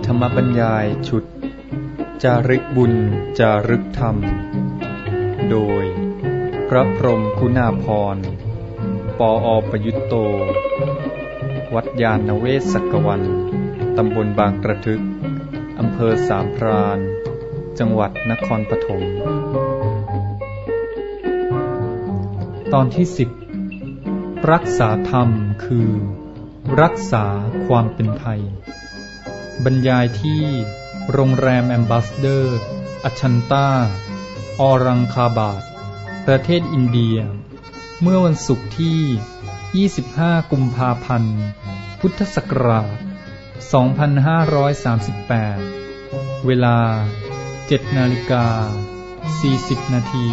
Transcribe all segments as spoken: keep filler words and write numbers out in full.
ธรรมบรรยายชุดจารึกบุญจารึกธรรมโดยพระพรหมคุณาภรณ์ปอ.ประยุตโตวัดยาณเวศกวันตำบลบางกระทึกอำเภอสามพรานจังหวัดนครปฐมตอนที่สิบรักษาธรรมคือรักษาความเป็นไทยบรรยายที่โรงแรมแอมบาสเดอร์อัชันตาออรังคาบาดประเทศอินเดียเมื่อวันศุกร์ที่ยี่สิบห้ากุมภาพันธ์พุทธศักราชสองพันห้าร้อยสามสิบแปดเวลา เจ็ดนาฬิกาสี่สิบนาที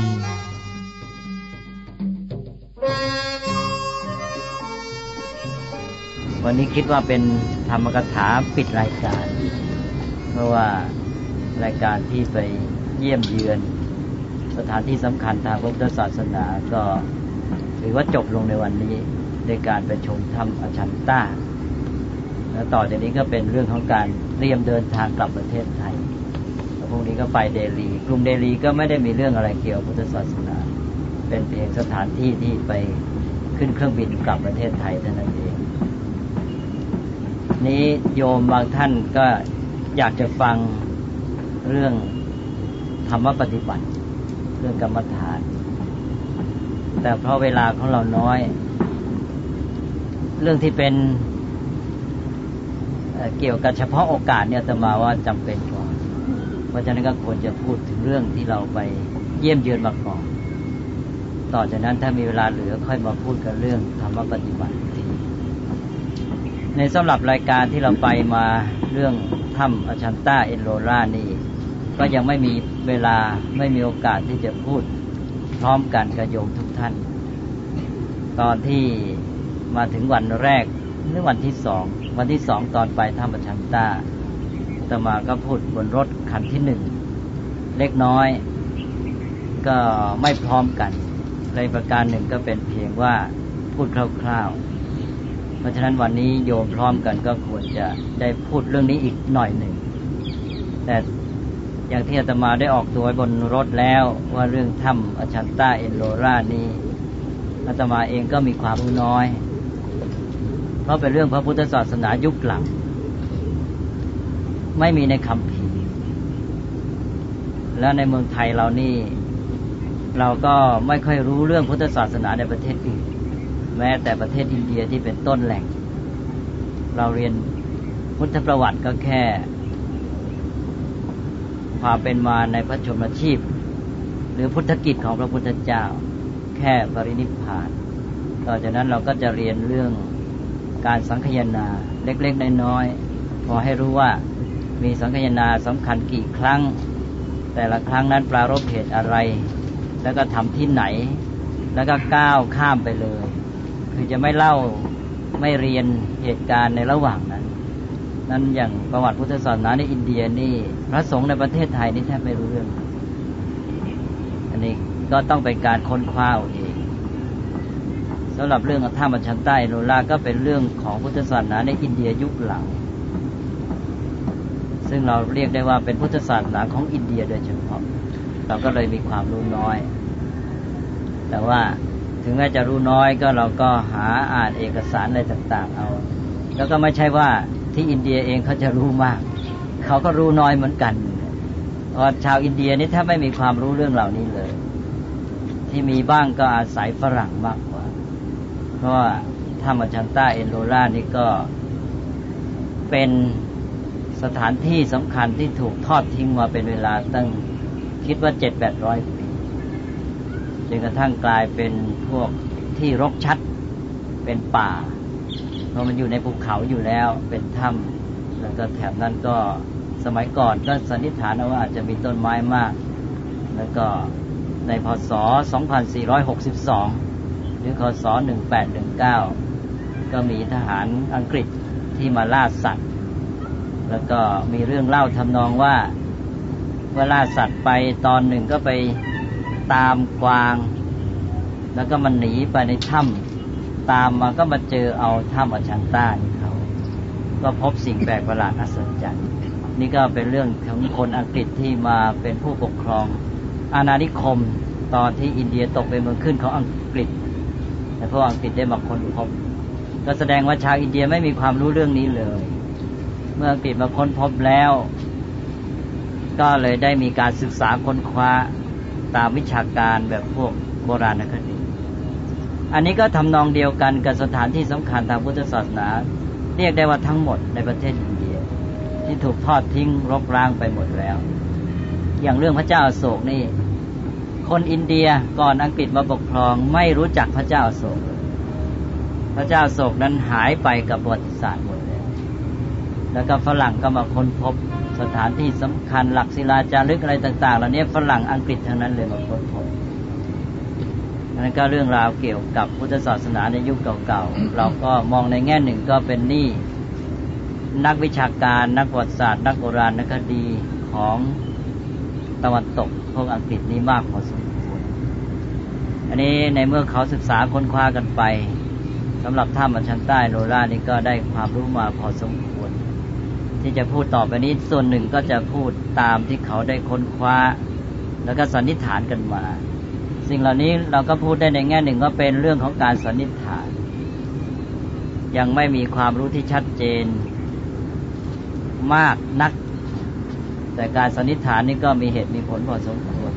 วันนี้คิดว่าเป็นธรรมกถาปิดรายการเพราะว่ารายการที่ไปเยี่ยมเยือนสถานที่สำคัญทางพุทธศาสนาก็ถือว่าจบลงในวันนี้ด้วยการไปชมถ้ำอชันตาแล้วต่อจากนี้ก็เป็นเรื่องของการเตรียมเดินทางกลับประเทศไทยแล้วพรุ่งนี้ก็ไปเดลีกรุงเดลีก็ไม่ได้มีเรื่องอะไรเกี่ยวกับพุทธศาสนาเป็นเพียงสถานที่ที่ไปขึ้นเครื่องบินกลับประเทศไทยเท่านั้นเองนี้โยมบางท่านก็อยากจะฟังเรื่องธรรมปฏิบัติเรื่องกรรมฐานแต่เพราะเวลาของเราน้อยเรื่องที่เป็น เอ่อ เกี่ยวกับเฉพาะโอกาสเนี่ยอาตมาว่าจำเป็นกว่าเพราะฉะนั้นก็ควรจะพูดถึงเรื่องที่เราไปเยี่ยมเยือนมาก่อนต่อจากนั้นถ้ามีเวลาเหลือค่อยมาพูดกันเรื่องธรรมปฏิบัติในสำหรับรายการที่เราไปมาเรื่องถ้ำอชันตาเอลโลรานี่ก็ยังไม่มีเวลาไม่มีโอกาสที่จะพูดพร้อมกันกับโยมทุกท่านตอนที่มาถึงวันแรกหรือวันที่สองวันที่สองตอนไปถ้ำอชันตาอาตมาก็พูดบนรถคันที่หนึ่งเล็กน้อยก็ไม่พร้อมกันในประการหนึ่งก็เป็นเพียงว่าพูดคร่าวๆเพราะฉะนั้นวันนี้โยมพร้อมกันก็ควรจะได้พูดเรื่องนี้อีกหน่อยหนึ่งแต่อย่างที่อาตมาได้ออกตัวไว้บนรถแล้วว่าเรื่องถ้ำอชันตาเอลโลรานี้อาตมาเองก็มีความรู้น้อยเพราะเป็นเรื่องพระพุทธศาสนายุคหลังไม่มีในคัมภีร์และในเมืองไทยเรานี่เราก็ไม่ค่อยรู้เรื่องพุทธศาสนาในประเทศอื่นแม้แต่ประเทศอินเดียที่เป็นต้นแหล่งเราเรียนพุทธประวัติก็แค่ความเป็นมาในพระชนมชีพหรือพุทธกิจของพระพุทธเจ้าแค่ปรินิพพานต่อจากนั้นเราก็จะเรียนเรื่องการสังคายนาเล็กๆน้อยๆพอให้รู้ว่ามีสังคายนาสำคัญกี่ครั้งแต่ละครั้งนั้นปรารภเหตุอะไรแล้วก็ทำที่ไหนแล้วก็ก้าวข้ามไปเลยคือจะไม่เล่าไม่เรียนเหตุการณ์ในระหว่างนั้นนั้นอย่างประวัติพุทธศาสนาในอินเดียนี่พระสงฆ์ในประเทศไทยนี่แทบไม่รู้เรื่องอันนี้ก็ต้องเป็นการค้นคว้าเองสำหรับเรื่องถ้ำอชันตาเอลโลราก็เป็นเรื่องของพุทธศาสนาในอินเดียยุคหลังซึ่งเราเรียกได้ว่าเป็นพุทธศาสนาของอินเดียโดยเฉพาะเราก็เลยมีความรู้น้อยแต่ว่าถึงแม้จะรู้น้อยก็เราก็หาอ่านเอกสารอะไรต่างๆเอาแล้วก็ไม่ใช่ว่าที่อินเดียเองเขาจะรู้มากเขาก็รู้น้อยเหมือนกันเพราะชาวอินเดียนี่แทบไม่มีความรู้เรื่องเหล่านี้เลยที่มีบ้างก็อาศัยฝรั่งมากกว่าเพราะว่าถ้ำอชันตาเอลโลรานี่ก็เป็นสถานที่สำคัญที่ถูกทอดทิ้งมาเป็นเวลาตั้งคิดว่า เจ็ดถึงแปดร้อยปีจนกระทั่งกลายเป็นพวกที่รกชัดเป็นป่าเพราะมันอยู่ในภูเขาอยู่แล้วเป็นถ้ำแล้วก็แถบนั้นก็สมัยก่อนก็สันนิษฐานว่าอาจจะมีต้นไม้มากแล้วก็ในพ.ศ. สองพันสี่ร้อยหกสิบสองหรือค.ศ. หนึ่งพันแปดร้อยสิบเก้าก็มีทหารอังกฤษที่มาล่าสัตว์แล้วก็มีเรื่องเล่าทำนองว่าเวลาสัตว์ไปตอนหนึ่งก็ไปตามกวางแล้วก็มันหนีไปในถ้ำตามมาก็มาเจอเอาถ้ำอชันตานี่เขาก็พบสิ่งแปลกประหลาดอัศจรรย์นี่ก็เป็นเรื่องของคนอังกฤษที่มาเป็นผู้ปกครองอาณานิคมตอนที่อินเดียตกเป็นเมืองขึ้นของอังกฤษแต่พวกอังกฤษได้มาค้นพบก็แสดงว่าชาวอินเดียไม่มีความรู้เรื่องนี้เลยเมื่ออังกฤษมาค้นพบแล้วก็เลยได้มีการศึกษาค้นคว้าตามวิชาการแบบพวกโบราณคดีอันนี้ก็ทำนองเดียวกันกับสถานที่สำคัญทางพุทธศาสนาเรียกได้ว่าทั้งหมดในประเทศอินเดียที่ถูกทอดทิ้งรกร้างไปหมดแล้วอย่างเรื่องพระเจ้าอโศกนี่คนอินเดียก่อนอังกฤษมาปกครองไม่รู้จักพระเจ้าอโศกพระเจ้าอโศกนั้นหายไปกับประวัติศาสตร์หมดเลยแล้วก็ฝรั่งก็มาค้นพบสถานที่สำคัญหลักศิลาจารึกอะไรต่างๆเหล่านี้ฝรั่งอังกฤษทั้งนั้นเลยมาค้นพบนั่นก็เรื่องราวเกี่ยวกับพุทธศาสนาในยุคเก่าๆเราก็มองในแง่หนึ่งก็เป็นหนี้นักวิชาการนักประวัติศาสตร์นักโบราณคดีของตะวันตกพวกอังกฤษนี้มากพอสมควรอันนี้ในเมื่อเขาศึกษาค้นคว้ากันไปสำหรับถ้ำอัญชันใต้โนรานี่ก็ได้ความรู้มาพอสมควรที่จะพูดต่อไปนี้ส่วนหนึ่งก็จะพูดตามที่เขาได้ค้นคว้าแล้วก็สันนิษฐานกันมาสิ่งเหล่านี้เราก็พูดได้ในแง่หนึ่งก็เป็นเรื่องของการสันนิษฐานยังไม่มีความรู้ที่ชัดเจนมากนักแต่การสันนิษฐานนี่ก็มีเหตุมีผลพอสมควร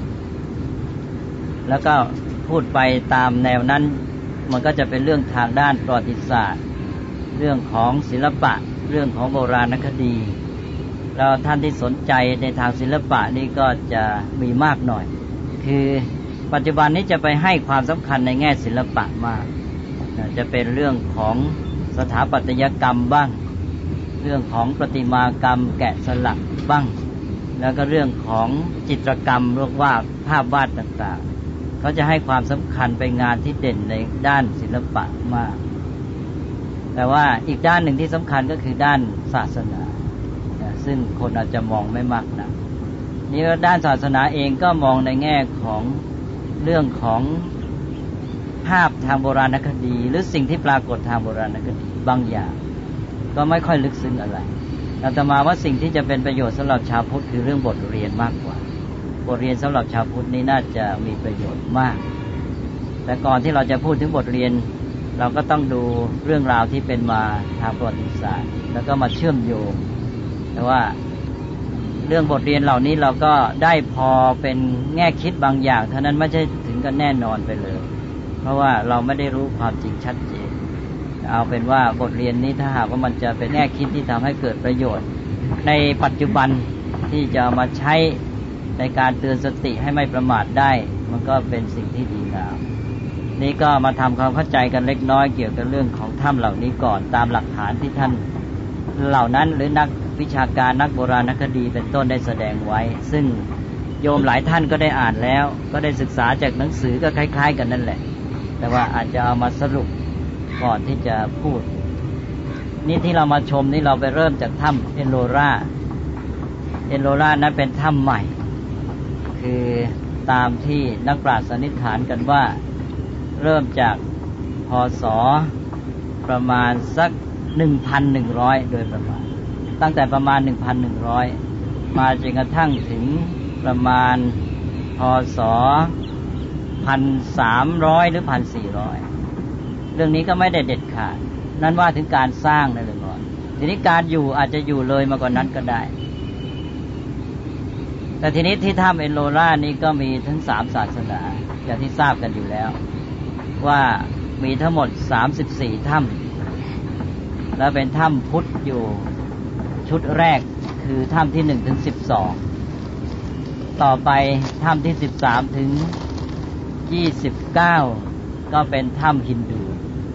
แล้วก็พูดไปตามแนวนั้นมันก็จะเป็นเรื่องทางด้านประวัติศาสตร์เรื่องของศิลปะเรื่องของโบราณคดีแล้วท่านที่สนใจในทางศิลปะนี่ก็จะมีมากหน่อยคือปัจจุบันนี้จะไปให้ความสำคัญในแง่ศิลปะมากจะเป็นเรื่องของสถาปัตยกรรมบ้างเรื่องของประติมากรรมแกะสลักบ้างแล้วก็เรื่องของจิตรกรรมเรียกว่าภาพวาดต่างๆเขาจะให้ความสำคัญไปงานที่เด่นในด้านศิลปะมากแต่ว่าอีกด้านหนึ่งที่สำคัญก็คือด้านศาสนาซึ่งคนอาจจะมองไม่มากนักนี่ด้านศาสนาเองก็มองในแง่ของเรื่องของภาพทางโบราณคดีหรือสิ่งที่ปรากฏทางโบราณคดีบางอย่างก็ไม่ค่อยลึกซึ้งอะไรอาตมาว่าสิ่งที่จะเป็นประโยชน์สำหรับชาวพุทธคือเรื่องบทเรียนมากกว่าบทเรียนสำหรับชาวพุทธนี้น่าจะมีประโยชน์มากแต่ก่อนที่เราจะพูดถึงบทเรียนเราก็ต้องดูเรื่องราวที่เป็นมาทางประวัติศาสตร์แล้วก็มาเชื่อมโยงแต่ว่าเรื่องบทเรียนเหล่านี้เราก็ได้พอเป็นแง่คิดบางอย่างเท่านั้นไม่ใช่ถึงกับแน่นอนไปเลยเพราะว่าเราไม่ได้รู้ความจริงชัดเจนเอาเป็นว่าบทเรียนนี้ถ้าหากว่ามันจะเป็นแง่คิดที่ทำให้เกิดประโยชน์ในปัจจุบันที่จะมาใช้ในการเตือนสติให้ไม่ประมาทได้มันก็เป็นสิ่งที่ดีงามนี่ก็มาทำความเข้าใจกันเล็กน้อยเกี่ยวกับเรื่องของถ้ำเหล่านี้ก่อนตามหลักฐานที่ท่านเหล่านั้นหรือนักวิชาการนักโบราณคดีเป็นต้นได้แสดงไว้ซึ่งโยมหลายท่านก็ได้อ่านแล้วก็ได้ศึกษาจากหนังสือก็คล้ายๆกันนั่นแหละแต่ว่าอาจจะเอามาสรุปก่อนที่จะพูดนี่ที่เรามาชมนี่เราไปเริ่มจากถ้ำเอลโลราเอลโลรานั้นเป็นถ้ำใหม่คือตามที่นักปราชญ์สันนิษฐานกันว่าเริ่มจากพ.ศ.ประมาณสัก หนึ่งพันหนึ่งร้อย โดยประมาณตั้งแต่ประมาณ หนึ่งพันหนึ่งร้อย มาจนกระทั่งถึงประมาณพ.ศ.หนึ่งพันสามร้อย หรือ หนึ่งพันสี่ร้อย เรื่องนี้ก็ไม่ได้เด็ดขาดนั่นว่าถึงการสร้างนั่นเลยก่อนทีนี้การอยู่อาจจะอยู่เลยมากกว่านั้นก็ได้แต่ทีนี้ที่ถ้ำเอลโลรานี่ก็มีทั้งสามศาสนาอย่างที่ทราบกันอยู่แล้วว่ามีทั้งหมดสามสิบสี่ถ้ำแล้วเป็นถ้ำพุทธอยู่ชุดแรกคือถ้ำที่หนึ่งถึงสิบสองต่อไปถ้ำที่สิบสามถึงยี่สิบเก้าก็เป็นถ้ำฮินดู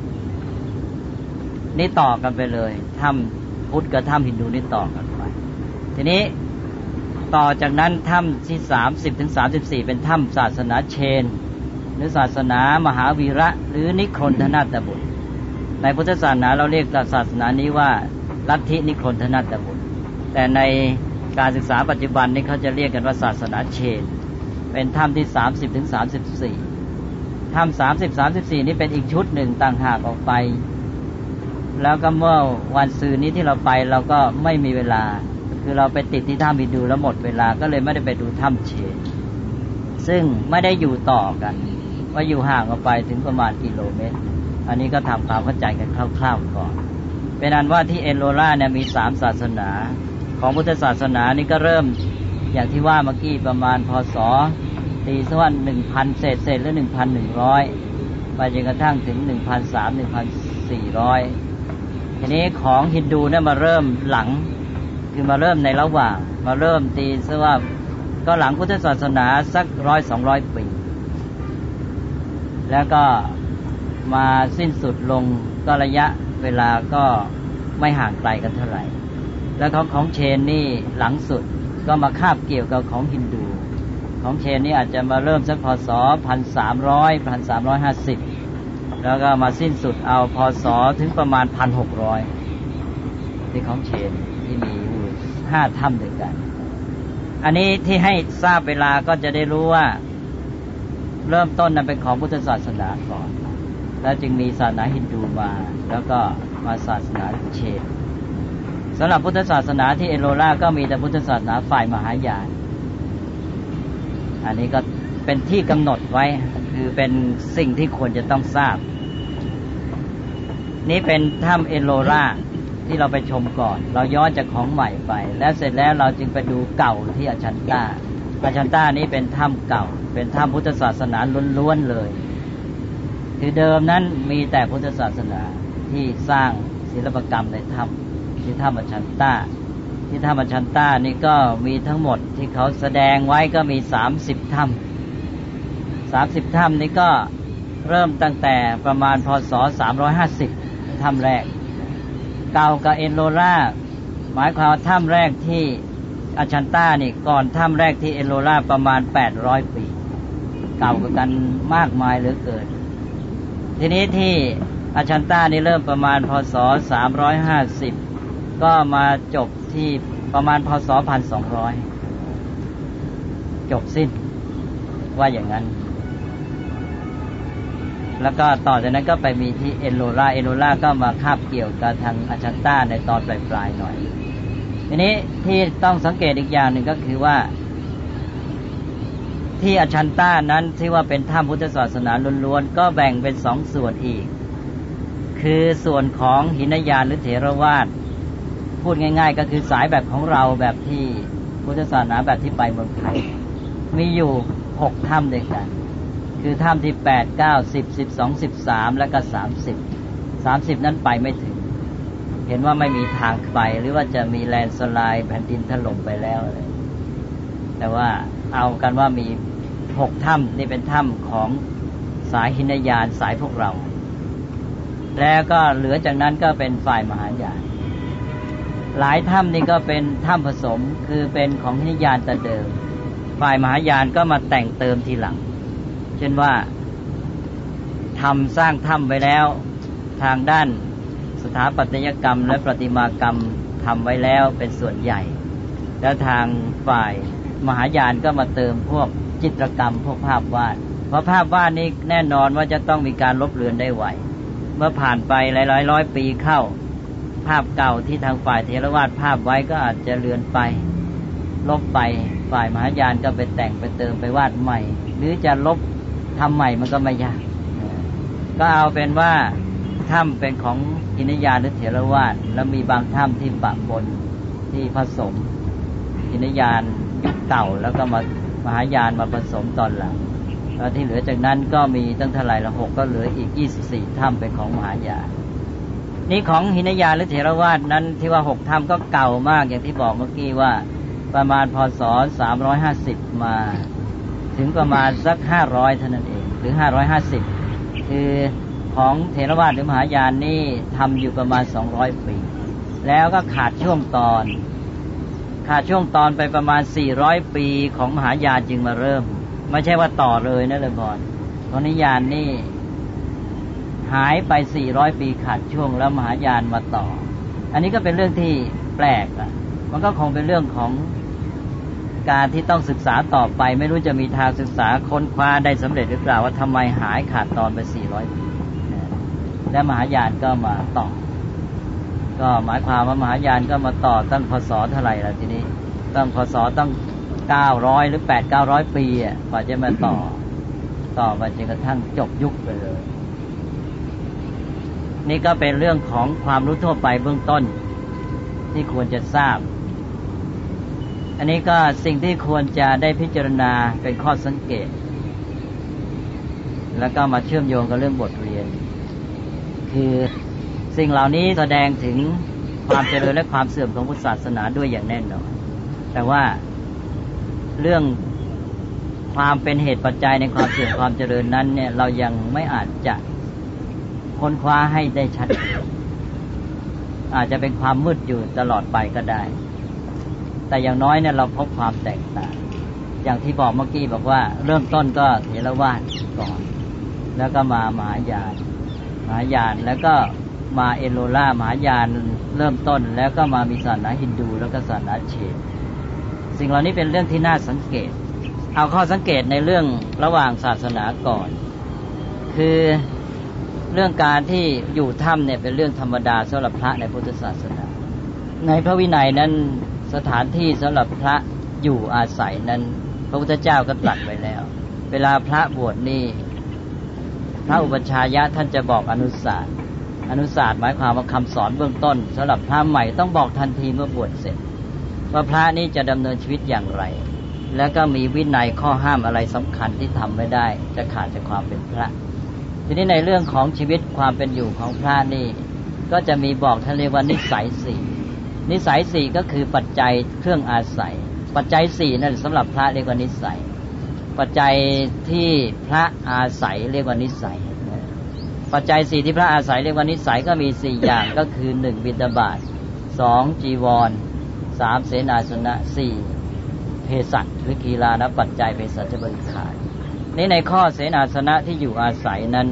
นี่ต่อกันไปเลยถ้ำพุทธกับถ้ำฮินดูนี่ต่อกันไปทีนี้ต่อจากนั้นถ้ำที่สามสิบถึงสามสิบสี่เป็นถ้ำศาสนาเชนหรือศาสนามหาวีระหรือนิครนธนาถบุตรในพุทธศาสนาเราเรียกศาสนานี้ว่าลัทธินิครนธนาถบุตรแต่ในการศึกษาปัจจุบันนี้เขาจะเรียกกันว่าศาสนาเชนเป็นถ้ำที่สามสิบถึงสามสิบสี่ถ้ำสามสิบ สามสิบสี่นี้เป็นอีกชุดหนึ่งต่างหากออกไปแล้วก็เมื่อวันซืนนี้ที่เราไปเราก็ไม่มีเวลาคือเราไปติดที่ถ้ำฮินดูแล้วหมดเวลาก็เลยไม่ได้ไปดูถ้ำเชนซึ่งไม่ได้อยู่ต่อกันว่าอยู่ห่างออกไปถึงประมาณกิโลเมตรอันนี้ก็ทำความเข้าใจกันคร่าวๆก่อนเป็นอันว่าที่เอโลราเนี่ยมีสามศาสนาของพุทธศาสนานี่ก็เริ่มอย่างที่ว่าเมื่อกี้ประมาณพศตีสักวันหนึ่งพันเศษเศษหรือหนึ่งพันหนึ่งร้อยไปจนกระทั่งถึงหนึ่งพันสามหนึ่งพันสี่ร้อยทีนี้ของฮินดูเนี่ยมาเริ่มหลังคือมาเริ่มในระหว่างมาเริ่มตีซะว่าก็หลังพุทธศาสนาสักร้อยสองร้อยปีแล้วก็มาสิ้นสุดลงก็ระยะเวลาก็ไม่ห่างไกลกันเท่าไหร่แล้วของของเชนนี่หลังสุดก็มาคาบเกี่ยวกับของฮินดูของเชนนี่อาจจะมาเริ่มสักพศพันสามร้อยพันสามร้อยห้าสิบแล้วก็มาสิ้นสุดเอาพศถึงประมาณพันหกร้อยที่ของเชนที่มีอยู่ห้าถ้ำด้วยกันอันนี้ที่ให้ทราบเวลาก็จะได้รู้ว่าเริ่มต้นนั้นเป็นของพุทธศาสนาก่อนแล้วจึงมีศาสนาฮินดูมาแล้วก็มาศาสนาเชนสำหรับพุทธศาสนาที่เอโลราก็มีแต่พุทธศาสนาฝ่ายมหายานอันนี้ก็เป็นที่กำหนดไว้คือเป็นสิ่งที่ควรจะต้องทราบนี้เป็นถ้ำเอโลราที่เราไปชมก่อนเราย้อนจากของใหม่ไปแล้วเสร็จแล้วเราจึงไปดูเก่าที่อาชันตาอาชันตานี้เป็นถ้ำเก่าเป็นถ้ำพุทธศาสนาล้วนๆเลยคือเดิมนั้นมีแต่พุทธศาสนาที่สร้างศิลปกรรมในถ้ำที่ถ้ำอาชันตาที่ถ้ำอาชันตานี่ก็มีทั้งหมดที่เขาแสดงไว้ก็มีสามสิบถ้ำสามสิบถ้ำนี้ก็เริ่มตั้งแต่ประมาณพศสามร้อยห้าสิบถ้ำแรกเก่ากับเอโลราหมายความว่าถ้ำแรกที่อาชันตานี่ก่อนถ้ำแรกที่เอโลราประมาณแปดร้อยปีเก่ากันมากมายเหลือเกินทีนี้ที่อาชันตานี่เริ่มประมาณพศสามร้อยห้าสิบก็มาจบที่ประมาณพศหนึ่งพันสองร้อยจบสิ้นว่าอย่างนั้นแล้วก็ต่อจากนั้นก็ไปมีที่เอโลราเอโลราก็มาคาบเกี่ยวกับทางอาชันตาในตอนปลายๆหน่อยทีนี้ที่ต้องสังเกตอีกอย่างหนึ่งก็คือว่าที่อาชันตานั้นที่ว่าเป็นถ้ำพุทธศาสนาล้วนๆก็แบ่งเป็นสองส่วนอีกคือส่วนของหินยานหรือเถรวาทพูดง่ายๆก็คือสายแบบของเราแบบที่พุทธศาสนาแบบที่ไปเมืองไทยมีอยู่หกถ้ำด้วยกันคือถ้ำที่แปด เก้า สิบ สิบสอง สิบสามแล้วก็สามสิบ สามสิบนั้นไปไม่ถึงเห็นว่าไม่มีทางไปหรือว่าจะมีแลนด์สไลด์แผ่นดินถล่มไปแล้วเลยแต่ว่าเอากันว่ามีหกถ้ำนี่เป็นถ้ำของสายหินยานสายพวกเราแล้วก็เหลือจากนั้นก็เป็นฝ่ายมหายานหลายถ้ำนี่ก็เป็นถ้ำผสมคือเป็นของหินยานแต่เดิมฝ่ายมหายานก็มาแต่งเติมทีหลังเช่นว่าทำสร้างถ้ำไว้แล้วทางด้านสถาปัตยกรรมและประติมากรรมทำไว้แล้วเป็นส่วนใหญ่แล้วทางฝ่ายมหายานก็มาเติมพวกจิตรกรรมพวกภาพวาดเพราะภาพวาดนี้แน่นอนว่าจะต้องมีการลบเลือนได้ไวเมื่อผ่านไปหลายๆร้อยปีเข้าภาพเก่าที่ทางฝ่ายเถรวาทภาพไว้ก็อาจจะเลือนไปลบไปฝ่ายมหายานก็ไปแต่งไปเติมไปวาดใหม่หรือจะลบทำใหม่มันก็ไม่ยากก็เอาเป็นว่าถ้ำเป็นของหินยานหรือเถรวาทแล้วมีบางถ้ำที่ปะปนที่ผสมหินยานยุคเก่าแล้วก็มามหายานมาผสมตอนหลังแล้วที่เหลือจากนั้นก็มีตั้งเท่าไหร่ละหกก็เหลืออีกยี่สิบสี่ถ้ำเป็นของมหายานนี่ของหินยานหรือเถรวาทนั้นที่ว่าหกถ้ำก็เก่ามากอย่างที่บอกเมื่อกี้ว่าประมาณพศสามร้อยห้าสิบมาถึงประมาณสักห้าร้อยเท่านั้นเองหรือห้าร้อยห้าสิบคือของเถรวาทหรือมหายานนี่ทำอยู่ประมาณสองร้อยปีแล้วก็ขาดช่วงตอนขาดช่วงตอนไปประมาณสี่ร้อยปีของมหายานจึงมาเริ่มไม่ใช่ว่าต่อเลยนะเลยบอลของนิยานนี่หายไปสี่ร้อยปีขาดช่วงแล้วมหายานมาต่ออันนี้ก็เป็นเรื่องที่แปลกอ่ะมันก็คงเป็นเรื่องของการที่ต้องศึกษาต่อไปไม่รู้จะมีทางศึกษาค้นคว้าได้สำเร็จหรือเปล่าว่าทำไมหายขาดตอนไปสี่ร้อยปีและมหายานก็มาต่อก็หมายความว่ามหายานก็มาต่อตั้งพศเท่าไหร่ล่ะทีนี้ตั้งพศตั้งเก้าร้อยหรือแปดเก้าร้อยปีอ่ะกว่าจะมาต่อต่อมาจนกระทั่งจบยุคไปเลยนี่ก็เป็นเรื่องของความรู้ทั่วไปเบื้องต้นที่ควรจะทราบอันนี้ก็สิ่งที่ควรจะได้พิจารณาเป็นข้อสังเกตแล้วก็มาเชื่อมโยงกับเรื่องบทเรียนคือสิ่งเหล่านี้แสดงถึงความเจริญและความเสื่อมของพุทธศาสนาด้วยอย่างแน่นอนแต่ว่าเรื่องความเป็นเหตุปัจจัยในความเสื่อมความเจริญนั้นเนี่ยเรายังไม่อาจจะค้นคว้าให้ได้ชัดเจนอาจจะเป็นความมืดอยู่ตลอดไปก็ได้แต่อย่างน้อยเนี่ยเราพบความแตกต่างอย่างที่บอกเมื่อกี้บอกว่าเริ่มต้นก็เถรวาทก่อนแล้วก็มามหายานมหายานแล้วก็มาเอโลล่ามหายานเริ่มต้นแล้วก็มามีศาสนาฮินดูแล้วก็ศาสนาเชนสิ่งเหล่านี้เป็นเรื่องที่น่าสังเกตเอาข้อสังเกตในเรื่องระหว่างศาสนาก่อนคือเรื่องการที่อยู่ถ้ำเนี่ยเป็นเรื่องธรรมดาสำหรับพระในพุทธศาสนาในพระวินัยนั้นสถานที่สำหรับพระอยู่อาศัยนั้นพระพุทธเจ้าก็ตรัสไว้แล้วเวลาพระบวชนี่พระอุปัชฌายะท่านจะบอกอนุสาสน์อนุสาสน์หมายความว่าคำสอนเบื้องต้นสำหรับพระใหม่ต้องบอกทันทีเมื่อบวชเสร็จว่าพระนี้จะดำเนินชีวิตอย่างไรแล้วก็มีวินัยข้อห้ามอะไรสำคัญที่ทำไม่ได้จะขาดจากความเป็นพระทีนี้ในเรื่องของชีวิตความเป็นอยู่ของพระนี่ก็จะมีบอกท่านเรียกว่านิสัยสี่นิสัยสี่ก็คือปัจจัยเครื่องอาศัยปัจจัยสี่นั่นสำหรับพระเรียกว่านิสัยปัจจัยที่พระอาศัยเรียกว่านิสัยปัจจัยสี่ที่พระอาศัยเรียกว่านิสัยก็มีสี่อย่างก็คือหนึ่งบิณฑบาตสองจีวรสามเสนาสนะสี่เภสัชหรือกีฬานปัจจัยเภสัชบริขารนี่ในข้อเสนาสนะที่อยู่อาศัยนั้น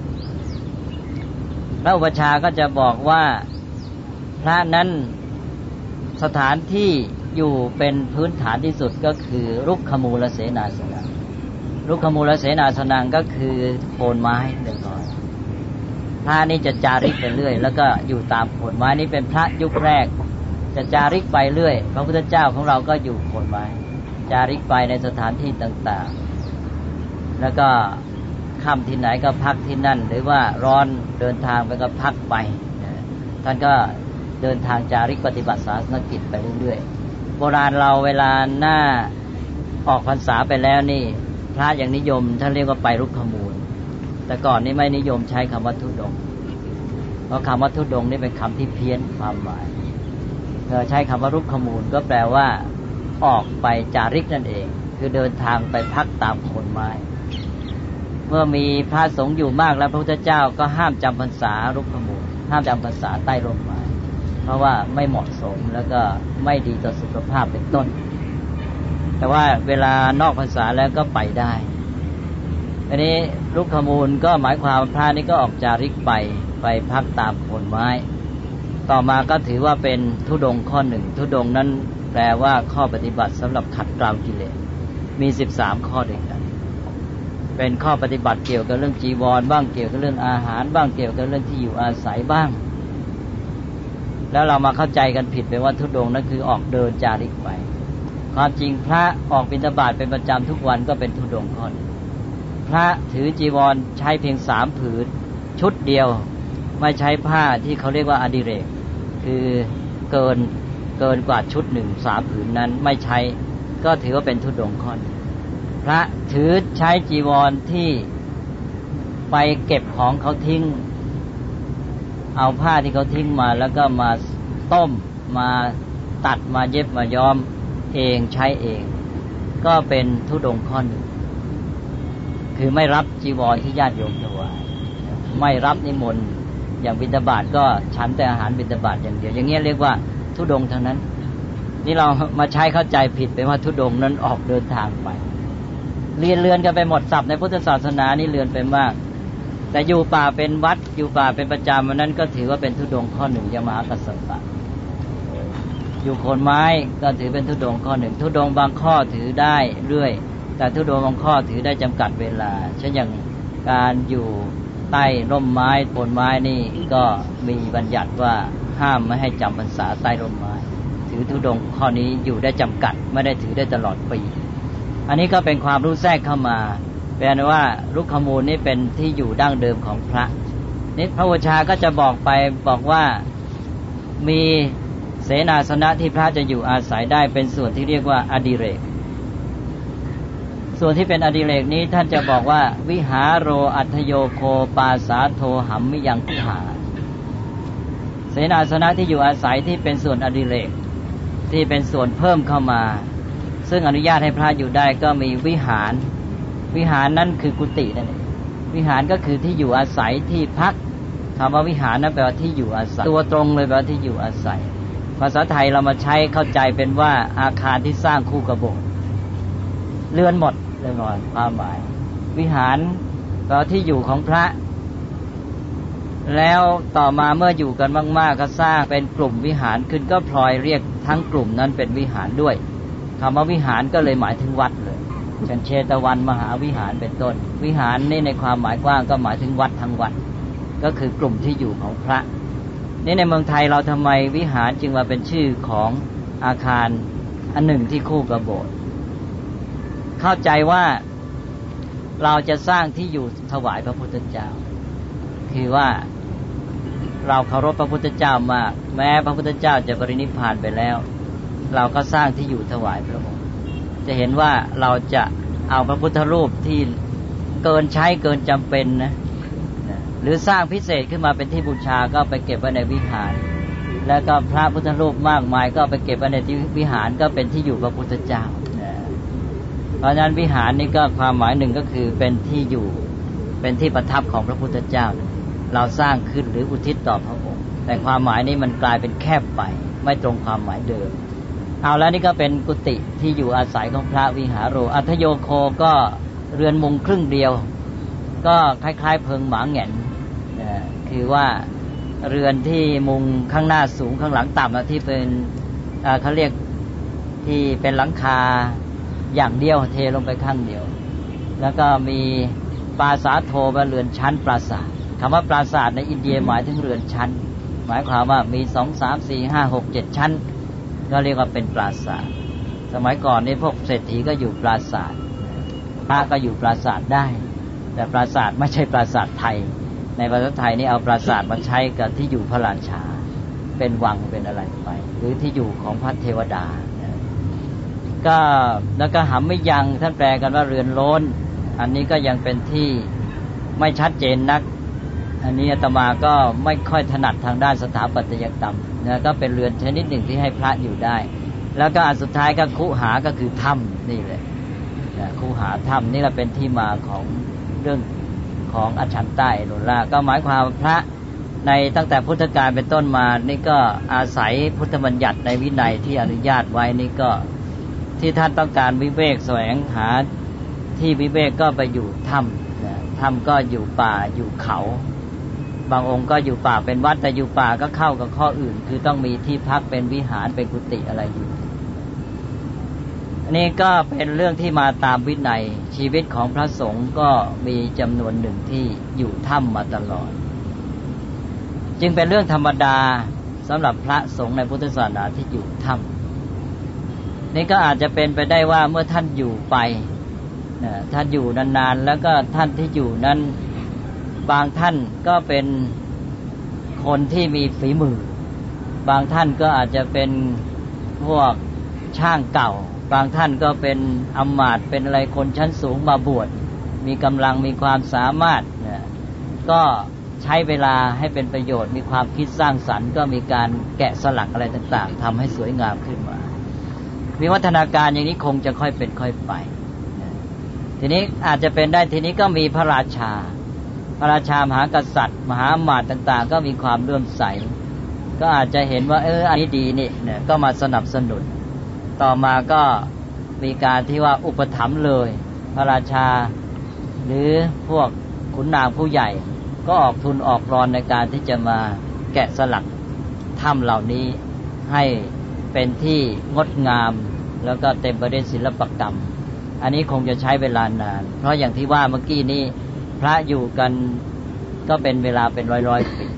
พระอุปัชฌาย์ก็จะบอกว่าพระนั้นสถานที่อยู่เป็นพื้นฐานที่สุดก็คือรุกขมูลเสนาสนะรุกขมูลเสนาสนังก็คือโคนไม้เรียบร้อยพระนี่จะจาริกไปเรื่อยแล้วก็อยู่ตามโคนไม้นี้เป็นพระยุคแรกจะจาริกไปเรื่อยพระพุทธเจ้าของเราก็อยู่โคนไม้จาริกไปในสถานที่ต่างๆแล้วก็ค่ำที่ไหนก็พักที่นั่นหรือว่าร้อนเดินทางไปก็พักไปท่านก็เดินทางจาริกปฏิบัติศาสนกิจไปเรื่อยๆโบราณเราเวลาหน้าออกพรรษาไปแล้วนี่พระยังนิยมท่านเรียกว่าไปรุกขมูลแต่ก่อนนี้ไม่นิยมใช้คำว่าธุดงค์เพราะคำว่าธุดงค์นี่เป็นคำที่เพี้ยนความหมายเธอใช้คำว่ารุกขมูลก็แปลว่าออกไปจาริกนั่นเองคือเดินทางไปพักตามโคนไม้เมื่อมีพระสงฆ์อยู่มากแล้วพระพุทธเจ้าก็ห้ามจำพรรษารุกขมูลห้ามจำพรรษาใต้ร่มไม้เพราะว่าไม่เหมาะสมแล้วก็ไม่ดีต่อสุขภาพเป็นต้นแต่ว่าเวลานอกพรรษาแล้วก็ไปได้อันนี้รุกขมูลก็หมายความพระนี่ก็ออกจาริกไปไปพักตามโคนไม้ต่อมาก็ถือว่าเป็นธุดงค์ข้อหนึ่งธุดงค์นั้นแปลว่าข้อปฏิบัติสำหรับขัดเกลากิเลสมีสิบสามข้อด้วยกันเป็นข้อปฏิบัติเกี่ยวกับเรื่องจีวรบ้างเกี่ยวกับเรื่องอาหารบ้างเกี่ยวกับเรื่องที่อยู่อาศัยบ้างแล้วเรามาเข้าใจกันผิดไปว่าธุดงค์นั้นคือออกเดินจาริกไปความจริงพระออกบิณฑบาตเป็นประจำทุกวันก็เป็นธุดงค์ข้อนึงพระถือจีวรใช้เพียงสามผืนชุดเดียวไม่ใช้ผ้าที่เขาเรียกว่าอดิเรกคือเกินเกินกว่าชุดหนึ่งสามผืนนั้นไม่ใช้ก็ถือว่าเป็นธุดงค์ข้อนึงพระถือใช้จีวรที่ไปเก็บของเขาทิ้งเอาผ้าที่เขาทิ้งมาแล้วก็มาต้มมาตัดมาเย็บมาย้อมเองใช้เองก็เป็นธุดงค์ข้อหนึ่งคือไม่รับจีวรที่ญาติโยมถวายไม่รับนิมนต์อย่างบิณฑบาตก็ฉันแต่อาหารบิณฑบาตอย่างเดียวอย่างเงี้ยเรียกว่าธุดงค์ทั้งนั้นนี่เรามาใช้เข้าใจผิดไปว่าธุดงค์นั้นออกเดินทางไปเรียนเรือนกันไปหมดศัพท์ในพุทธศาสนานี่เรือนไปมากแต่อยู่ป่าเป็นวัดอยู่ป่าเป็นประจำวันนั้นก็ถือว่าเป็นธุดงค์ข้อหนึ่งยมหากัสสปะอยู่โคนไม้ก็ถือเป็นธุดงค์ข้อหนึ่งธุดงค์บางข้อถือได้เรื่อยแต่ธุดงค์บางข้อถือได้จำกัดเวลาเช่นอย่างการอยู่ใต้ร่มไม้โคนไม้นี่ก็มีบัญญัติว่าห้ามไม่ให้จำพรรษาใต้ร่มไม้ถือธุดงค์ข้อนี้อยู่ได้จำกัดไม่ได้ถือได้ตลอดปีอันนี้ก็เป็นความรู้แทรกเข้ามาแปลว่ารุกขมูลนี่เป็นที่อยู่ดั้งเดิมของพระนี่พระอุชาก็จะบอกไปบอกว่ามีเสนาสนะที่พระจะอยู่อาศัยได้เป็นส่วนที่เรียกว่าอดิเรกส่วนที่เป็นอดิเรกนี้ท่านจะบอกว่าวิหารโรอัทโยโคปาสาโทหัมมิยังคุหาเสนาสนะที่อยู่อาศัยที่เป็นส่วนอดิเรกที่เป็นส่วนเพิ่มเข้ามาซึ่งอนุญาตให้พระอยู่ได้ก็มีวิหารวิหารนั้นคือกุฏินั่นเองวิหารก็คือที่อยู่อาศัยที่พักคำว่าวิหารนั้นแปลว่าที่อยู่อาศัยตัวตรงเลยแปลว่าที่อยู่อาศัยภาษาไทยเรามาใช้เข้าใจเป็นว่าอาคารที่สร้างคู่กับโบสถ์เรือนหมดเลยหน่อยความหมายวิหารแปลว่าที่อยู่ของพระแล้วต่อมาเมื่ออยู่กันมากๆก็สร้างเป็นกลุ่มวิหารขึ้นก็พลอยเรียกทั้งกลุ่มนั้นเป็นวิหารด้วยคำว่าวิหารก็เลยหมายถึงวัดเลยเช่นเชตวันมหาวิหารเป็นต้นวิหารนี่ในความหมายกว้างก็หมายถึงวัดทั้งวัดก็คือกลุ่มที่อยู่ของพระนี่ในเมืองไทยเราทำไมวิหารจึงมาเป็นชื่อของอาคารอันหนึ่งที่คู่กับโบสถ์เข้าใจว่าเราจะสร้างที่อยู่ถวายพระพุทธเจ้าคือว่าเราเคารพพระพุทธเจ้ามากแม้พระพุทธเจ้าจะปรินิพพานไปแล้วเราก็สร้างที่อยู่ถวายพระองค์จะเห็นว่าเราจะเอาพระพุทธรูปที่เกินใช้เกินจำเป็นนะหรือสร้างพิเศษขึ้นมาเป็นที่บูชาก็ไปเก็บไว้ในวิหารแล้วก็พระพุทธรูปมากมายก็ไปเก็บไว้ในที่วิหารก็เป็นที่อยู่พระพุทธเจ้าเพราะฉะนั้นวิหารนี่ก็ความหมายหนึ่งก็คือเป็นที่อยู่เป็นที่ประทับของพระพุทธเจ้าเราสร้างขึ้นหรืออุทิศต่อพระองค์แต่ความหมายนี้มันกลายเป็นแคบไปไม่ตรงความหมายเดิมเอาแล้วนี่ก็เป็นกุฏิที่อยู่อาศัยของพระวิหารโรอัทโยโคก็เรือนมุงครึ่งเดียวก็คล้ายๆเพิงหมาแหง่นคือว่าเรือนที่มุงข้างหน้าสูงข้างหลังต่ำที่เป็นเขาเรียกที่เป็นหลังคาอย่างเดียวเทลงไปข้างเดียวแล้วก็มีปราสาทโทเป็นเรือนชั้นปราสาทคำว่าปราสาทในอินเดียหมายถึงเรือนชั้นหมายความว่ามีสองสามสี่ห้าหกเจ็ดชั้นก็เรียกว่าเป็นปราสาทสมัยก่อนนี่พวกเศรษฐีก็อยู่ปราสาทพระก็อยู่ปราสาทได้แต่ปราสาทไม่ใช่ปราสาทไทยในประเทศไทยนี่เอาปราสาทมาใช้กับที่อยู่พระราชาเป็นวังเป็นอะไรไปหรือที่อยู่ของพระเทวดาก็แล้วก็หำไม่ยังท่านแปลกันว่าเรือนโล้นอันนี้ก็ยังเป็นที่ไม่ชัดเจนนักอันนี้อาตมาก็ไม่ค่อยถนัดทางด้านสถาปัตยกรรมนะก็เป็นเรือนชนิดหนึ่งที่ให้พระอยู่ได้แล้วก็อันสุดท้ายก็คุหาก็คือถ้ำนี่เลยนะคุหาถ้ำนี่แหละเป็นที่มาของเรื่องของอัจฉันใต้โนล่าก็หมายความพระในตั้งแต่พุทธกาลเป็นต้นมานี่ก็อาศัยพุทธบัญญัติในวินัยที่อนุญาตไว้นี่ก็ที่ท่านต้องการวิเวกแสวงหาที่วิเวกก็ไปอยู่ถ้ำนะถ้ำก็อยู่ป่าอยู่เขาบางองค์ก็อยู่ป่าเป็นวัดแต่อยู่ป่าก็เข้ากับข้ออื่นคือต้องมีที่พักเป็นวิหารเป็นกุฏิอะไรอยู่อันนี้ก็เป็นเรื่องที่มาตามวินัยชีวิตของพระสงฆ์ก็มีจำนวนหนึ่งที่อยู่ถ้ำมาตลอดจึงเป็นเรื่องธรรมดาสำหรับพระสงฆ์ในพุทธศาสนาที่อยู่ถ้ำนี่ก็อาจจะเป็นไปได้ว่าเมื่อท่านอยู่ไปนะท่านอยู่นานๆแล้วก็ท่านที่อยู่นั้นบางท่านก็เป็นคนที่มีฝีมือบางท่านก็อาจจะเป็นพวกช่างเก่าบางท่านก็เป็นอำมาตย์เป็นอะไรคนชั้นสูงมาบวชมีกำลังมีความสามารถนะก็ใช้เวลาให้เป็นประโยชน์มีความคิดสร้างสรรค์ก็มีการแกะสลักอะไรต่างๆทำให้สวยงามขึ้นมาวิวัฒนาการอย่างนี้คงจะค่อยเป็นค่อยไปนะทีนี้อาจจะเป็นได้ทีนี้ก็มีพระราชาพระราชามหากษัตริย์มหาอมาตย์ต่างๆก็มีความเลื่อมใสก็อาจจะเห็นว่าเอออันนี้ดีนี่เนี่ยก็มาสนับสนุนต่อมาก็มีการที่ว่าอุปถัมภ์เลยพระราชาหรือพวกขุนนางผู้ใหญ่ก็ออกทุนออกรอนในการที่จะมาแกะสลักถ้ำเหล่านี้ให้เป็นที่งดงามแล้วก็เต็มไปด้วยศิลปกรรมอันนี้คงจะใช้เวลานานเพราะอย่างที่ว่าเมื่อกี้นี้พระอยู่กันก็เป็นเวลาเป็นร้อยๆปี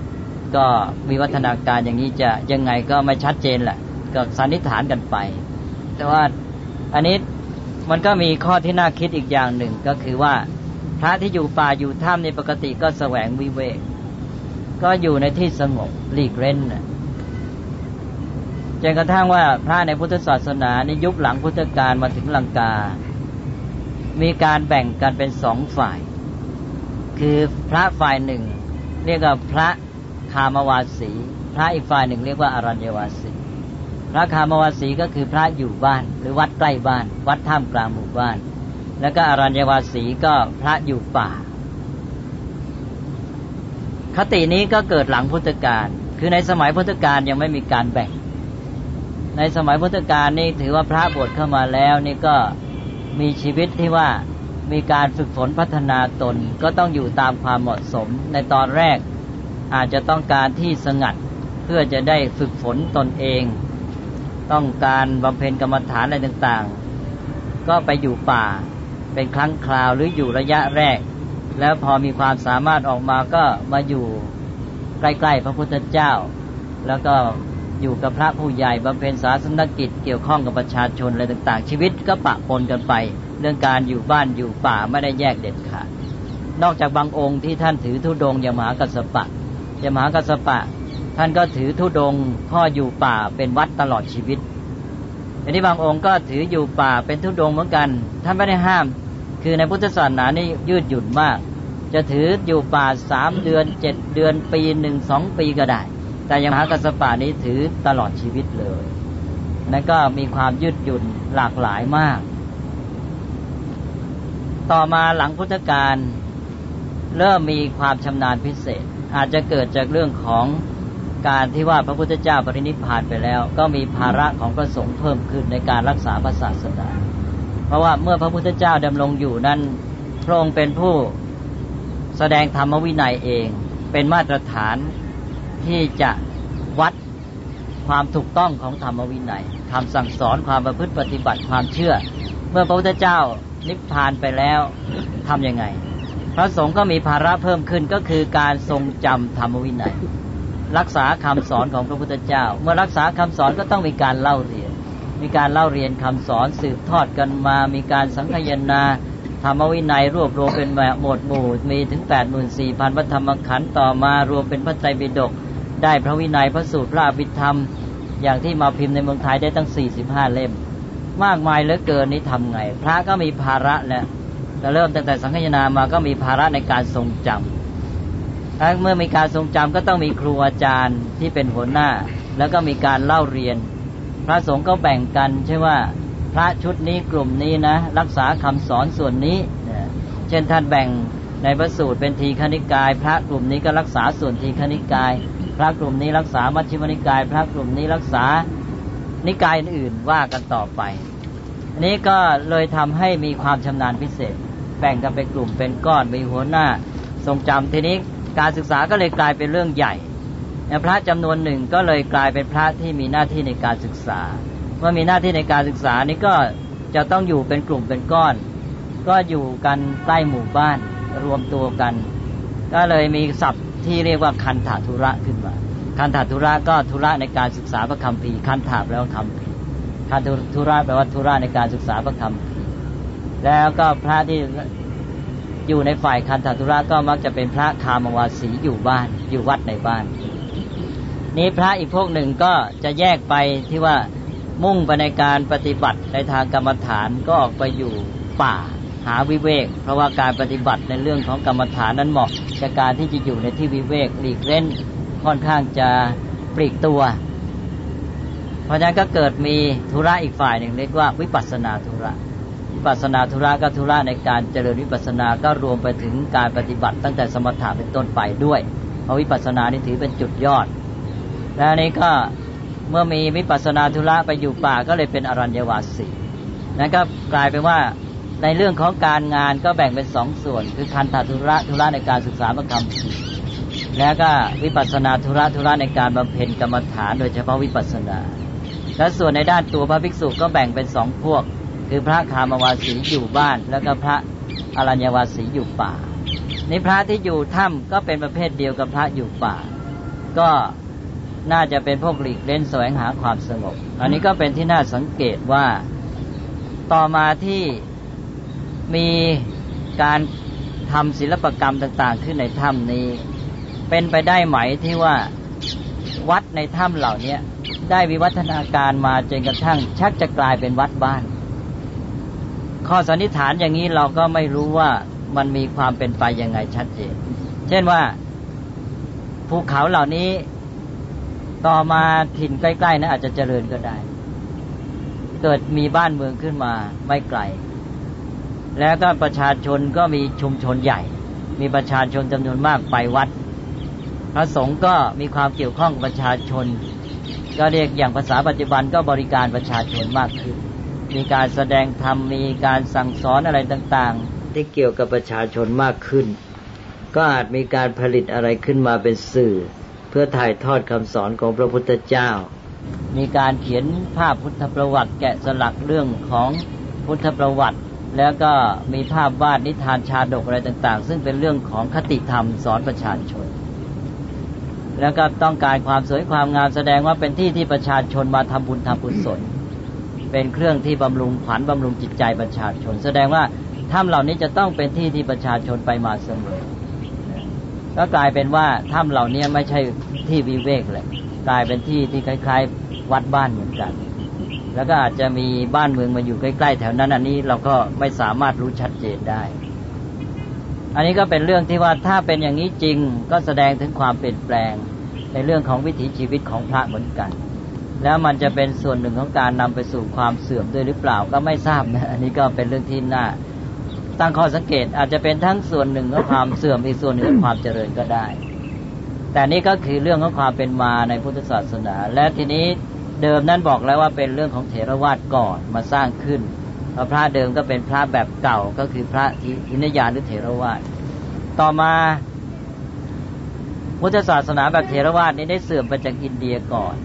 ก็วิวัฒนาการอย่างนี้จะยังไงก็ไม่ชัดเจนแหละก็สันนิษฐานกันไปแต่ว่าอันนี้มันก็มีข้อที่น่าคิดอีกอย่างหนึ่งก็คือว่าพระที่อยู่ป่าอยู่ถ้ำในปกติก็แสวงวิเวกก็อยู่ในที่สงบหลีกเล่นนะจนกระทั่งว่าพระในพุทธศาสนาในยุคหลังพุทธกาลมาถึงลังกามีการแบ่งกันเป็นสองฝ่ายคือพระฝ่ายหนึ่งเรียกว่าพระคามวาสีพระอีกฝ่ายหนึ่งเรียกว่าอรัญญวาสีพระคามวาสีก็คือพระอยู่บ้านหรือวัดใกล้บ้านวัดท่ามกลางหมู่บ้านแล้วก็อรัญญวาสีก็พระอยู่ป่าคตินี้ก็เกิดหลังพุทธกาลคือในสมัยพุทธกาลยังไม่มีการแบ่งในสมัยพุทธกาลนี่ถือว่าพระบวชเข้ามาแล้วนี่ก็มีชีวิตที่ว่ามีการฝึกฝนพัฒนาตนก็ต้องอยู่ตามความเหมาะสมในตอนแรกอาจจะต้องการที่สงัดเพื่อจะได้ฝึกฝนตนเองต้องการบำเพ็ญกรรมฐานอะไรต่างๆก็ไปอยู่ป่าเป็นครั้งคราวหรืออยู่ระยะแรกแล้วพอมีความสามารถออกมาก็มาอยู่ใกล้ๆพระพุทธเจ้าแล้วก็อยู่กับพระผู้ใหญ่บำเพ็ญศาสนกิจเกี่ยวข้องกับประชาชนอะไรต่างๆชีวิตก็ปะปนกันไปเรื่องการอยู่บ้านอยู่ป่าไม่ได้แยกเด็ดขาดนอกจากบางองค์ที่ท่านถือธุดงค์อย่างมหากัสสปะอย่างมหากัสสปะท่านก็ถือธุดงค์พ่ออยู่ป่าเป็นวัดตลอดชีวิตอันนี้บางองค์ก็ถืออยู่ป่าเป็นธุดงค์เหมือนกันท่านไม่ได้ห้ามคือในพุทธศาสนานี่ยืดหยุ่นมากจะถืออยู่ป่าสามเดือนเจ็ดเดือนปีหนึ่งสองปีก็ได้แต่อย่างมหากัสสปะนี้ถือตลอดชีวิตเลยนั่นก็มีความยืดหยุ่นหลากหลายมากต่อมาหลังพุทธกาลเริ่มมีความชำนาญพิเศษอาจจะเกิดจากเรื่องของการที่ว่าพระพุทธเจ้าปรินิพพานไปแล้วก็มีภาระของพระสงฆ์เพิ่มขึ้นในการรักษาพระศาสนาเพราะว่าเมื่อพระพุทธเจ้าดำรงอยู่นั้นพระองค์เป็นผู้แสดงธรรมวินัยเองเป็นมาตรฐานที่จะวัดความถูกต้องของธรรมวินัยคำสั่งสอนความประพฤติปฏิบัติความเชื่อเมื่อพระพุทธเจ้านิพพานไปแล้วทำยังไงพระสงฆ์ก็มีภาระเพิ่มขึ้นก็คือการทรงจำธรรมวินัยรักษาคำสอนของพระพุทธเจ้าเมื่อรักษาคำสอนก็ต้องมีการเล่าเรียนมีการเล่าเรียนคำสอนสืบทอดกันมามีการสังคายนาธรรมวินัยรวบรวมเป็นหมวดหมู่มีถึง แปดหมื่นสี่พัน พระธรรมขันธ์ต่อมารวมเป็นพระไตรปิฎกได้พระวินัยพระสูตรพระอภิธรรมอย่างที่มาพิมพ์ในเมืองไทยได้ตั้งสี่สิบห้าเล่มมากมายเหลือเกินนี้ทำไงพระก็มีภาระแล้วแต่เริ่มตั้งแต่สังคายนามาก็มีภาระในการทรงจำเมื่อมีการทรงจำก็ต้องมีครูอาจารย์ที่เป็นหัวหน้าแล้วก็มีการเล่าเรียนพระสงฆ์ก็แบ่งกันใช่ว่าพระชุดนี้กลุ่มนี้นะรักษาคำสอนส่วนนี้เช่นท่านแบ่งในพระสูตรเป็นทีฆนิกายพระกลุ่มนี้ก็รักษาส่วนทีฆนิกายพระกลุ่มนี้รักษามัชฌิมนิกายพระกลุ่มนี้รักษานิกายอื่นว่ากันต่อไปอันนี้ก็เลยทำให้มีความชำนาญพิเศษแบ่งกันเป็นกลุ่มเป็นก้อนมีหัวหน้าทรงจำทีนี้การศึกษาก็เลยกลายเป็นเรื่องใหญ่พระจำนวนหนึ่งก็เลยกลายเป็นพระที่มีหน้าที่ในการศึกษาเมื่อมีหน้าที่ในการศึกษานี้ก็จะต้องอยู่เป็นกลุ่มเป็นก้อนก็อยู่กันใกล้หมู่บ้านรวมตัวกันก็เลยมีศัพท์ที่เรียกว่าคันธธุระขึ้นมาคันธธุระก็ธุระในการศึกษาพระคัมภีร์คันธะแปลว่าคัมภีร์คันธุระแปลว่าธุระในการศึกษาพระคัมภีร์แล้วก็พระที่อยู่ในฝ่ายคันธธุระก็มักจะเป็นพระคามวาสีอยู่บ้านอยู่วัดในบ้านนี้พระอีกพวกหนึ่งก็จะแยกไปที่ว่ามุ่งไปในการปฏิบัติในทางกรรมฐานก็ออกไปอยู่ป่าหาวิเวกเพราะว่าการปฏิบัติในเรื่องของกรรมฐานนั้นเหมาะกับการที่จะอยู่ในที่วิเวกหลีกเล่นค่อนข้างจะปลีกตัวเพราะฉะนั้นก็เกิดมีธุระอีกฝ่ายหนึ่งเรียกว่าวิปัสสนาธุระวิปัสสนาธุระก็ธุระในการเจริญวิปัสสนาก็รวมไปถึงการปฏิบัติตั้งแต่สมถะเป็นต้นไปด้วยเพราะวิปัสสนานี่ถือเป็นจุดยอดและนี้ก็เมื่อมีวิปัสสนาธุระไปอยู่ป่าก็เลยเป็นอรัญญวาสีนั้นก็กลายเป็นว่าในเรื่องของการงานก็แบ่งเป็นสองส่วนคือคันธธุระธุระในการศึกษาพระธรรมแล้วก็วิปัสสนาธุระธุระในการบำเพ็ญกรรมฐานโดยเฉพาะวิปัสสนาและส่วนในด้านตัวพระภิกษุก็แบ่งเป็นสองพวกคือพระคามวาสีอยู่บ้านแล้วก็พระอรัญญวาสีอยู่ป่าในพระที่อยู่ถ้ำก็เป็นประเภทเดียวกับพระอยู่ป่าก็น่าจะเป็นพวกหลีกเล่นแสวงหาความสงบอันนี้ก็เป็นที่น่าสังเกตว่าต่อมาที่มีการทำศิลปกรรมต่างๆขึ้นในถ้ำนี้เป็นไปได้ไหมที่ว่าวัดในถ้ำเหล่านี้ได้วิวัฒนาการมาจนกระทั่งชักจะกลายเป็นวัดบ้านข้อสันนิษฐานอย่างนี้เราก็ไม่รู้ว่ามันมีความเป็นไปยังไงชัดเจนเช่นว่าภูเขาเหล่านี้ต่อมาถิ่นใกล้ๆนั้นอาจจะเจริญก็ได้เกิดมีบ้านเมืองขึ้นมาไม่ไกลแล้วก็ประชาชนก็มีชุมชนใหญ่มีประชาชนจำนวนมากไปวัดพระสงฆ์ก็มีความเกี่ยวข้องกับประชาชนก็เรียกอย่างภาษาปัจจุบันก็บริการประชาชนมากขึ้นมีการแสดงธรรมมีการสั่งสอนอะไรต่างๆที่เกี่ยวกับประชาชนมากขึ้นก็อาจมีการผลิตอะไรขึ้นมาเป็นสื่อเพื่อถ่ายทอดคำสอนของพระพุทธเจ้ามีการเขียนภาพพุทธประวัติแกะสลักเรื่องของพุทธประวัติแล้วก็มีภาพวาดนิทานชาดกอะไรต่างๆซึ่งเป็นเรื่องของคติธรรมสอนประชาชนแล้วก็ต้องการความสวยความงามแสดงว่าเป็นที่ที่ประชาชนมาทำบุญทำกุศลเป็นเครื่องที่บำรุงขวัญบำรุงจิตใจประชาชนแสดงว่าถ้ำเหล่านี้จะต้องเป็นที่ที่ประชาชนไปมาเสมอก็กลายเป็นว่าถ้ำเหล่านี้ไม่ใช่ที่วิเวกเลยกลายเป็นที่ที่คล้ายๆวัดบ้านเหมือนกันแล้วก็อาจจะมีบ้านเมืองมาอยู่ใกล้ๆแถวนั้นอันนี้เราก็ไม่สามารถรู้ชัดเจนได้อันนี้ก็เป็นเรื่องที่ว่าถ้าเป็นอย่างนี้จริงก็แสดงถึงความเปลี่ยนแปลงในเรื่องของวิถีชีวิตของพระเหมือนกันแล้วมันจะเป็นส่วนหนึ่งของการนำไปสู่ความเสื่อมด้วยหรือเปล่าก็ไม่ทราบนะอันนี้ก็เป็นเรื่องที่น่าตั้งข้อสังเกตอาจจะเป็นทั้งส่วนหนึ่งของความเสื่อมอีกส่วนหนึ่งของความเจริญก็ได้แต่นี่ก็คือเรื่องของความเป็นมาในพุทธศาสนาและทีนี้เดิมนั้นบอกแล้วว่าเป็นเรื่องของเถรวาทก่อนมาสร้างขึ้นเพราะพระเดิมก็เป็นพระแบบเก่าก็คือพระทินยานหรือเถรวาทต่อมาพุทธศาสนาแบบเถรวาทนี้ได้เสื่อมไปจากอินเดียก่อน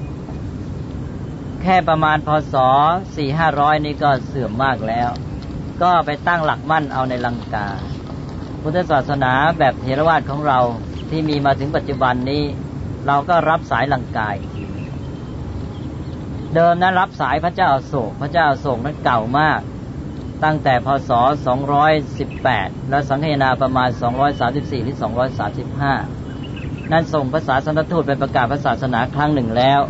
แค่ประมาณพ.ศ. สี่ห้าร้อยนี่ก็เสื่อมมากแล้วก็ไปตั้งหลักมั่นเอาในลังกาพุทธศาสนาแบบเถรวาทของเราที่มีมาถึงปัจจุบันนี้เราก็รับสายลังกาอีกทีเดิมนั้นรับสายพระเจ้าอโศกพระเจ้าอโศกนั้นเก่ามากตั้งแต่พ.ศ. สองร้อยสิบแปดและสังฆนาประมาณสองร้อยสามสิบสี่หรือสองร้อยสามสิบห้านั้นส่งภาษาสันตทูตไปประกาศศาสนาครั้งหนึ่งแล้ว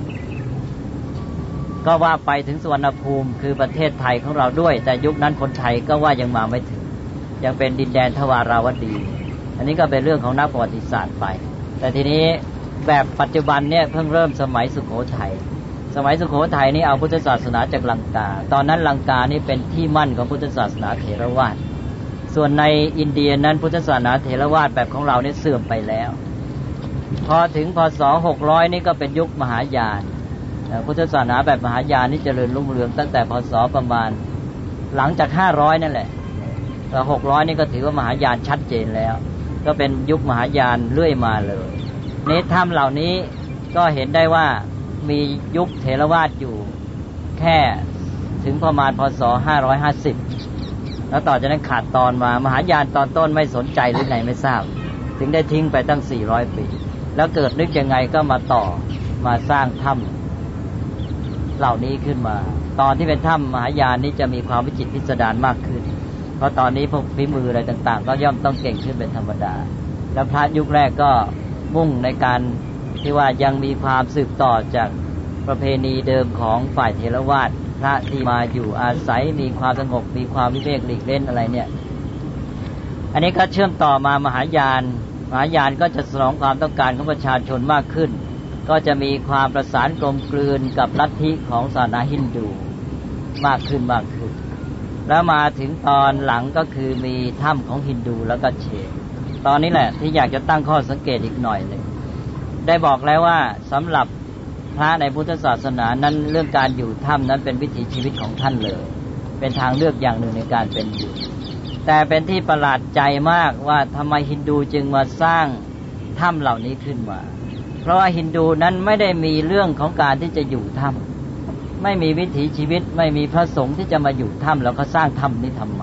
ก็ว่าไปถึงสุวรรณภูมิคือประเทศไทยของเราด้วยแต่ยุคนั้นคนไทยก็ว่ายังมาไม่ถึงยังเป็นดินแดนทวาราวดีอันนี้ก็เป็นเรื่องของนักประวัติศาสตร์ไปแต่ทีนี้แบบปัจจุบันเนี่ยเพิ่งเริ่มสมัยสุโขทัยสมัยสุโขทัยนี่เอาพุทธศาสนาจากลังกาตอนนั้นลังกานี่เป็นที่มั่นของพุทธศาสนาเถรวาทส่วนในอินเดียนั้นพุทธศาสนาเถรวาทแบบของเราเนี่ยเสื่อมไปแล้วพอถึงพ.ศ. หกร้อยนี่ก็เป็นยุคมหายานพุทธศาสนาแบบมหายานนี่เจริญรุ่งเรืองตั้งแต่พ.ศ. ประมาณหลังจากห้าร้อยนั่นแหละแต่หกร้อยนี่ก็ถือว่ามหายานชัดเจนแล้วก็เป็นยุคมหายานเรื่อยมาเลยนี้ถ้ำเหล่านี้ก็เห็นได้ว่ามียุคเถรวาทอยู่แค่ถึงประมาณพ.ศ. ห้าร้อยห้าสิบแล้วต่อจากนั้นขาดตอนมามหายานตอนต้นไม่สนใจหรือไงไม่ทราบถึงได้ทิ้งไปตั้งสี่ร้อยปีแล้วเกิดนึกยังไงก็มาต่อมาสร้างถ้ำเหล่านี้ขึ้นมาตอนที่เป็นถ้ำมหายานนี้จะมีความวิจิตรพิสดารมากขึ้นเพราะตอนนี้พวกฝีมืออะไรต่างๆก็ย่อมต้องเก่งขึ้นเป็นธรรมดาแล้วพระยุคแรกก็มุ่งในการที่ว่ายังมีความสืบต่อจากประเพณีเดิมของฝ่ายเถรวาทพระที่มาอยู่อาศัยมีความสงบมีความวิเวกหลีกเล่นอะไรเนี่ยอันนี้ก็เชื่อมต่อมามหายานมหายานก็จะสนองความต้องการของประชาชนมากขึ้นก็จะมีความประสานกลมกลืนกับลัทธิของศาสนาฮินดูมากขึ้นมากขึ้นแล้วมาถึงตอนหลังก็คือมีถ้ำของฮินดูแล้วก็เชนตอนนี้แหละที่อยากจะตั้งข้อสังเกตอีกหน่อยนึงได้บอกแล้วว่าสำหรับพระในพุทธศาสนานั้นเรื่องการอยู่ถ้ำนั้นเป็นวิถีชีวิตของท่านเลยเป็นทางเลือกอย่างหนึ่งในการเป็นอยู่แต่เป็นที่ประหลาดใจมากว่าทำไมฮินดูจึงมาสร้างถ้ำเหล่านี้ขึ้นมาเพราะว่าฮินดูนั้นไม่ได้มีเรื่องของการที่จะอยู่ถ้ำไม่มีวิถีชีวิตไม่มีพระสงฆ์ที่จะมาอยู่ถ้ำแล้วก็สร้างถ้ำนี้ทำไม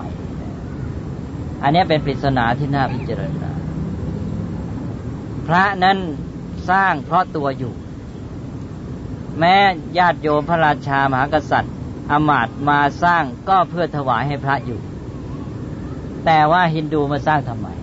อันนี้เป็นปริศนาที่น่าพิจารณาพระนั้นสร้างเพราะตัวอยู่แม้ญาติโยมพระราชามหากษัตริย์อมาตย์มาสร้างก็เพื่อถวายให้พระอยู่แต่ว่าฮินดูมาสร้างทำไม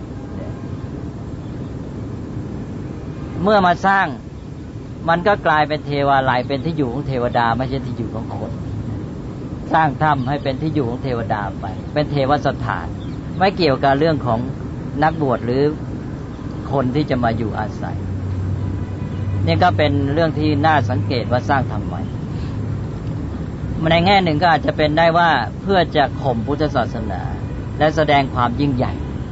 เมื่อมาสร้างมันก็กลายเป็นเทวาลัยเป็นที่อยู่ของเทวดาไม่ใช่ที่อยู่ของคนสร้างถ้ำให้เป็นที่อยู่ของเทวดาไปเป็นเทวสถานไม่เกี่ยวกับเรื่องของนักบวชหรือคนที่จะมาอยู่อาศัยนี่ก็เป็นเรื่องที่น่าสังเกตว่าสร้างทำไมในแง่หนึ่งก็อาจจะเป็นได้ว่าเพื่อจะข่มพุทธศาสนาและแสดงความยิ่งใหญ่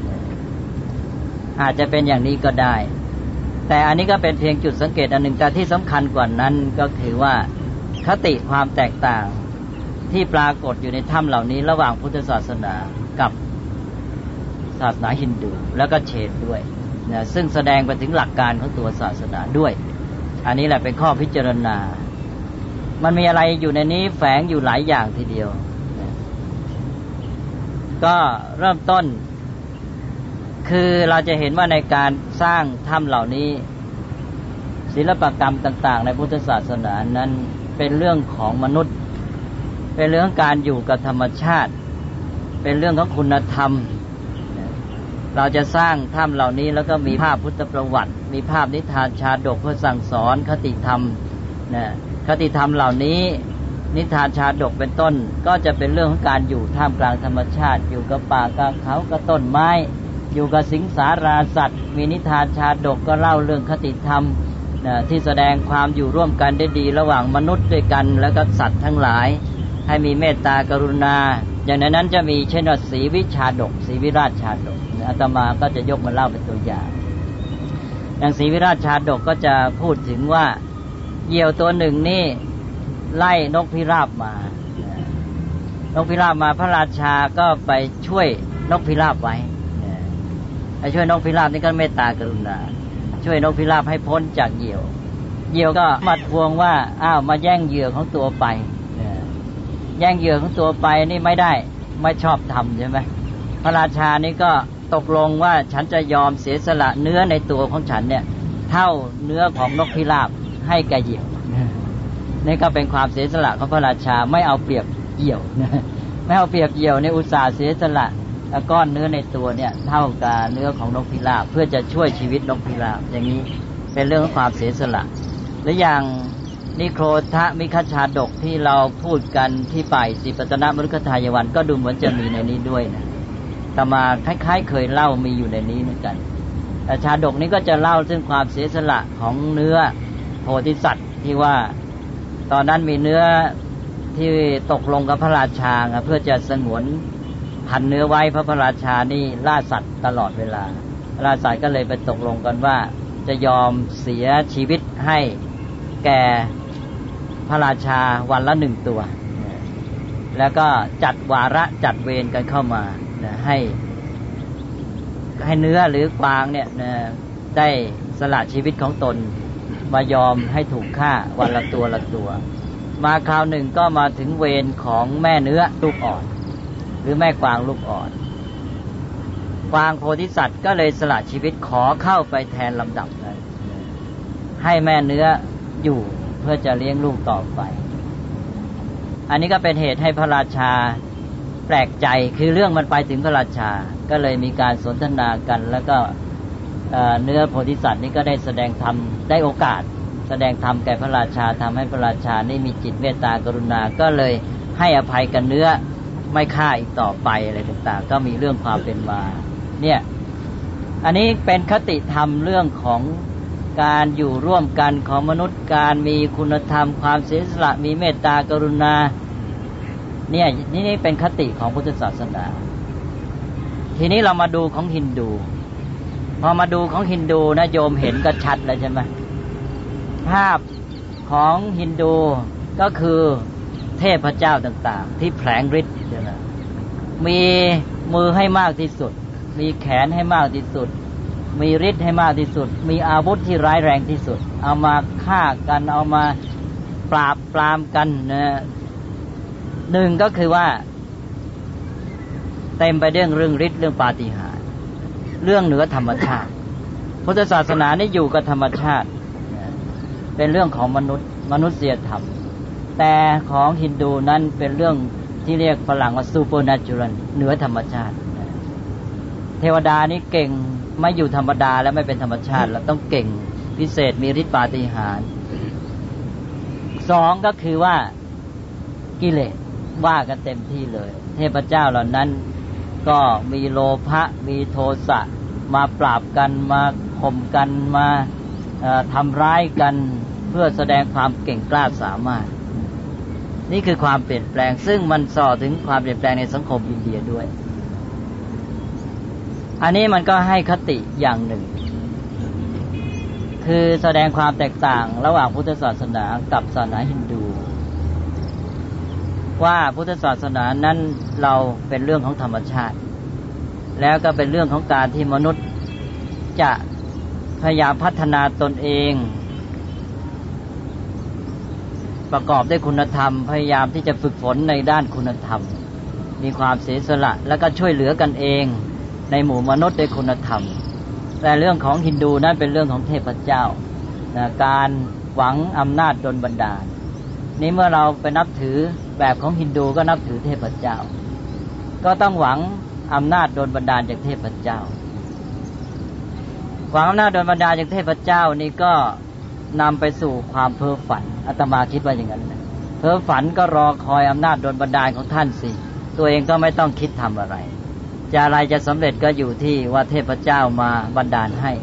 อาจจะเป็นอย่างนี้ก็ได้แต่อันนี้ก็เป็นเพียงจุดสังเกตอันหนึ่งแต่ที่สำคัญกว่านั้นก็คือว่าคติความแตกต่างที่ปรากฏอยู่ในถ้ำเหล่านี้ระหว่างพุทธศาสนากับศาสนาฮินดูแล้วก็เชนด้วยนะซึ่งแสดงไปถึงหลักการของตัวศาสนาด้วยอันนี้แหละเป็นข้อพิจารณามันมีอะไรอยู่ในนี้แฝงอยู่หลายอย่างทีเดียวก็เริ่มต้นคือเราจะเห็นว่าในการสร้างถ้ำเหล่านี้ศิลปกรรมต่างๆในพุทธศาสนานั้นเป็นเรื่องของมนุษย์เป็นเรื่องการอยู่กับธรรมชาติเป็นเรื่องของคุณธรรมเราจะสร้างถ้ำเหล่านี้แล้วก็มีภาพพุทธประวัติมีภาพนิทานชาดกเพื่อสั่งสอนคติธรรมนะคติธรรมเหล่านี้นิทานชาดกเป็นต้นก็จะเป็นเรื่องของการอยู่ท่ามกลางธรรมชาติอยู่กับป่ากับเขากับต้นไม้อยู่กับสิงสาราสัตว์มีนิทานชาดกก็เล่าเรื่องคติธรรมนะที่แสดงความอยู่ร่วมกันได้ดีระหว่างมนุษย์ด้วยกันแล้วก็สัตว์ทั้งหลายให้มีเมตตากรุณาอย่างนั้นจะมีเช่นว่าศรีวิชาดกศรีวิราชชาดกอาตมาก็จะยกมาเล่าเป็นตัวอย่างอย่างศรีวิราชชาดกก็จะพูดถึงว่าเหยี่ยวตัวหนึ่งนี่ไล่นกพิราบมานกพิราบมาพระราชาก็ไปช่วยนกพิราบไว้ไปช่วยนกพิราบนี่ก็เมตตากรุณาช่วยนกพิราบให้พ้นจากเหยี่ยวเหยี่ยวก็มาทวงว่าอ้าวมาแย่งเหยื่อของตัวไปแย่งเหยื่อของตัวไปนี่ไม่ได้ไม่ชอบทำใช่ไหมพระราชานี่ก็ตกลงว่าฉันจะยอมเสียสละเนื้อในตัวของฉันเนี่ยเท่าเนื้อของนกพิราบให้แก่เหยี่ยวนี่ก็เป็นความเสียสละของพระราชาไม่เอาเปรียบเหยี่ยวไม่เอาเปรียบเหยี่ยวในอุตสาห์เสียสละก้อนเนื้อในตัวเนี่ยเท่ากับเนื้อของนกพิราบเพื่อจะช่วยชีวิตนกพิราบอย่างนี้เป็นเรื่องของความเสียสละหรืออย่างนิโครธะมิคชาดกที่เราพูดกันที่ป่ายสิปัตตนมฤคทายวันก็ดูเหมือนจะมีในนี้ด้วยนะแต่มาคล้ายๆเคยเล่ามีอยู่ในนี้เหมือนกันแต่ชาดกนี้ก็จะเล่าซึ่งความเสียสละของเนื้อโพธิสัตว์ที่ว่าตอนนั้นมีเนื้อที่ตกลงกับพระราชาเพื่อจะสงวนพันเนื้อไว้เพราะพระราชานี่ล่าสัตว์ตลอดเวลาพระราชาก็เลยไปตกลงกันว่าจะยอมเสียชีวิตให้แก่พระราชาวันละหนึ่งตัวแล้วก็จัดวาระจัดเวรกันเข้ามาให้ให้เนื้อหรือกวางเนี่ยได้สละชีวิตของตนมายอมให้ถูกฆ่าวันละตัวละตัวมาคราวหนึ่งก็มาถึงเวรของแม่เนื้อลูกอ่อนหรือแม่กวางลูกอ่อนกวางโพธิสัตว์ก็เลยสละชีวิตขอเข้าไปแทนลำดับนั้นให้แม่เนื้ออยู่เพื่อจะเลี้ยงลูกต่อไปอันนี้ก็เป็นเหตุให้พระราชาแปลกใจคือเรื่องมันไปถึงพระราชาก็เลยมีการสนทนากันแล้วก็เนื้อโพธิสัตว์นี้ก็ได้แสดงธรรมได้โอกาสแสดงธรรมแก่พระราชาทำให้พระราชานี่มีจิตเมตตากรุณาก็เลยให้อภัยกันเนื้อไม่ฆ่าอีกต่อไปอะไรต่างๆก็มีเรื่องความเป็นมาเนี่ยอันนี้เป็นคติธรรมเรื่องของการอยู่ร่วมกันของมนุษย์การมีคุณธรรมความเสียสละมีเมตตากรุณาเนี่ยนี่เป็นคติของพุทธศาสนาทีนี้เรามาดูของฮินดูพอมาดูของฮินดูนะโยมเห็นก็ชัดเลยใช่ไหมภาพของฮินดูก็คือเทพเจ้าต่างๆที่แผลงฤทธิ์มีมือให้มากที่สุดมีแขนให้มากที่สุดมีฤทธิ์ให้มากที่สุดมีอาวุธที่ร้ายแรงที่สุดเอามาฆ่ากันเอามาปราบปรามกันนะหนึ่งก็คือว่าเต็มไปด้วยเรื่องฤทธิ์เรื่องปาฏิหาริย์เรื่องเหนือธรรมชาติพุทธศาสนานี่อยู่กับธรรมชาติเป็นเรื่องของมนุษย์มนุษยธรรมแต่ของฮินดูนั้นเป็นเรื่องที่เรียกฝรั่งว่า supernatural เหนือธรรมชาติเทวดานี้เก่งไม่อยู่ธรรมดาและไม่เป็นธรรมชาติแล้วต้องเก่งพิเศษมีฤทธิ์ปาฏิหาริย์สองก็คือว่ากิเลสว่ากันเต็มที่เลยเทพเจ้าเหล่านั้นก็มีโลภะมีโทสะมาปราบกันมาข่มกันมาทำร้ายกันเพื่อแสดงความเก่งกล้าสามารถนี่คือความเปลี่ยนแปลงซึ่งมันส่อถึงความเปลี่ยนแปลงในสังคมอินเดียด้วยอันนี้มันก็ให้คติอย่างหนึ่งคือแสดงความแตกต่างระหว่างพุทธศาสนากับศาสนาฮินดูว่าพุทธศาสนานั้นเราเป็นเรื่องของธรรมชาติแล้วก็เป็นเรื่องของการที่มนุษย์จะพยายามพัฒนาตนเองประกอบด้วยคุณธรรมพยายามที่จะฝึกฝนในด้านคุณธรรมมีความเสียสละแล้วก็ช่วยเหลือกันเองในหมู่มนุษย์ด้วยคุณธรรมแต่เรื่องของฮินดูนั้นเป็นเรื่องของเทพเจ้านะการหวังอำนาจดลบันดาลนี้เมื่อเราไปนับถือแบบของฮินดูก็นับถือเทพเจ้าก็ต้องหวังอำนาจดลบันดาลจากเทพเจ้าหวังอำนาจดลบันดาลจากเทพเจ้านี่ก็นำไปสู่ความเพ้อฝันอาตมาคิดว่าอย่างนั้นนะเพ้อฝันก็รอคอยอำนาจดลบันดาลของท่านสิตัวเองก็ไม่ต้องคิดทำอะไรจะอะไรจะสำเร็จก็อยู่ที่ว่าเทพเจ้ามาบันดาลให้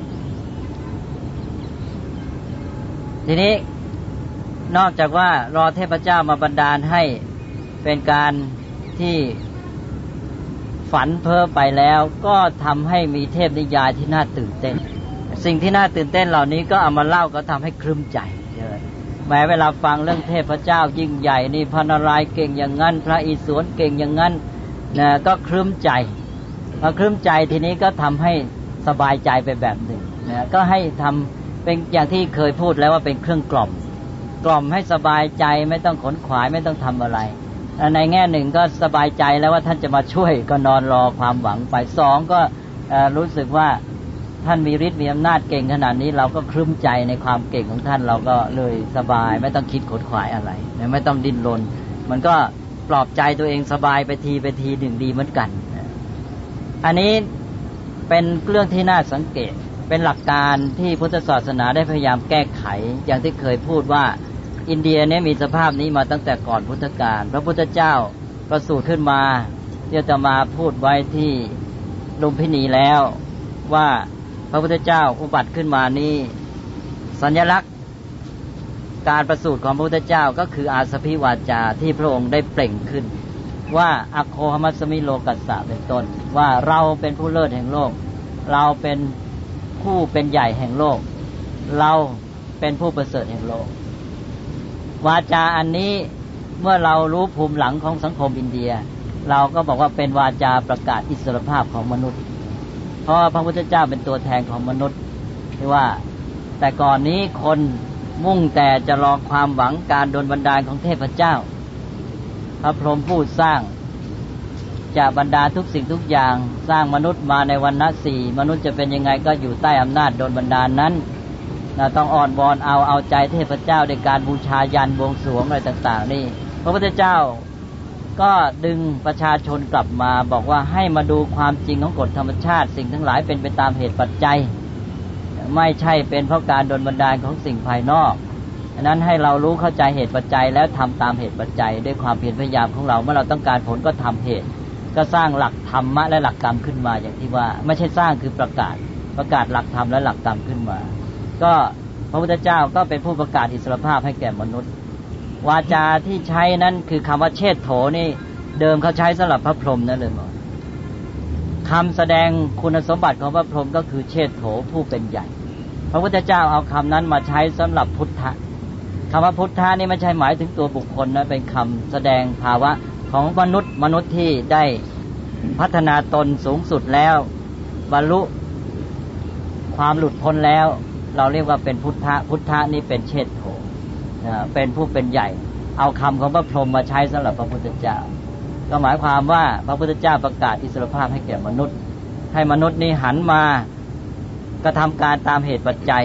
ทีนี้นอกจากว่ารอเทพเจ้ามาบันดาลให้เป็นการที่ฝันเพ้อไปแล้วก็ทำให้มีเทพนิยายที่น่าตื่นเต้นสิ่งที่น่าตื่นเต้นเหล่านี้ก็เอามาเล่าก็ทำให้ครึ้มใจแม้เวลาฟังเรื่องเทพเจ้ายิ่งใหญ่นี่พระนารายณ์เก่งอย่างนั้นพระอิศวรเก่งอย่างนั้นนะก็ครึ้มใจพอครึ้มใจทีนี้ก็ทำให้สบายใจไปแบบหนึ่งนะก็ให้ทำเป็นอย่างที่เคยพูดแล้วว่าเป็นเครื่องกล่อมกล่อมให้สบายใจไม่ต้องขนขวายไม่ต้องทำอะไรในแง่หนึ่งก็สบายใจแล้วว่าท่านจะมาช่วยก็นอนรอความหวังไปสองก็รู้สึกว่าท่านมีฤทธิ์มีอำนาจเก่งขนาดนี้เราก็ครึ้มใจในความเก่งของท่านเราก็เลยสบายไม่ต้องคิดขนขวายอะไรไม่ต้องดิ้นรนมันก็ปลอบใจตัวเองสบายไปทีไปทีหนึ่งดีเหมือนกันอันนี้เป็นเรื่องที่น่าสังเกตเป็นหลักการที่พุทธศาสนาได้พยายามแก้ไขอย่างที่เคยพูดว่าอินเดียเนี่ยมีสภาพนี้มาตั้งแต่ก่อนพุทธกาลพระพุทธเจ้าประสูติขึ้นมาที่จะมาพูดไว้ที่ลุมพินีแล้วว่าพระพุทธเจ้าอุบัติขึ้นมานี้สัญลักษณ์การประสูติของพระพุทธเจ้าก็คืออาสพิวาจาที่พระองค์ได้เปล่งขึ้นว่าอโคหมัสมิโลกัสสะเป็นต้นว่าเราเป็นผู้เลิศแห่งโลกเราเป็นผู้เป็นใหญ่แห่งโลกเราเป็นผู้ประเสริฐแห่งโลกวาจาอันนี้เมื่อเรารู้ภูมิหลังของสังคมอินเดียเราก็บอกว่าเป็นวาจาประกาศอิสรภาพของมนุษย์เพราะพระพุทธเจ้าเป็นตัวแทนของมนุษย์ที่ว่าแต่ก่อนนี้คนมุ่งแต่จะรอความหวังการดลบันดาลของเทพเจ้าพระพรหมผู้สร้างจะบรรดาทุกสิ่งทุกอย่างสร้างมนุษย์มาในวรรณะสี่มนุษย์จะเป็นยังไงก็อยู่ใต้อำนาจดลบันดาลนั้นเราต้องอ่อนวอนเอาเอาใจเทพเจ้าในการบูชายันบวงสรวงอะไรต่างๆนี่พระพุทธเจ้าก็ดึงประชาชนกลับมาบอกว่าให้มาดูความจริงของกฎธรรมชาติสิ่งทั้งหลายเป็นไปตามเหตุปัจจัยไม่ใช่เป็นเพราะการดลบันดาลของสิ่งภายนอกฉะนั้นให้เรารู้เข้าใจเหตุปัจจัยแล้วทำตามเหตุปัจจัยด้วยความเพียรพยายามของเราเมื่อเราต้องการผลก็ทำเหตุก็สร้างหลักธรรมะและหลักกรรมขึ้นมาอย่างที่ว่าไม่ใช่สร้างคือประกาศประกาศหลักธรรมและหลักกรรมขึ้นมาก็พระพุทธเจ้าก็เป็นผู้ประกาศอิสรภาพให้แก่มนุษย์วาจาที่ใช้นั้นคือคำว่าเชษโถนี่เดิมเขาใช้สำหรับพระพรหมนั่นเลยหมดคำแสดงคุณสมบัติของพระพรหมก็คือเชษโถผู้เป็นใหญ่พระพุทธเจ้าเอาคำนั้นมาใช้สำหรับพุทธะคำว่าพุทธะนี่ไม่ใช่หมายถึงตัวบุคคลนะเป็นคำแสดงภาวะของมนุษย์มนุษย์ที่ได้พัฒนาตนสูงสุดแล้วบรรลุความหลุดพ้นแล้วเราเรียกว่าเป็นพุทธะพุทธะนี่เป็นเชษโถเป็นผู้เป็นใหญ่เอาคำของพระพรหมมาใช้สำหรับพระพุทธเจ้าก็หมายความว่าพระพุทธเจ้าประกาศอิสรภาพให้แก่มนุษย์ให้มนุษย์นี่หันมากระทำการตามเหตุปัจจัย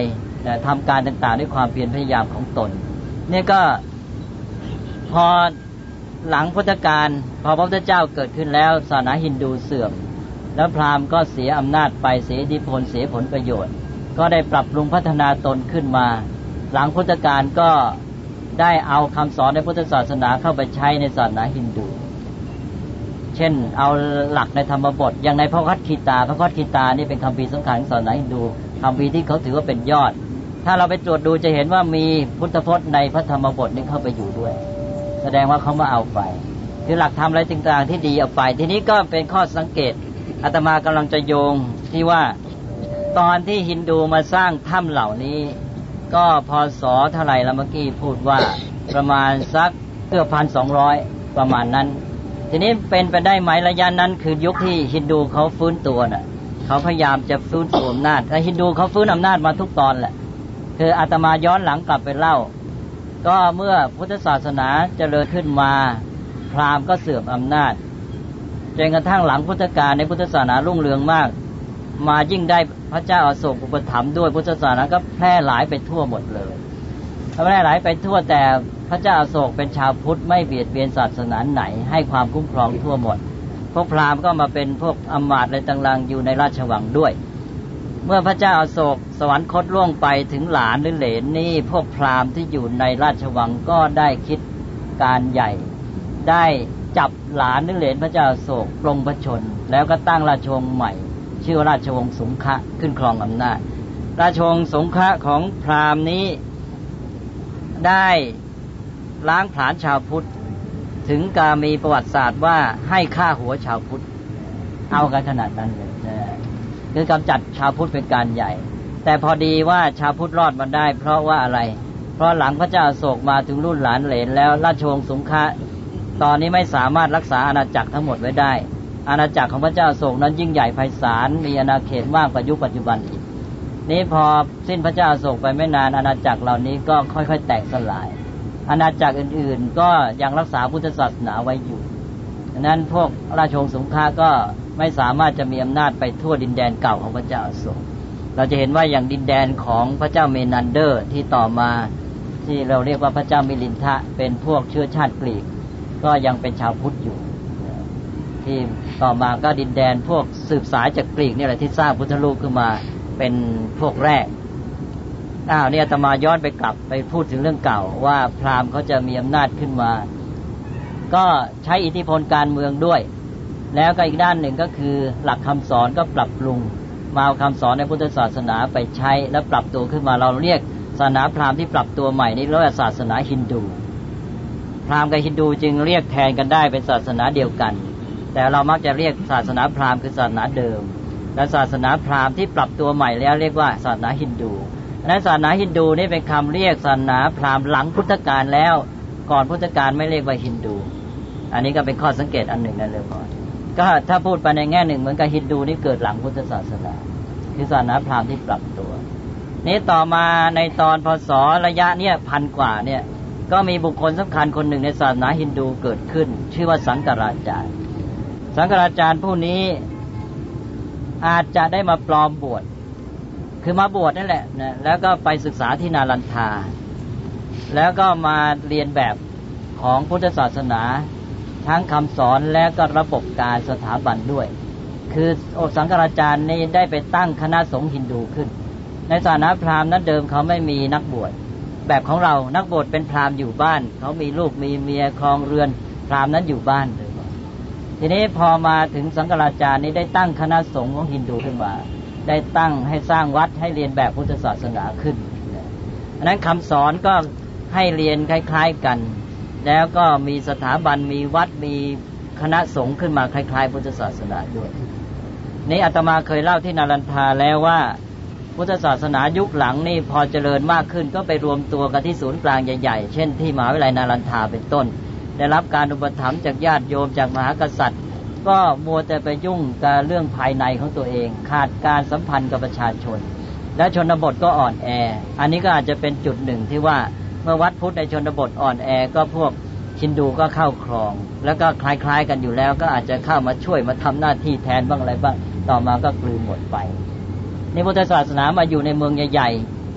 ทำการต่างๆด้วยความเพียรพยายามของตนนี่ก็พอหลังพุทธกาลพอพระพุทธเจ้าเกิดขึ้นแล้วศาสนาฮินดูเสื่อมแล้วพราหมณ์ก็เสียอำนาจไปเสียอิทธิพลเสียผลประโยชน์ก็ได้ปรับปรุงพัฒนาตนขึ้นมาหลังพุทธกาลก็ได้เอาคำสอนในพุทธศาสนาเข้าไปใช้ในศาสนาฮินดูเช่นเอาหลักในธรรมบทอย่างในพระคัทธีตาพระคัทธีตานี่เป็นคัมภีร์สำคัญของศาสนาฮินดูคัมภีร์ที่เขาถือว่าเป็นยอดถ้าเราไปตรวจดูจะเห็นว่ามีพุทธพจน์ในพระธรรมบทนี้เข้าไปอยู่ด้วยแสดงว่าเขามาเอาไปคือหลักธรรมอะไรต่างๆที่ดีเอาไปทีนี้ก็เป็นข้อสังเกตอาตมากำลังจะโยงที่ว่าตอนที่ฮินดูมาสร้างถ้ำเหล่านี้ก็พศเท่าไหร่ละเมื่อกี้พูดว่าประมาณสักเกือบพันสองร้อยประมาณนั้นทีนี้เป็นไปได้ไหมระยะนั้นคือยุคที่ฮินดูเขาฟื้นตัวน่ะเขาพยายามจะฟื้นฟูอำนาจแต่ฮินดูเขาฟื้นอำนาจมาทุกตอนแหละคืออาตมาย้อนหลังกลับไปเล่าก็เมื่อพุทธศาสนาเจริญขึ้นมาพราหมณ์ก็เสื่อมอำนาจจนกระทั่งหลังพุทธกาลในพุทธศาสนารุ่งเรืองมากมายิ่งได้พระเจ้าอโศกอุปถัมภ์ด้วยพุทธศาสนาก็แพร่หลายไปทั่วหมดเลยแพร่หลายไปทั่วแต่พระเจ้าอโศกเป็นชาวพุทธไม่เบียดเบียนศาสนาไหนให้ความคุ้มครองทั่วหมดพวกพราหมณ์ก็มาเป็นพวกอำมาตย์อะไรต่างๆอยู่ในราชวังด้วยเมื่อพระเจ้าอโศกสวรรคตล่วงไปถึงหลานหรือเหลนนี่พวกพราหมณ์ที่อยู่ในราชวังก็ได้คิดการใหญ่ได้จับหลานหรือเหลนพระเจ้าอโศกปลงพระชนแล้วก็ตั้งราชวงศ์ใหม่ชื่อว่าราชวงศ์สงขะขึ้นครองอำนาจราชวงศ์สงขะของพราหมณ์นี้ได้ล้างผลาญชาวพุทธถึงกับมีประวัติศาสตร์ว่าให้ฆ่าหัวชาวพุทธเอากันขนาดนั้นเลยคือกำจัดชาวพุทธเป็นการใหญ่แต่พอดีว่าชาวพุทธรอดมาได้เพราะว่าอะไรเพราะหลังพระเจ้าอโศกมาถึงรุ่นหลานเหลนแล้วราชวงศ์สงขะตอนนี้ไม่สามารถรักษาอาณาจักรทั้งหมดไว้ได้อาณาจักรของพระเจ้าอโศกนั้นยิ่งใหญ่ไพศาลมีอาณาเขตมากกว่ายุคปัจจุบันอีกนี้พอสิ้นพระเจ้าอโศกไปไม่นานอาณาจักรเหล่านี้ก็ค่อยๆแตกสลายอาณาจักรอื่นๆก็ยังรักษาพุทธศาสนาไว้อยู่ดังนั้นพวกราชวงศ์สงขลาก็ไม่สามารถจะมีอำนาจไปทั่วดินแดนเก่าของพระเจ้าอโศกเราจะเห็นว่าอย่างดินแดนของพระเจ้าเมนันเดอร์ที่ต่อมาที่เราเรียกว่าพระเจ้ามิลินทะเป็นพวกเชื้อชาติกรีกก็ยังเป็นชาวพุทธอยู่ที่ต่อมาก็ดินแดนพวกสืบสายจากกรีกนี่แหละที่สร้างพุทธรูปขึ้นมาเป็นพวกแรกอ้าวเนี่ยอาตมาย้อนไปกลับไปพูดถึงเรื่องเก่าว่าพราหมณ์เขาจะมีอำนาจขึ้นมาก็ใช้อิทธิพลการเมืองด้วยแล้วก็อีกด้านหนึ่งก็คือหลักคำสอนก็ปรับปรุงมาเอาคำสอนในพุทธศาสนาไปใช้และปรับตัวขึ้นมาเราเรียกศาสนาพราหมณ์ที่ปรับตัวใหม่นี้เรียกว่าศาสนาฮินดูพราหมณ์กับฮินดูจึงเรียกแทนกันได้เป็นศาสนาเดียวกันแต่เรามักจะเรียกศาสนาพราหมณ์คือศาสนาเดิมและศาสนาพราหมณ์ที่ปรับตัวใหม่แล้วเรียกว่าศาสนาฮินดูและศาสนาฮินดูนี่เป็นคำเรียกศาสนาพราหมณ์หลังพุทธกาลแล้วก่อนพุทธกาลไม่เรียกว่าฮินดูอันนี้ก็เป็นข้อสังเกตอันหนึ่งนั่นเลยก่อนก็ถ้าพูดไปในแง่หนึ่งเหมือนกับฮินดูนี่เกิดหลังพุทธศาสนาคือศาสนาพราหมณ์ที่ปรับตัวนี้ต่อมาในตอนพศระยะเนี่ยพันกว่าเนี่ยก็มีบุคคลสำคัญคนหนึ่งในศาสนาฮินดูเกิดขึ้นชื่อว่าสังฆราชารย์สังฆราชารย์ผู้นี้อาจจะได้มาปลอมบวชคือมาบวชนั่นแหละนะแล้วก็ไปศึกษาที่นาลันทาแล้วก็มาเรียนแบบของพุทธศาสนาทั้งคำสอนและก็ระบบการสถาบันด้วยคือสังฆราชารย์นี้ได้ไปตั้งคณะสงฆ์ฮินดูขึ้นในศาสนาพราหมณ์นั้นเดิมเขาไม่มีนักบวชแบบของเรานักบวชเป็นพราหมณ์อยู่บ้านเขามีลูกมีเมียครองเรือนพราหมณ์นั้นอยู่บ้านเลยทีนี้พอมาถึงสังฆราชารย์นี้ได้ตั้งคณะสงฆ์ของฮินดูขึ้นมาได้ตั้งให้สร้างวัดให้เรียนแบบพุทธศาสนาขึ้นอันนั้นคำสอนก็ให้เรียนคล้ายๆกันแล้วก็มีสถาบันมีวัดมีคณะสงฆ์ขึ้นมาคล้ายๆพุทธศาสนาด้วยนี้อาตมาเคยเล่าที่นารันทาแล้วว่าพุทธศาสนายุคหลังนี่พอเจริญมากขึ้นก็ไปรวมตัวกันที่ศูนย์กลางใหญ่ๆเช่นที่มหาวิทยาลัยนารันทาเป็นต้นได้รับการอุปถัมภ์จากญาติโยมจากมหากษัตริย์ก็มัวแต่ไปยุ่งกับเรื่องภายในของตัวเองขาดการสัมพันธ์กับประชาชนและชนบทก็อ่อนแออันนี้ก็อาจจะเป็นจุดหนึ่งที่ว่าเมื่อวัดพุทธในชนบทอ่อนแอก็พวกฮินดูก็เข้าครองแล้วก็คล้ายๆกันอยู่แล้วก็อาจจะเข้ามาช่วยมาทำหน้าที่แทนบ้างอะไรบ้างต่อมาก็กลืนหมดไปในพุทธศาสนามาอยู่ในเมืองใหญ่ๆ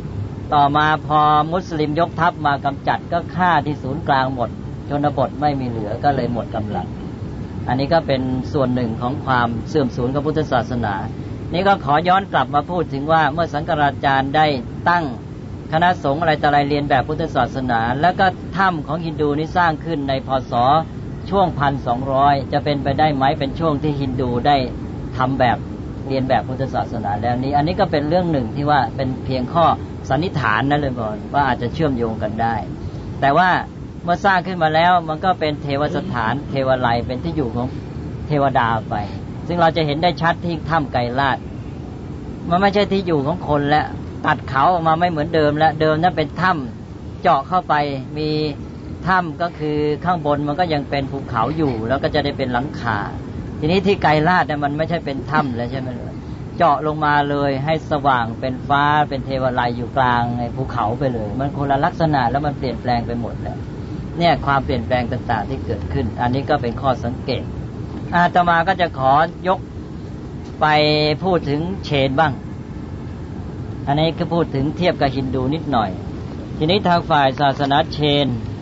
ต่อมาพอมุสลิมยกทัพมากำจัดก็ฆ่าที่ศูนย์กลางหมดชนบทไม่มีเหลือก็เลยหมดกำลังอันนี้ก็เป็นส่วนหนึ่งของความเสื่อมสูญของพุทธศาสนานี่ก็ขอย้อนกลับมาพูดถึงว่าเมื่อสังฆราชารย์ได้ตั้งคณะสงฆ์อะไรต่ออะไรเรียนแบบพุทธศาสนาแล้วก็ถ้ำของฮินดูนี้สร้างขึ้นในพ.ศ.ช่วง หนึ่งพันสองร้อย จะเป็นไปได้ไหมเป็นช่วงที่ฮินดูได้ทำแบบเรียนแบบพุทธศาสนาแล้วนี้อันนี้ก็เป็นเรื่องหนึ่งที่ว่าเป็นเพียงข้อสันนิษฐานนั่นเลยก่อนว่าอาจจะเชื่อมโยงกันได้แต่ว่าเมื่อสร้างขึ้นมาแล้วมันก็เป็นเทวสถานเทวไลยเป็นที่อยู่ของเทวดาไปซึ่งเราจะเห็นได้ชัดที่ถ้ำไกรลาศมันไม่ใช่ที่อยู่ของคนแล้วตัดเขาออกมาไม่เหมือนเดิมแล้วเดิมนั้นเป็นถ้ำเจาะเข้าไปมีถ้ำก็คือข้างบนมันก็ยังเป็นภูเขาอยู่แล้วก็จะได้เป็นหลังคาทีนี้ที่ไกรลาศเนี่ยมันไม่ใช่เป็นถ้ำแล้วใช่ไหมเลยเจาะลงมาเลยให้สว่างเป็นฟ้าเป็นเทวไลยอยู่กลางในภูเขาไปเลยมันคนละลักษณะแล้วมันเปลี่ยนแปลงไปหมดแล้วเนี่ยความเปลี่ยนแปลงต่างๆที่เกิดขึ้นอันนี้ก็เป็นข้อสังเกตอาตมาก็จะขอยกไปพูดถึงเชนบ้างอันนี้ก็พูดถึงเทียบกับฮินดูนิดหน่อยทีนี้ทางฝ่ายศาสนาเชน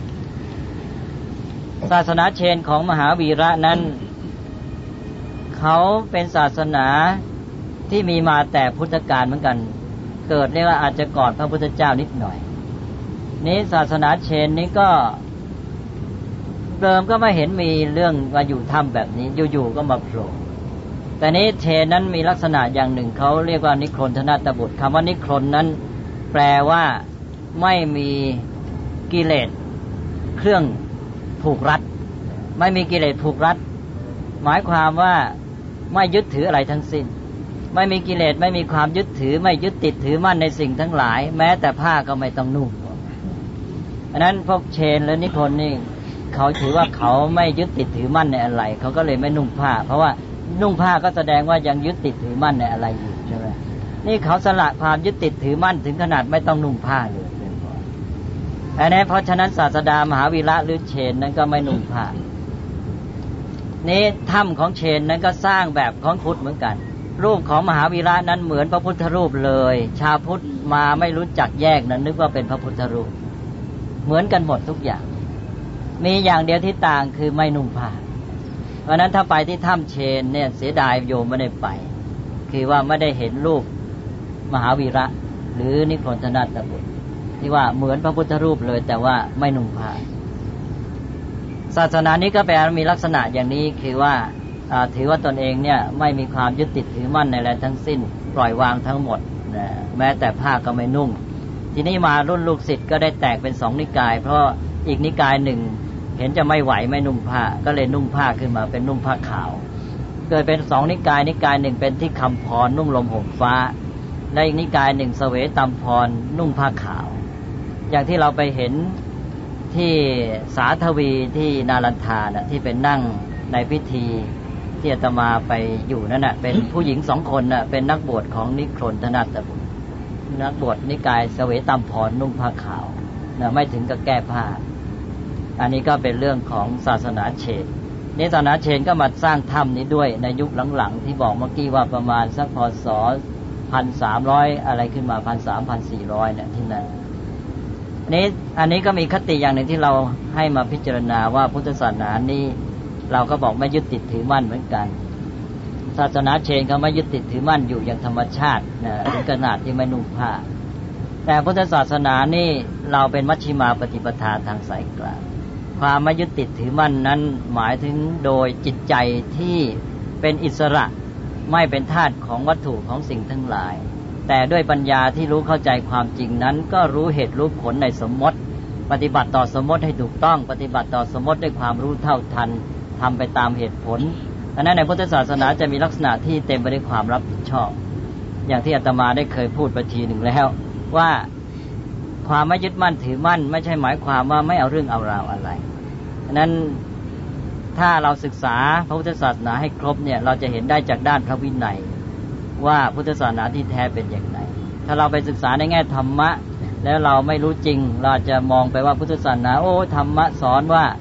ศาสนาเชนของมหาวีระนั้นเขาเป็นศาสนาที่มีมาแต่พุทธกาลเหมือนกันเกิดเรียกว่าอาจจะก่อนพระพุทธเจ้านิดหน่อยนี้ศาสนาเชนนี้ก็เดิมก็ไม่เห็นมีเรื่องว่าอยู่ถ้ำแบบนี้อยู่ๆก็มาโผล่แต่นี้เชนนั้นมีลักษณะอย่างหนึ่งเขาเรียกว่านิครนธนาตบุตรคำว่านิครนนั้นแปลว่าไม่มีกิเลสเครื่องผูกรัดไม่มีกิเลสผูกรัดหมายความว่าไม่ยึดถืออะไรทั้งสิ้นไม่มีกิเลสไม่มีความยึดถือไม่ยึดติดถือมั่นในสิ่งทั้งหลายแม้แต่ผ้าก็ไม่ต้องนุ่งอันนั้นพวกเชนและนิครนนี่เขาถือว่าเขาไม่ยึดติดถือมั่นในอะไรเขาก็เลยไม่นุ่งผ้าเพราะว่านุ่งผ้าก็แสดงว่ายังยึดติดถือมั่นในอะไรอยู่ใช่ไหมนี่เขาสละความยึดติดถือมั่นถึงขนาดไม่ต้องนุ่งผ้าเลยอันนี้เพราะฉะนั้นศาสดามหาวีระหรือเชนนั้นก็ไม่นุ่งผ้านี้ถ้ำของเชนนั้นก็สร้างแบบของพุทธเหมือนกันรูปของมหาวีระนั้นเหมือนพระพุทธรูปเลยชาวพุทธมาไม่รู้จักแยกนั้นนึกว่าเป็นพระพุทธรูปเหมือนกันหมดทุกอย่างมีอย่างเดียวที่ต่างคือไม่นุ่งผ้าเพราะนั้นถ้าไปที่ถ้ำเชนเนี่ยเสียดายโยมไม่ได้ไปคือว่าไม่ได้เห็นรูปมหาวีระหรือนิครนธนาตบุตรที่ว่าเหมือนพระพุทธรูปเลยแต่ว่าไม่นุ่งผ้าศาสนานี้ก็แปลมีลักษณะอย่างนี้คือว่าถือว่าตนเองเนี่ยไม่มีความยึดติดถือมั่นในอะไรทั้งสิ้นปล่อยวางทั้งหมดนะแม้แต่ผ้าก็ไม่นุ่งทีนี้มารุ่นลูกศิษย์ก็ได้แตกเป็นสองนิกายเพราะอีกนิกายหนึ่งเห็นจะไม่ไหวไม่นุ่งผ้าก็เลยนุ่งผ้าขึ้นมาเป็นนุ่งผ้าขาวเกิดเป็นสองนิกายนิกายหนึ่งเป็นที่คำพรนุ่งลมห่มฟ้าและอีกนิกายหนึ่งเสวตัมพรนุ่งผ้าขาวอย่างที่เราไปเห็นที่สาทวีที่นาลันทานะที่เป็นนั่งในพิธีที่อาตมาไปอยู่นั่นน่ะเป็นผู้หญิงสองคนน่ะเป็นนักบวชของนิครนธนาตบุตรนักบวชนิกายเสวตัมพรนุ่งผ้าขาวนะไม่ถึงกับแก้ผ้าอันนี้ก็เป็นเรื่องของศาสนาเชนนี่ศาสนาเชนก็มาสร้างถ้ำนี้ด้วยในยุคหลังๆที่บอกเมื่อกี้ว่าประมาณสักพ.ศ. หนึ่งพันสามร้อยอะไรขึ้นมา หนึ่งพันสามร้อย หนึ่งพันสี่ร้อยเนี่ยที่นั่นนี้อันนี้ก็มีคติอย่างหนึ่งที่เราให้มาพิจารณาว่าพุทธศาสนานี้เราก็บอกไม่ยึดติดถือมั่นเหมือนกันศาสนาเชนก็ไม่ยึดติดถือมั่นอยู่อย่างธรรมชาตินะถึงขนาดที่ไม่นุ่งผ้าแต่พุทธศาสนานี่เราเป็นมัชฌิมาปฏิปทาทางสายกลางความไม่ยึดติดถือมั่นนั้นหมายถึงโดยจิตใจที่เป็นอิสระไม่เป็นทาสของวัตถุของสิ่งทั้งหลายแต่ด้วยปัญญาที่รู้เข้าใจความจริงนั้นก็รู้เหตุรู้ผลในสมมติปฏิบัติต่อสมมติให้ถูกต้องปฏิบัติต่อสมมติด้วยความรู้เท่าทันทำไปตามเหตุผลดังนั้นในพุทธศาสนาจะมีลักษณะที่เต็มไปด้วยความรับผิดชอบอย่างที่อาตมาได้เคยพูดไปทีหนึ่งแล้วว่าความไม่ยึดมั่นถือมั่นไม่ใช่หมายความว่าไม่เอาเรื่องเอาราวอะไรดังนั้นถ้าเราศึกษาพระพุทธศาสนาให้ครบเนี่ยเราจะเห็นได้จากด้านพระวินัยว่าพุทธศาสนาที่แท้เป็นอย่างไรถ้าเราไปศึกษาในแง่ธรรมะแล้วเราไม่รู้จริงเราจะมองไปว่าพุทธศาสนาโอ้ธรรมะสอนว่า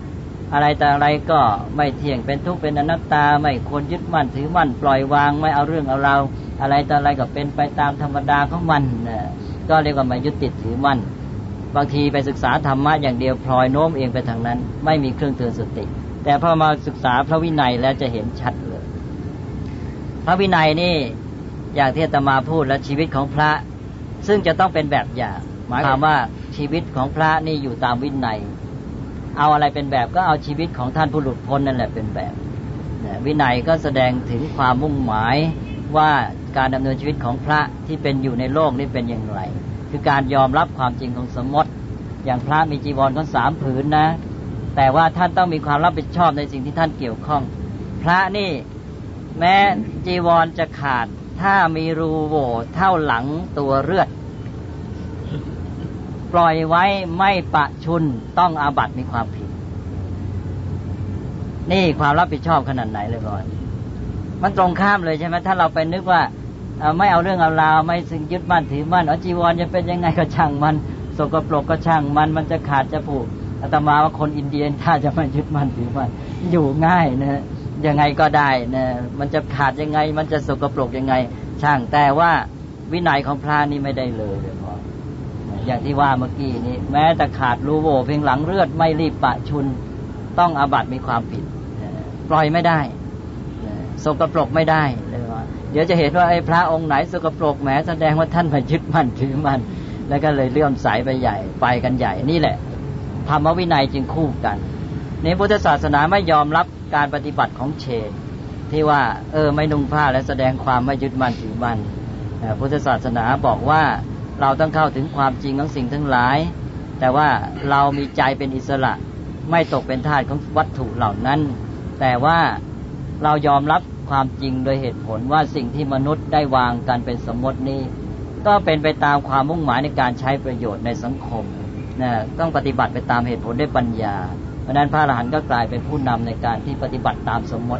อะไรแต่อะไรก็ไม่เที่ยงเป็นทุกข์เป็นอนัตตาไม่ควรยึดมั่นถือมั่นปล่อยวางไม่เอาเรื่องเอาราวอะไรแต่อะไรก็เป็นไปตามธรรมดาของมันนะก็เรียกว่าไม่ยึดติดถือมั่นบางทีไปศึกษาธรรมะอย่างเดียวพลอยโน้มเองไปทางนั้นไม่มีเครื่องเตือนสติแต่พอมาศึกษาพระวินัยแล้วจะเห็นชัดเลยพระวินัยนี่อย่างที่อาตมาพูดและชีวิตของพระซึ่งจะต้องเป็นแบบอย่างหมายความว่าชีวิตของพระนี่อยู่ตามวินัยเอาอะไรเป็นแบบก็เอาชีวิตของท่านผู้หลุดพ้นนั่นแหละเป็นแบบวินัยก็แสดงถึงความมุ่งหมายว่าการดำเนินชีวิตของพระที่เป็นอยู่ในโลกนี่เป็นอย่างไรคือการยอมรับความจริงของสมมติอย่างพระมีจีวรก็สามผืนนะแต่ว่าท่านต้องมีความรับผิดชอบในสิ่งที่ท่านเกี่ยวข้องพระนี่แม้จีวรจะขาดถ้ามีรูโหว่เท่าหลังตัวเลือดปล่อยไว้ไม่ปะชุนต้องอาบัติมีความผิดนี่ความรับผิดชอบขนาดไหนเลยก่อนมันตรงข้ามเลยใช่ไหมถ้าเราไปนึกว่าไม่เอาเรื่องเอาราวไม่สึงยึดมั่นถือมั่นเอาจีวรจะเป็นยังไงก็ช่างมันสกปรกก็ช่างมันมันจะขาดจะผุอาตมาว่าคนอินเดียถ้าจะไม่ยึดมั่นถือมั่นอยู่ง่ายนะยังไงก็ได้นะมันจะขาดยังไงมันจะสกปรกยังไงช่างแต่ว่าวินัยของพระนี่ไม่ได้เลยเลยพออย่างที่ว่าเมื่อกี้นี้แม้แต่ขาดรูโหว่เพียงหลังเลือดไม่รีบปะชุนต้องอาบัติมีความผิดปล่อยไม่ได้สกปรกไม่ได้เลยว่าเดี๋ยวจะเห็นว่าไอ้พระองค์ไหนสกปรกแหมแสดงว่าท่านไม่ยึดมั่นถือมั่นแล้วก็เลยเลื่อมใสไปใหญ่ไปกันใหญ่นี่แหละธรรมวินัยจึงคู่กันในพุทธศาสนาไม่ยอมรับการปฏิบัติของเฉดที่ว่าเออไม่นุ่งผ้าและแสดงความไม่ยึดมั่นถือมั่นพุทธศาสนาบอกว่าเราต้องเข้าถึงความจริงของสิ่งทั้งหลายแต่ว่าเรามีใจเป็นอิสระไม่ตกเป็นทาสของวัตถุเหล่านั้นแต่ว่าเรายอมรับความจริงโดยเหตุผลว่าสิ่งที่มนุษย์ได้วางกันเป็นสมมตินี้ก็เป็นไปตามความมุ่งหมายในการใช้ประโยชน์ในสังคมนะต้องปฏิบัติไปตามเหตุผลด้วยปัญญาเพราะนั้นพระอรหันต์ก็กลายเป็นผู้นำในการที่ปฏิบัติตามสมมติ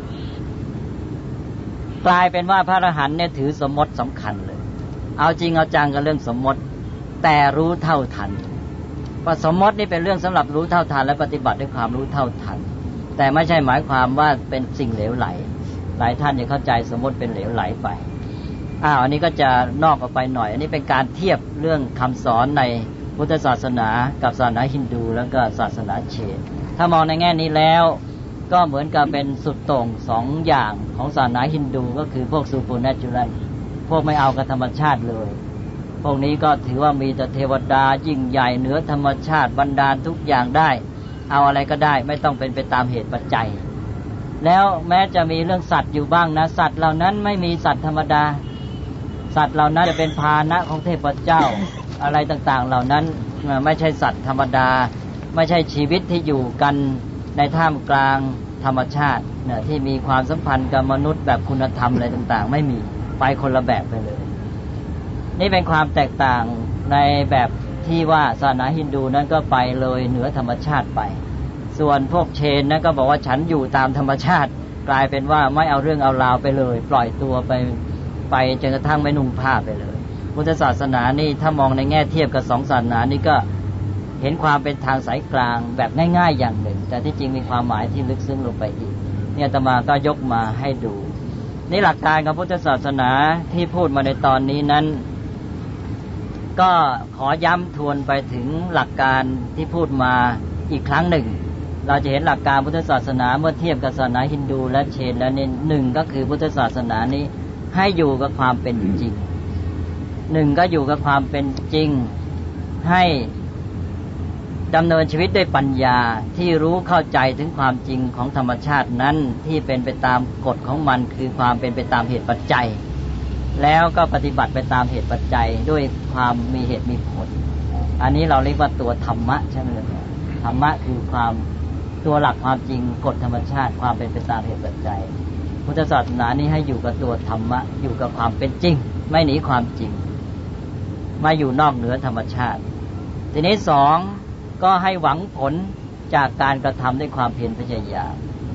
กลายเป็นว่าพระอรหันต์เนี่ยถือสมมติสำคัญเลยเอาจริงเอาจังกับเรื่องสมมติแต่รู้เท่าทันว่าสมมตินี่เป็นเรื่องสำหรับรู้เท่าทันและปฏิบัติด้วยความรู้เท่าทันแต่ไม่ใช่หมายความว่าเป็นสิ่งเหลวไหลหลายท่านจะเข้าใจสมมติเป็นเหลวไหลไปอ้าวอันนี้ก็จะนอกออกไปหน่อยอันนี้เป็นการเทียบเรื่องคำสอนในพุทธศาสนากับศาสนาฮินดูแล้วก็ศาสนาเชนถ้ามองในแง่นี้แล้วก็เหมือนกับเป็นสุดโต่งสองอย่างของศาสนาฮินดูก็คือพวกซูเปอร์เนเชอรัลพวกไม่เอากับธรรมชาติเลยพวกนี้ก็ถือว่ามีแต่เทวดายิ่งใหญ่เหนือธรรมชาติบันดาลทุกอย่างได้เอาอะไรก็ได้ไม่ต้องเป็นไปตามเหตุปัจจัยแล้วแม้จะมีเรื่องสัตว์อยู่บ้างนะสัตว์เหล่านั้นไม่มีสัตว์ธรรมดาสัตว์เหล่านั้นจะเป็นพาหนะของเทพเจ้าอะไรต่างๆเหล่านั้นไม่ใช่สัตว์ธรรมดาไม่ใช่ชีวิตที่อยู่กันในท่ามกลางธรรมชาติเนี่ยที่มีความสัมพันธ์กับมนุษย์แบบคุณธรรมอะไรต่างๆไม่มีไปคนละแบบไปเลยนี่เป็นความแตกต่างในแบบที่ว่าศาสนาฮินดูนั้นก็ไปเลยเหนือธรรมชาติไปส่วนพวกเชนนั้นก็บอกว่าฉันอยู่ตามธรรมชาติกลายเป็นว่าไม่เอาเรื่องเอาราวไปเลยปล่อยตัวไปไปจนกระทั่งไม่นุ่งผ้าไปเลยพุทธศาสนานี่ถ้ามองในแง่เทียบกับสองศาสนานี่ก็เห็นความเป็นทางสายกลางแบบง่ายๆอย่างหนึ่งแต่ที่จริงมีความหมายที่ลึกซึ้งลงไปอีกเนี่ยอาตมาก็ยกมาให้ดูนี่หลักการของพุทธศาสนาที่พูดมาในตอนนี้นั้นก็ขอย้ำทวนไปถึงหลักการที่พูดมาอีกครั้งหนึ่งเราจะเห็นหลักการพุทธศาสนาเมื่อเทียบกับศาสนาฮินดูและเชนแล้วนี่หนึ่งก็คือพุทธศาสนานี้ให้อยู่กับความเป็นจริงหนึ่งก็อยู่กับความเป็นจริงให้ดำเนินชีวิตด้วยปัญญาที่รู้เข้าใจถึงความจริงของธรรมชาตินั้นที่เป็นไปตามกฎของมันคือความเป็นไปตามเหตุปัจจัยแล้วก็ปฏิบัติไปตามเหตุปัจจัยด้วยความมีเหตุมีผลอันนี้เราเรียกว่าตัวธรรมะใช่ไหมครับธรรมะคือความตัวหลักความจริงกฎธรรมชาติความเป็นไปตามเหตุปัจจัยพุทธศาสนานี้ให้อยู่กับตัวธรรมะอยู่กับความเป็นจริงไม่หนีความจริงไม่อยู่นอกเหนือธรรมชาติทีนี้สองก็ให้หวังผลจากการกระทำด้วยความเพียรพยายาม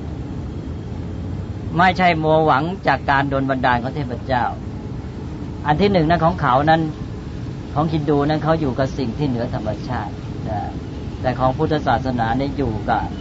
ไม่ใช่มัวหวังจากการโดนบันดาลของเทพเจ้าอันที่หนึ่งนั้นของเขานั้นของฮินดูนั้นเขาอยู่กับสิ่งที่เหนือธรรมชาตินะแต่ของพุทธศาสนาเนี่ยอยู่กับ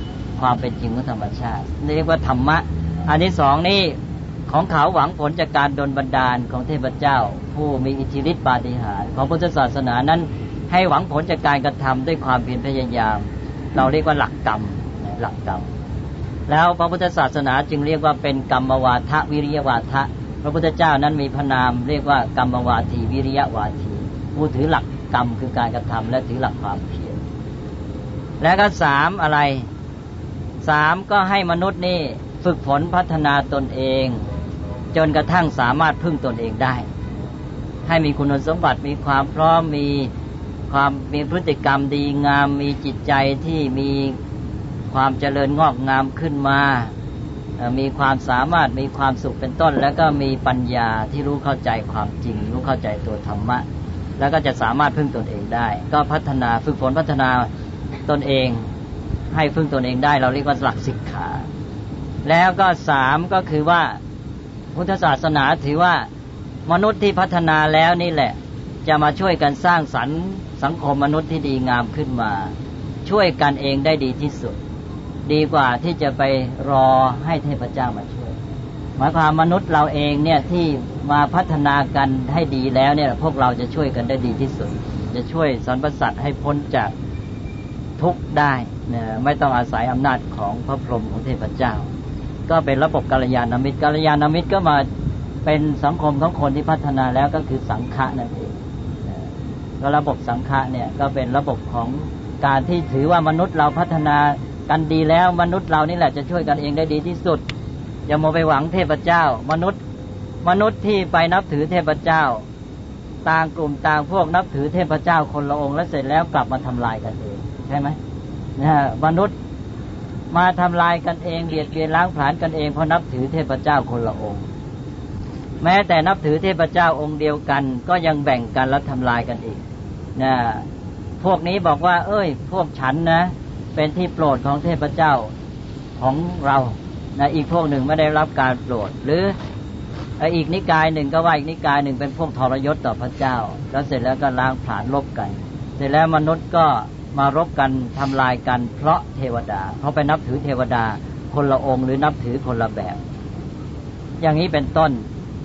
ความเป็นจริงของธรรมชาติเรียกว่าธรรมะอันที่สองนี่ของเขาหวังผลจากการดลบันดาลของเทพเจ้าผู้มีอิทธิฤทธิปาฏิหาริย์ของพุทธศาสนานั้นให้หวังผลจากการกระทำด้วยความเพียรพยายามเราเรียกว่าหลักกรรมหลักกรรมแล้วพระพุทธศาสนาจึงเรียกว่าเป็นกรรมวาทะวิริยวาทะพระพุทธเจ้านั้นมีพระนามเรียกว่ากรรมวาทีวิริยวาทีผู้ถือหลักกรรมคือการกระทำและถือหลักความเพียรและก็สามอะไรสามก็ให้มนุษย์นี่ฝึกฝนพัฒนาตนเองจนกระทั่งสามารถพึ่งตนเองได้ให้มีคุณสมบัติมีความพร้อมมีความมีพฤติกรรมดีงามมีจิตใจที่มีความเจริญงอกงามขึ้นมามีความสามารถมีความสุขเป็นต้นแล้วก็มีปัญญาที่รู้เข้าใจความจริงรู้เข้าใจตัวธรรมะแล้วก็จะสามารถพึ่งตนเองได้ก็พัฒนาฝึกฝนพัฒนาตนเองให้พึ่งตนเองได้เราเรียกว่าหลักสิกขาแล้วก็สามก็คือว่าพุทธศาสนาถือว่ามนุษย์ที่พัฒนาแล้วนี่แหละจะมาช่วยกันสร้างสรรค์สังคมมนุษย์ที่ดีงามขึ้นมาช่วยกันเองได้ดีที่สุดดีกว่าที่จะไปรอให้เทพเจ้ามาช่วยหมายความมนุษย์เราเองเนี่ยที่มาพัฒนากันให้ดีแล้วเนี่ยพวกเราจะช่วยกันได้ดีที่สุดจะช่วยสรรพสัตว์ให้พ้นจากทุกข์ได้นะไม่ต้องอาศัยอำนาจของพระพรหมของเทพเจ้าก็เป็นระบบกัลยาณมิตรกัลยาณมิตรก็มาเป็นสังคมของคนที่พัฒนาแล้วก็คือสังฆะนั่นเองก็ระบบสังฆะเนี่ยก็เป็นระบบของการที่ถือว่ามนุษย์เราพัฒนากันดีแล้วมนุษย์เรานี่แหละจะช่วยกันเองได้ดีที่สุดอย่ามัวไปหวังเทพเจ้ามนุษย์มนุษย์ที่ไปนับถือเทพเจ้าต่างกลุ่มต่างพวกนับถือเทพเจ้าคนละองค์แล้วเสร็จแล้วกลับมาทำลายกันเองใช่ไหมนะมนุษย์มาทำลายกันเองเบียดเบียนล้างผลาญกันเองเพราะนับถือเทพเจ้าคนละองค์แม้แต่นับถือเทพเจ้าองค์เดียวกันก็ยังแบ่งกันและทำลายกันอีกนะพวกนี้บอกว่าเอ้ยพวกฉันนะเป็นที่โปรดของเทพเจ้าของเรานะอีกพวกหนึ่งไม่ได้รับการโปรดหรืออีกนิกายหนึ่งก็ว่าอีกนิกายหนึ่งเป็นพวกทรยศต่อพระเจ้าแล้วเสร็จแล้วก็ล้างผลาญลบกันเสร็จแล้วมนุษย์ก็มารบกันทำลายกันเพราะเทวดาเพราะไปนับถือเทวดาคนละองค์หรือนับถือคนละแบบอย่างนี้เป็นต้น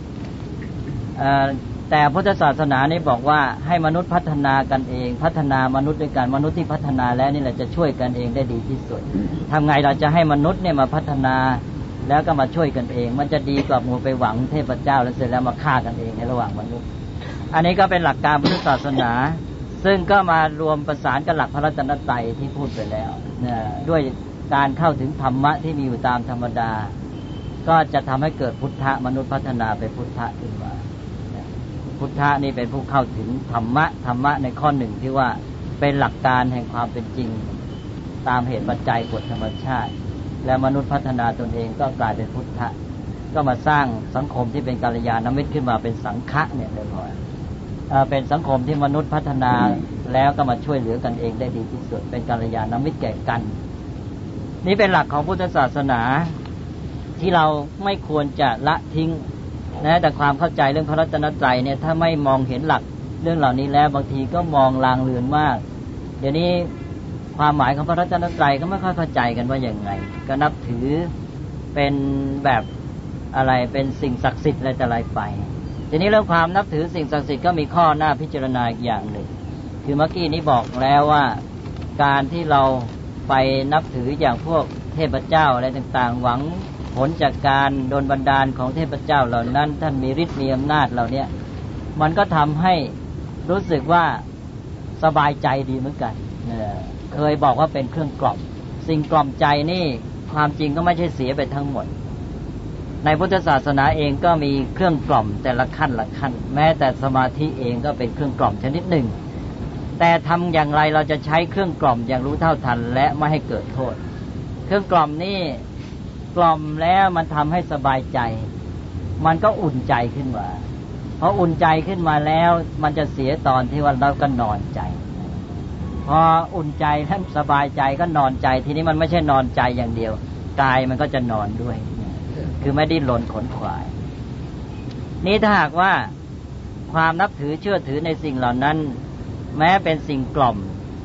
แต่พุทธศาสนานี่บอกว่าให้มนุษย์พัฒนากันเองพัฒนามนุษย์ด้วยกันมนุษย์ที่พัฒนาแล้วนี่แหละจะช่วยกันเองได้ดีที่สุดทำไงเราจะให้มนุษย์เนี่ยมาพัฒนาแล้วก็มาช่วยกันเองมันจะดีกว่ามัวไปหวังเทพเจ้าแล้วเสร็จแล้วมาฆ่ากันเองในระหว่างมนุษย์อันนี้ก็เป็นหลักการพุทธศาสนาซึ่งก็มารวมประสานกับหลักพระรัตนตรัยที่พูดไปแล้วเนี่ยด้วยการเข้าถึงธรรมะที่มีอยู่ตามธรรมดาก็จะทำให้เกิดพุทธะมนุษย์พัฒนาไปพุทธะขึ้นมาพุทธะนี่เป็นผู้เข้าถึงธรรมะธรรมะในข้อหนึ่งที่ว่าเป็นหลักการแห่งความเป็นจริงตามเหตุปัจจัยกฎธรรมชาติและมนุษย์พัฒนาตนเองก็กลายเป็นพุทธะก็มาสร้างสังคมที่เป็นกัลยาณมิตรขึ้นมาเป็นสังฆะเนี่ยเลยพอเป็นสังคมที่มนุษย์พัฒนาแล้วก็มาช่วยเหลือกันเองได้ดีที่สุดเป็นกัลยาณมิตรแก่กันนี่เป็นหลักของพุทธศาสนาที่เราไม่ควรจะละทิ้งนะแต่ความเข้าใจเรื่องพระรัตนตรัยเนี่ยถ้าไม่มองเห็นหลักเรื่องเหล่านี้แล้วบางทีก็มองลางเลือนมากเดี๋ยวนี้ความหมายของพระรัตนตรัยก็ไม่ค่อยเข้าใจกันว่าอย่างไงก็นับถือเป็นแบบอะไรเป็นสิ่งศักดิ์สิทธิ์อะไรแต่อะไรไปทีนี้เรื่องความนับถือสิ่งศักดิ์สิทธิ์ก็มีข้อหน้าพิจารณาอีกอย่างหนึ่งคือเมื่อกี้นี้บอกแล้วว่าการที่เราไปนับถืออย่างพวกเทพเจ้าอะไรต่างๆหวังผลจากการโดนบันดาลของเทพเจ้าเหล่านั้นท่านมีฤทธิ์มีอำนาจเหล่านี้มันก็ทำให้รู้สึกว่าสบายใจดีเหมือนกันเคยบอกว่าเป็นเครื่องกล่อมสิ่งกล่อมใจนี่ความจริงก็ไม่ใช่เสียไปทั้งหมดในพุทธศาสนาเองก็มีเครื่องกล่อมแต่ละขั้นละขั้นแม้แต่สมาธิเองก็เป็นเครื่องกล่อมชนิดหนึ่งแต่ทำอย่างไรเราจะใช้เครื่องกล่อมอย่างรู้เท่าทันและไม่ให้เกิดโทษเครื่องกล่อมนี่กล่อมแล้วมันทำให้สบายใจมันก็อุ่นใจขึ้นมาพออุ่นใจขึ้นมาแล้วมันจะเสียตอนที่ว่าเราก็นอนใจพออุ่นใจแล้วสบายใจก็นอนใจทีนี้มันไม่ใช่นอนใจอย่างเดียวกายมันก็จะนอนด้วยคือไม่ดิ้นรนขนขวายนี้ถ้าหากว่าความนับถือเชื่อถือในสิ่งเหล่านั้นแม้เป็นสิ่งกล่อม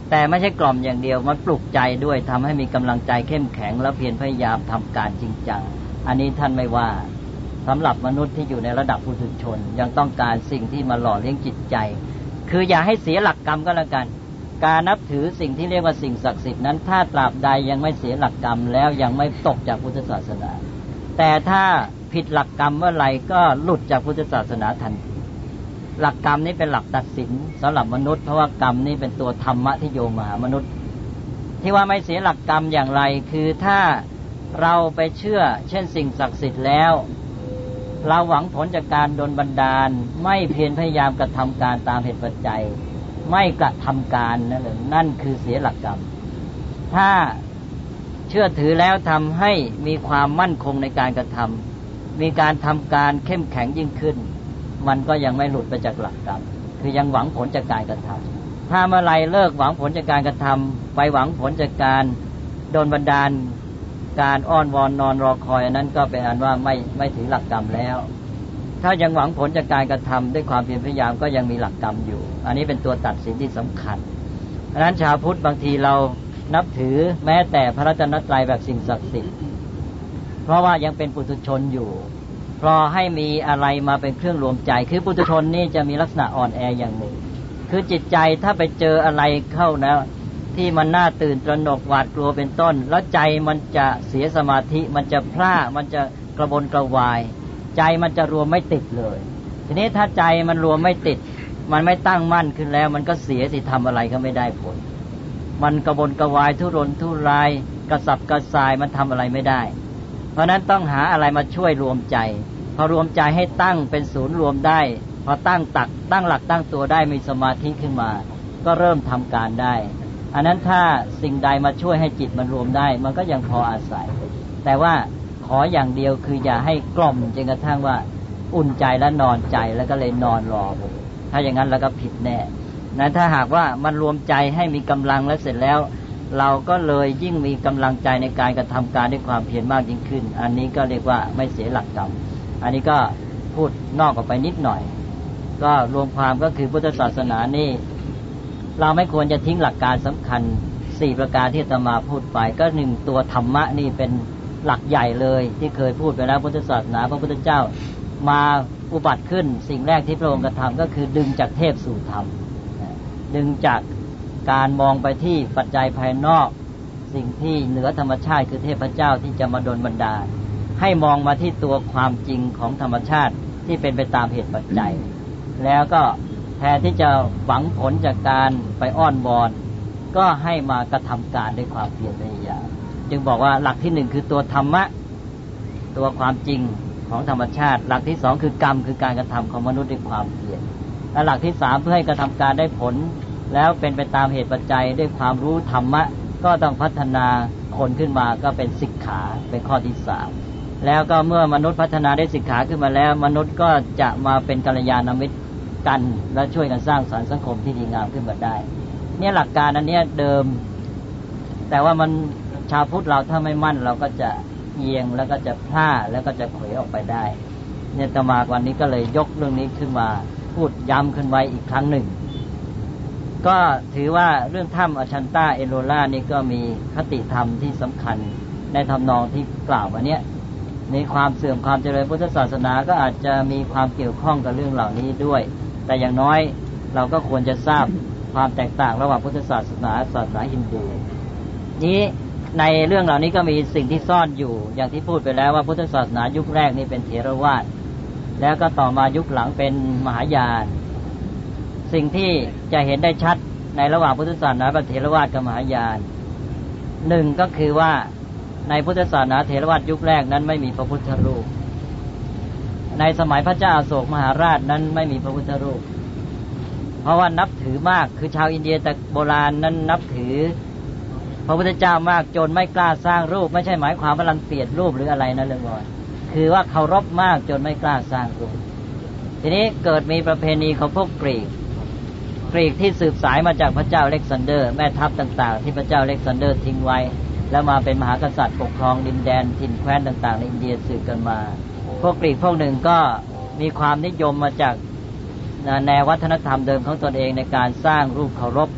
แต่ไม่ใช่กล่อมอย่างเดียวมันปลุกใจด้วยทำให้มีกำลังใจเข้มแข็งแล้วเพียรพยายามทำการจริงจังอันนี้ท่านไม่ว่าสำหรับมนุษย์ที่อยู่ในระดับปุถุชนยังต้องการสิ่งที่มาหล่อเลี้ยงจิตใจคืออย่าให้เสียหลักกรรมก็แล้วกันการนับถือสิ่งที่เรียกว่าสิ่งศักดิ์สิทธิ์นั้นถ้าตราบใดยังไม่เสียหลักกรรมแล้วยังไม่ตกจากพุทธศาสนาแต่ถ้าผิดหลักกรรมเมื่อไหร่ก็หลุดจากพุทธศาสนาทันทีหลักกรรมนี้เป็นหลักตัดสินสำหรับมนุษย์เพราะว่ากรรมนี้เป็นตัวธรรมะที่โยงมาหามนุษย์ที่ว่าไม่เสียหลักกรรมอย่างไรคือถ้าเราไปเชื่อเช่นสิ่งศักดิ์สิทธิ์แล้วเราหวังผลจากการดลบันดาลไม่เพียรพยายามกระทำการตามเหตุปัจจัยไม่กระทำการนั่นแหละนั่นคือเสียหลักกรรมถ้าเชื่อถือแล้วทำให้มีความมั่นคงในการกระทำมีการทำการเข้มแข็งยิ่งขึ้นมันก็ยังไม่หลุดไปจากหลักกรรมคือยังหวังผลจากการกระทำถ้าเมื่อไรเลิกหวังผลจากการกระทำไปหวังผลจากการโดนบันดาลการอ้อนวอนนอนรอคอยอันนั้นก็เป็นอันว่าไม่ไม่ถือหลักกรรมแล้วถ้ายังหวังผลจากการกระทำด้วยความเพียรพยายามก็ยังมีหลักกรรมอยู่อันนี้เป็นตัวตัดสินที่สำคัญเพราะฉะนั้นชาวพุทธบางทีเรานับถือแม้แต่พระรัตนตรัยแบบสิ่งศักดิ์สิทธิ์เพราะว่ายังเป็นปุถุชนอยู่เพราะให้มีอะไรมาเป็นเครื่องรวมใจคือปุถุชนนี่จะมีลักษณะอ่อนแออย่างหนึ่งคือจิตใจถ้าไปเจออะไรเข้านะที่มันน่าตื่นตระหนกหวาดกลัวเป็นต้นแล้วใจมันจะเสียสมาธิมันจะพร่ามันจะกระวนกระวายใจมันจะรวมไม่ติดเลยทีนี้ถ้าใจมันรวมไม่ติดมันไม่ตั้งมั่นขึ้นแล้วมันก็เสียสิทำอะไรก็ไม่ได้ผลมันกระวนกระวายทุรนทุรายกระสับกระส่ายมันทำอะไรไม่ได้เพราะนั้นต้องหาอะไรมาช่วยรวมใจพอรวมใจให้ตั้งเป็นศูนย์รวมได้พอตั้งตักตั้งหลักตั้งตัวได้มีสมาธิขึ้นมาก็เริ่มทำการได้อันนั้นถ้าสิ่งใดมาช่วยให้จิตมันรวมได้มันก็ยังพออาศัยแต่ว่าขออย่างเดียวคืออย่าให้กล่อมจนกระทั่งว่าอุ่นใจและนอนใจแล้วก็เลยนอนรอถ้าอย่างนั้นแล้วก็ผิดแน่นะถ้าหากว่ามันรวมใจให้มีกำลังแล้วเสร็จแล้วเราก็เลยยิ่งมีกำลังใจในการกระทำการด้วยความเพียรมากยิ่งขึ้นอันนี้ก็เรียกว่าไม่เสียหลักกรรมอันนี้ก็พูดนอกออกไปนิดหน่อยก็รวมความก็คือพุทธศาสนานี่เราไม่ควรจะทิ้งหลักการสำคัญสี่ประการที่อาตมาพูดไปก็หนึ่งตัวธรรมะนี่เป็นหลักใหญ่เลยที่เคยพูดไปแล้วพุทธศาสนาพระพุทธเจ้ามาอุบัติขึ้นสิ่งแรกที่พระองค์กระทำก็คือดึงจากเทพสู่ธรรมดึงจากการมองไปที่ปัจจัยภายนอกสิ่งที่เหนือธรรมชาติคือเทพเจ้าที่จะมาดลบันดาลให้มองมาที่ตัวความจริงของธรรมชาติที่เป็นไปตามเหตุปัจจัยแล้วก็แทนที่จะหวังผลจากการไปอ้อนวอนก็ให้มากระทำการด้วยความเพียรพยายามจึงบอกว่าหลักที่หนึ่งคือตัวธรรมะตัวความจริงของธรรมชาติหลักที่สองคือกรรมคือการกระทำของมนุษย์ด้วยความเพียรและหลักที่สามเพื่อให้กระทำการได้ผลแล้วเป็นไปตามเหตุปัจจัยด้วยความรู้ธรรมะก็ต้องพัฒนาคนขึ้นมาก็เป็นสิกขาเป็นข้อที่สามแล้วก็เมื่อมนุษย์พัฒนาได้สิกขาขึ้นมาแล้วมนุษย์ก็จะมาเป็นกัลยาณมิตรกันและช่วยกันสร้างสรรค์สังคมที่ดีงามขึ้นมาได้เนี่ยหลักการอันนี้เดิมแต่ว่ามันชาวพุทธเราถ้าไม่มั่นเราก็จะเอียงแล้วก็จะพลาดแล้วก็จะเขวออกไปได้เนี่ยอาตมาวันนี้ก็เลยยกเรื่องนี้ขึ้นมาพูดย้ำขึ้นไว้อีกครั้งหนึ่งก็ถือว่าเรื่องถ้ำอชันตาเอโลล่านี่ก็มีคติธรรมที่สำคัญในทำนองที่กล่าวมาเนี้ยในความเสื่อมความเจริญพุทธศาสนาก็อาจจะมีความเกี่ยวข้องกับเรื่องเหล่านี้ด้วยแต่อย่างน้อยเราก็ควรจะทราบความแตกต่างระหว่างพุทธศาสนาศาสนาฮินดูนี้ในเรื่องเหล่านี้ก็มีสิ่งที่ซ่อนอยู่อย่างที่พูดไปแล้วว่าพุทธศาสนายุคแรกนี่เป็นเถรวาทแล้วก็ต่อมายุคหลังเป็นมหายานสิ่งที่จะเห็นได้ชัดในระหว่างพุทธศาสนากับเถรวาทกับมหายานหนึ่งก็คือว่าในพุทธศาสนาเถรวาทยุคแรกนั้นไม่มีพระพุทธรูปในสมัยพระเจ้าอโศกมหาราชนั้นไม่มีพระพุทธรูปเพราะว่านับถือมากคือชาวอินเดียแต่โบราณนั้นนับถือพระพุทธเจ้ามากจนไม่กล้าสร้างรูปไม่ใช่หมายความว่ารังเกียจรูปหรืออะไรนะเรื่องว่าคือว่าเคารพมากจนไม่กล้าสร้างรูปทีนี้เกิดมีประเพณีของพวกกรีกกรีกที่สืบสายมาจากพระเจ้าอเล็กซานเดอร์แม่ทัพต่างๆที่พระเจ้าอเล็กซานเดอร์ทิ้งไว้แล้วมาเป็นมหากษัตริย์ปกครองดินแดนถิ่นแคว้นต่างๆในอินเดียสืบกันมาพวกกรีกพวกหนึ่งก็มีความนิยมมาจากแนววัฒนธรรมเดิมของตนเองในการสร้างรูปเคารพ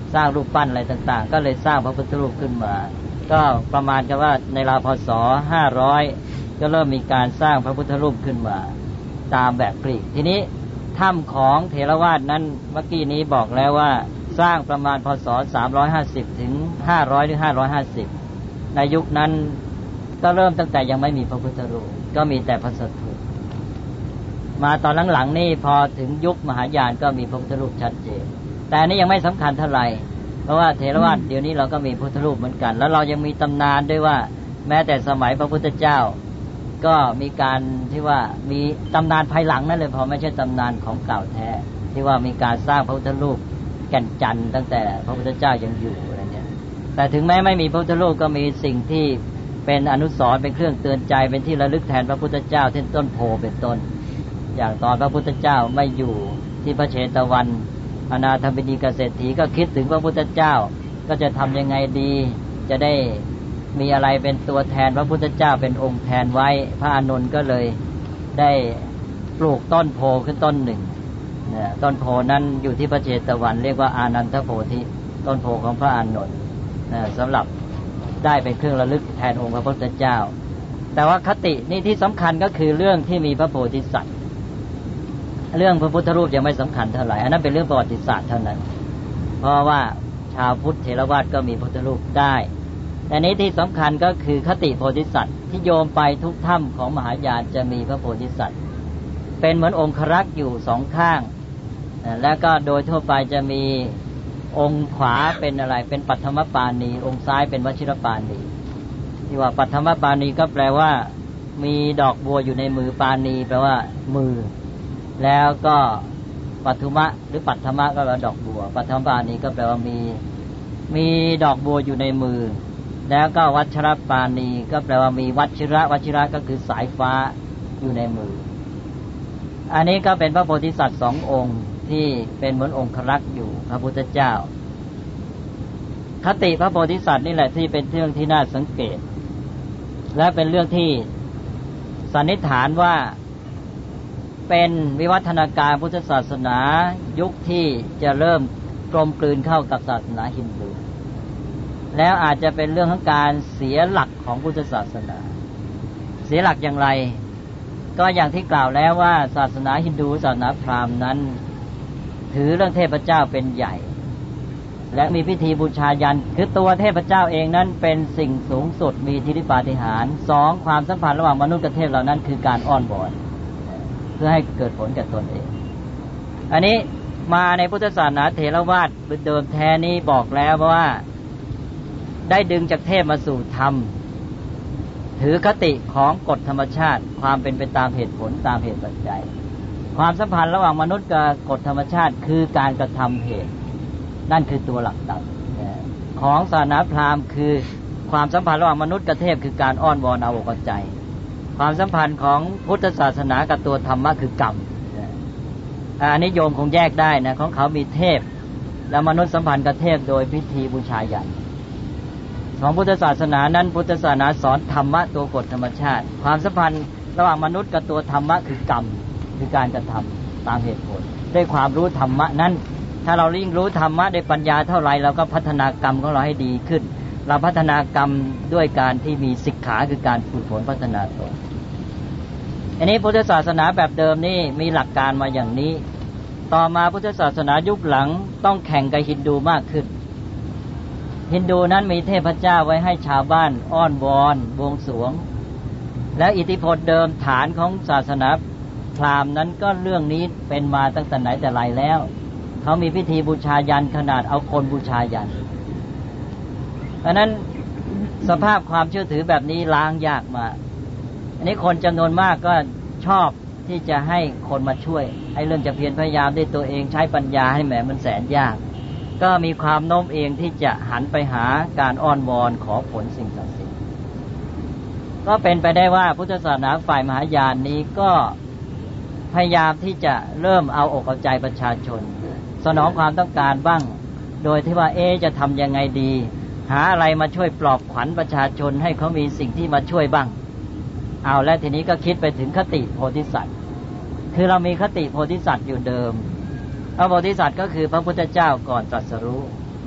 สร้างรูปปั้นอะไรต่างๆก็เลยสร้างพระพุทธรูปขึ้นมาก็ประมาณกันว่าในราวพ.ศ. ห้าร้อยก็เริ่มมีการสร้างพระพุทธรูปขึ้นมาตามแบบกรีกทีนี้ถ้ำของเถรวาทนั้นเมื่อกี้นี้บอกแล้วว่าสร้างประมาณพ.ศ. สามร้อยห้าสิบถึงห้าร้อยหรือห้าร้อยห้าสิบในยุคนั้นก็เริ่มตั้งแต่ยังไม่มีพระพุทธรูปก็มีแต่พระสถูปมาตอนหลังๆนี่พอถึงยุคมหายานก็มีพระพุทธรูปชัดเจนแต่อันนี้ยังไม่สำคัญเท่าไหร่เพราะว่าเถรวาทเดี๋ยวนี้เราก็มีพุทธรูปเหมือนกันแล้วเรายังมีตำนานด้วยว่าแม้แต่สมัยพระพุทธเจ้าก็มีการที่ว่ามีตำนานภายหลังนั่นเลยพอไม่ใช่ตำนานของเก่าแท้ที่ว่ามีการสร้างพระพุทธรูปแก่นจันทร์ตั้งแต่พระพุทธเจ้ายังอยู่อะไรเงี้ยแต่ถึงแม้ไม่มีพระพุทธรูปก็มีสิ่งที่เป็นอนุสรณ์เป็นเครื่องเตือนใจเป็นที่ระลึกแทนพระพุทธเจ้าเช่นต้นโพเป็นต้นอย่างตอนพระพุทธเจ้าไม่อยู่ที่พระเชตวันอนาถบิณฑิกเศรษฐีก็คิดถึงพระพุทธเจ้าก็จะทำยังไงดีจะได้มีอะไรเป็นตัวแทนพระพุทธเจ้าเป็นองค์แทนไว้พระอานนท์ก็เลยได้ปลูกต้นโพขึ้นต้นหนึ่งเนี่ยต้นโพนั้นอยู่ที่พระเชตวันเรียกว่าอานันทโพธิต้นโพของพระอานนท์นะสำหรับได้เป็นเครื่องระลึกแทนองค์พระพุทธเจ้าแต่ว่าคตินี่ที่สำคัญก็คือเรื่องที่มีพระโพธิสัตว์เรื่องพระพุทธรูปยังไม่สำคัญเท่าไหร่อันนั้นเป็นเรื่องประวัติศาสตร์เท่านั้นเพราะว่าชาวพุทธเถรวาทก็มีพระพุทธรูปได้แต่นี้ที่สำคัญก็คือคติโพธิสัตว์ที่โยมไปทุกถ้ำของมหายานจะมีพระโพธิสัตว์เป็นเหมือนองครักษ์อยู่สองข้างแล้วก็โดยทั่วไปจะมีองค์ขวาเป็นอะไรเป็นปัทมปาณีองค์ซ้ายเป็นวชิรปาณีที่ว่าปัทมปาณีก็แปลว่ามีดอกบัวอยู่ในมือปาณีแปลว่ามือแล้วก็ปัทุมะหรือปัทมะก็แปลว่าดอกบัวปัทมปาณีก็แปลว่ามีมีดอกบัวอยู่ในมือแล้วก็วัชรปาณีก็แปลว่ามีวัชิระวัชิระก็คือสายฟ้าอยู่ในมืออันนี้ก็เป็นพระโพธิสัตว์สององค์ที่เป็นเหมือนองค์ครักษ์อยู่พระพุทธเจ้าคติพระโพธิสัตว์นี่แหละที่เป็นเรื่องที่น่าสังเกตและเป็นเรื่องที่สันนิษฐานว่าเป็นวิวัฒนาการพุทธศาสนายุคที่จะเริ่มกลมกลืนเข้ากับศาสนาฮินดูแล้วอาจจะเป็นเรื่องของการเสียหลักของพุทธศาสนาเสียหลักอย่างไรก็อย่างที่กล่าวแล้วว่าศาสนาฮินดูศาสนาพราหมณ์นั้นถือเรื่องเทพเจ้าเป็นใหญ่และมีพิธีบูชายันคือตัวเทพเจ้าเองนั้นเป็นสิ่งสูงสุดมีอิทธิฤทธิปาฏิหาริย์สองความสัมพันธ์ระหว่างมนุษย์กับเทพเหล่านั้นคือการอ้อนวอนเพื่อให้เกิดผลกับตนเองอันนี้มาในพุทธศาสนาเถรวาทเดิมแท้นี้บอกแล้วว่าได้ดึงจากเทพมาสู่ธรรมถือคติของกฎธรรมชาติความเป็นไปตามเหตุผลตามเหตุปัจจัยความสัมพันธ์ระหว่างมนุษย์กับกฎธรรมชาติคือการกระทำเหตุนั่นคือตัวหลักต่างของศาสนาพราหมณ์คือความสัมพันธ์ระหว่างมนุษย์กับเทพคือการอ้อนวอนเอาอกเอาใจความสัมพันธ์ของพุทธศาสนากับตัวธรรมะคือกรรมอันนี้โยมคงแยกได้นะของเขามีเทพแล้วมนุษย์สัมพันธ์กับเทพโดยพิธีบูชายันของพุทธศาสนานั้นพุทธศาสนาสอนธรรมะตัวกฎธรรมชาติความสัมพันธ์ระหว่างมนุษย์กับตัวธรรมะคือกรรมคือการกระทำตามเหตุผลด้วยความรู้ธรรมะนั้นถ้าเรายิ่งรู้ธรรมะด้วยปัญญาเท่าไรเราก็พัฒนากรรมของเราให้ดีขึ้นเราพัฒนากรรมด้วยการที่มีสิกขาคือการฝึกฝนพัฒนาตนอันนี้พุทธศาสนาแบบเดิมนี่มีหลักการมาอย่างนี้ต่อมาพุทธศาสนายุคหลังต้องแข่งกับฮินดูมากขึ้นฮินดูนั้นมีเทพเจ้าไว้ให้ชาวบ้านอ้อนวอนบวงสรวงแล้วอิทธิพลเดิมฐานของศาสนาพราหมณ์นั้นก็เรื่องนี้เป็นมาตั้งแต่ไหนแต่ไรแล้วเขามีพิธีบูชายันขนาดเอาคนบูชายันเพราะนั้นสภาพความเชื่อถือแบบนี้ล้างยากมากอันนี้คนจำนวนมากก็ชอบที่จะให้คนมาช่วยให้เรื่องจะเพียรพยายามด้วยตัวเองใช้ปัญญาให้แหมมันแสนยากก็มีความโน้มเองที่จะหันไปหาการอ้อนวอนขอผลสิ่งศักดิ์สิทธิ์ก็เป็นไปได้ว่าพุทธศาสนาฝ่ายมหายานนี้ก็พยายามที่จะเริ่มเอาอกเอาใจประชาชนสนองความต้องการบ้างโดยที่ว่าเอ๊ะจะทำยังไงดีหาอะไรมาช่วยปลอบขวัญประชาชนให้เขามีสิ่งที่มาช่วยบ้างเอาและทีนี้ก็คิดไปถึงคติโพธิสัตว์คือเรามีคติโพธิสัตว์อยู่เดิมพระโพธิสัตว์ก็คือพระพุทธเจ้าก่อนตรัสรู้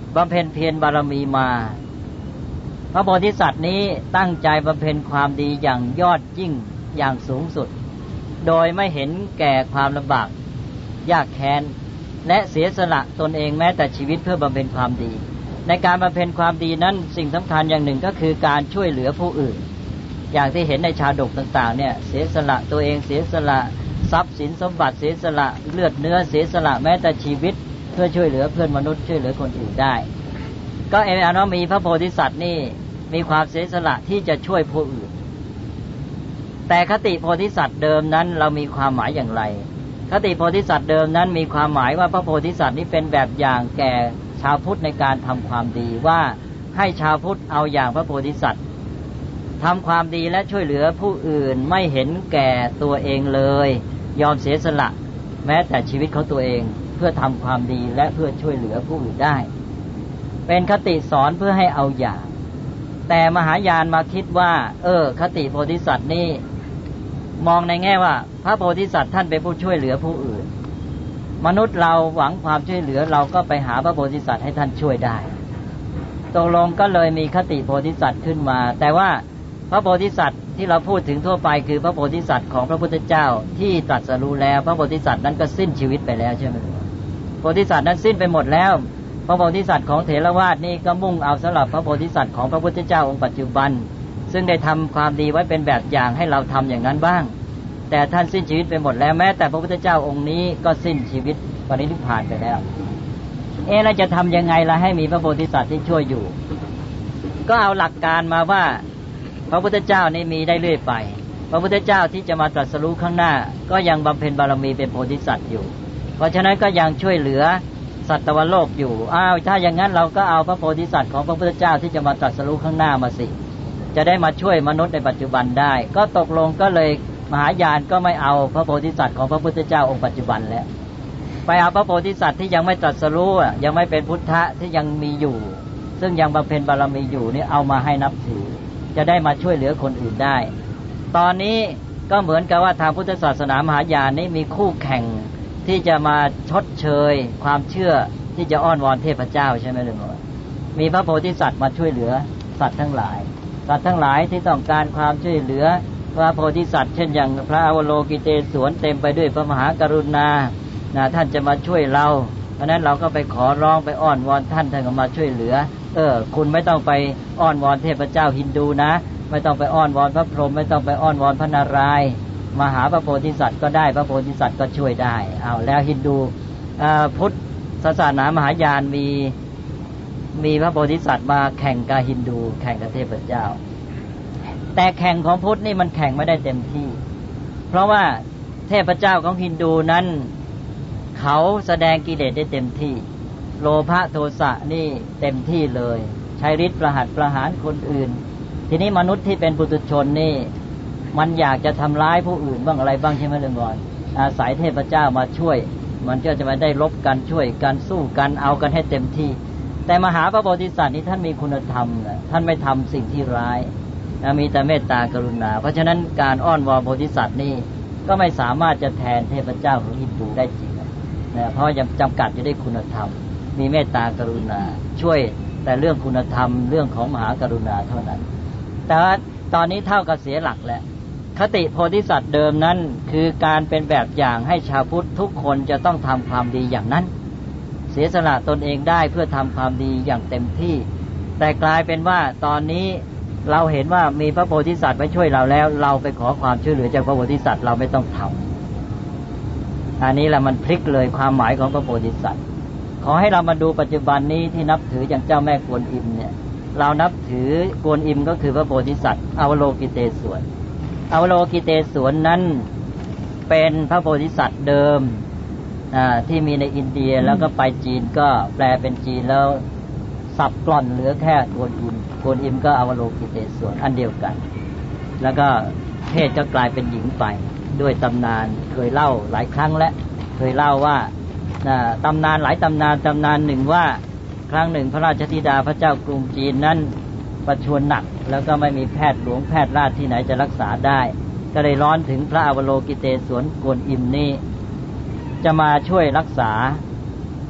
บำเพ็ญเพียรบารมีมาพระโพธิสัตว์นี้ตั้งใจบำเพ็ญความดีอย่างยอดยิ่งอย่างสูงสุดโดยไม่เห็นแก่ความลำบากยากแค้นและเสียสละตนเองแม้แต่ชีวิตเพื่อบำเพ็ญความดีในการบำเพ็ญความดีนั้นสิ่งสำคัญอย่างหนึ่งก็คือการช่วยเหลือผู้อื่นอย่างที่เห็นในชาดกต่างๆเนี่ยเสียสละตัวเองเสียสละทรัพย์สินสมบัติเสียสละเลือดเนื้อเสียสละแม้แต่ชีวิตเพื่อช่วยเหลือเพื่อนมนุษย์ช่วยเหลือคนอื่นได้ก็เอเมอานว่ามีพระโพธิสัตว์นี่มีความเสียสละที่จะช่วยผู้อื่นแต่คติโพธิสัตว์เดิมนั้นเรามีความหมายอย่างไรคติโพธิสัตว์เดิมนั้นมีความหมายว่าพระโพธิสัตว์นี้เป็นแบบอย่างแก่ชาวพุทธในการทำความดีว่าให้ชาวพุทธเอาอย่างพระโพธิสัตว์ทำความดีและช่วยเหลือผู้อื่นไม่เห็นแก่ตัวเองเลยยอมเสียสละแม้แต่ชีวิตของตัวเองเพื่อทำความดีและเพื่อช่วยเหลือผู้อื่นได้เป็นคติสอนเพื่อให้เอาอย่างแต่มหายานมาคิดว่าเออคติโพธิสัตว์นี่มองในแง่ว่าพระโพธิสัตว์ท่านเป็นผู้ช่วยเหลือผู้อื่นมนุษย์เราหวังความช่วยเหลือเราก็ไปหาพระโพธิสัตว์ให้ท่านช่วยได้ตกลงก็เลยมีคติโพธิสัตว์ขึ้นมาแต่ว่าพระโพธิสัตว์ที่เราพูดถึงทั่วไปคือพระโพธิสัตว์ของพระพุทธเจ้าที่ตรัสรู้แล้วพระโพธิสัตว์นั้นก็สิ้นชีวิตไปแล้วใช่ไหมโพธิสัตว์นั้นสิ้นไปหมดแล้วพระโพธิสัตว์ของเถรวาทนี่ก็มุ่งเอาสำหรับพระโพธิสัตว์ของพระพุทธเจ้าองค์ปัจจุบันซึ่งได้ทำความดีไว้เป็นแบบอย่างให้เราทำอย่างนั้นบ้างแต่ท่านสิ้นชีวิตไปหมดแล้วแม้แต่พระพุทธเจ้าองค์นี้ก็สิ้นชีวิตปรินิพพานไปแล้วเอ๊ะเราจะทำยังไงล่ะให้มีพระโพธิสัตว์ที่ช่วยอยู่ก็เอาหลักการมาว่าพระพุทธเจ้านี่มีได้เรื่อยไปพระพุทธเจ้าที่จะมาตรัสรู้ข้างหน้าก็ยังบำเพ็ญบารมีเป็นโพธิสัตว์อยู่เพราะฉะนั้นก็ยังช่วยเหลือสัตวโลกอยู่อ้าวถ้าอย่างนั้นเราก็เอาพระโพธิสัตว์ของพระพุทธเจ้าที่จะมาตรัสรู้ข้างหน้ามาสิจะได้มาช่วยมนุษย์ในปัจจุบันได้ก็ตกลงก็เลยมหายานก็ไม่เอาพระโพธิสัตว์ของพระพุทธเจ้าองค์ปัจจุบันแล้วไปเอาพระโพธิสัตว์ที่ยังไม่ตรัสรู้ยังไม่เป็นพุทธะที่ยังมีอยู่ซึ่งยังบำเพ็ญบารมีอยู่นี่เอามาให้นับถือจะได้มาช่วยเหลือคนอื่นได้ตอนนี้ก็เหมือนกับว่าทางพุทธศาสนามหายานนี้มีคู่แข่งที่จะมาชดเชยความเชื่อที่จะอ้อนวอนเทพเจ้าใช่ไหมลุงมีพระโพธิสัตว์มาช่วยเหลือสัตว์ทั้งหลายสัตว์ทั้งหลายที่ต้องการความช่วยเหลือพระโพธิสัตว์เช่นอย่างพระอวโลกิเตศวรเต็มไปด้วยพระมหากรุณานะท่านจะมาช่วยเราเพราะนั้นเราก็ไปขอร้องไปอ้อนวอนท่านท่านก็มาช่วยเหลือเออคุณไม่ต้องไปอ้อนวอนเทพเจ้าฮินดูนะไม่ต้องไปอ้อนวอนพระพรหมไม่ต้องไปอ้อนวอนพระนารายณ์มาหาพระโพธิสัตว์ก็ได้พระโพธิสัตว์ก็ช่วยได้เอาแล้วฮินดูพุทธศาสนามหายานมีมีพระโพธิสัตว์มาแข่งกับฮินดูแข่งกับเทพเจ้าแต่แข่งของพุทธนี่มันแข่งไม่ได้เต็มที่เพราะว่าเทพเจ้าของฮินดูนั้นเขาแสดงกิเลสได้เต็มที่โลภะโทสะนี่เต็มที่เลยใช้ฤทธิ์ประหัตประหารคนอื่นทีนี้มนุษย์ที่เป็นปุถุชนนี่มันอยากจะทำร้ายผู้อื่นบ้างอะไรบ้างใช่ไหมเรื่องก่อนอาศัยเทพเจ้ามาช่วยมันก็จะมาได้ลบกันช่วยกันสู้กันเอากันให้เต็มที่แต่มหาพระโพธิสัตว์นี่ท่านมีคุณธรรมนะท่านไม่ทำสิ่งที่ร้ายนะมีแต่เมตตากรุณาเพราะฉะนั้นการอ้อนวอนโพธิสัตว์นี่ก็ไม่สามารถจะแทนเทพเจ้าของฮินดูได้จริงนะเพราะยังจำกัดอยู่ด้วยคุณธรรมมีเมตตากรุณาช่วยแต่เรื่องคุณธรรมเรื่องของมหากรุณาเท่านั้นแต่ว่าตอนนี้เท่ากับเสียหลักแล้วคติโพธิสัตว์เดิมนั้นคือการเป็นแบบอย่างให้ชาวพุทธทุกคนจะต้องทำความดีอย่างนั้นเสียสละตนเองได้เพื่อทำความดีอย่างเต็มที่แต่กลายเป็นว่าตอนนี้เราเห็นว่ามีพระโพธิสัตว์ไปช่วยเราแล้วเราไปขอความช่วยเหลือจากพระโพธิสัตว์เราไม่ต้องทำอันนี้แหละมันพลิกเลยความหมายของพระโพธิสัตว์ขอให้เรามาดูปัจจุบันนี้ที่นับถืออย่างเจ้าแม่กวนอิมเนี่ยเรานับถือกวนอิมก็คือพระโพธิสัตว์อวโลกิเตศวรอวโลกิเตศวรนั้นเป็นพระโพธิสัตว์เดิมที่มีในอินเดียแล้วก็ไปจีนก็แปลเป็นจีนแล้วสับกล่อนเหลือแค่กวนอิมกวนอิมก็อวโลกิเตศวรอันเดียวกันแล้วก็เพศก็กลายเป็นหญิงไปด้วยตำนานเคยเล่าหลายครั้งและเคยเล่าว่าตำนานหลายตำนานตำนานหนึ่งว่าครั้งหนึ่งพระราชธิดาพระเจ้ากรุงจีนนั้นประชวรหนักแล้วก็ไม่มีแพทย์หลวงแพทย์ราชที่ไหนจะรักษาได้ก็เลยร้อนถึงพระอวโลกิเตศวรกวนอิมนี่จะมาช่วยรักษา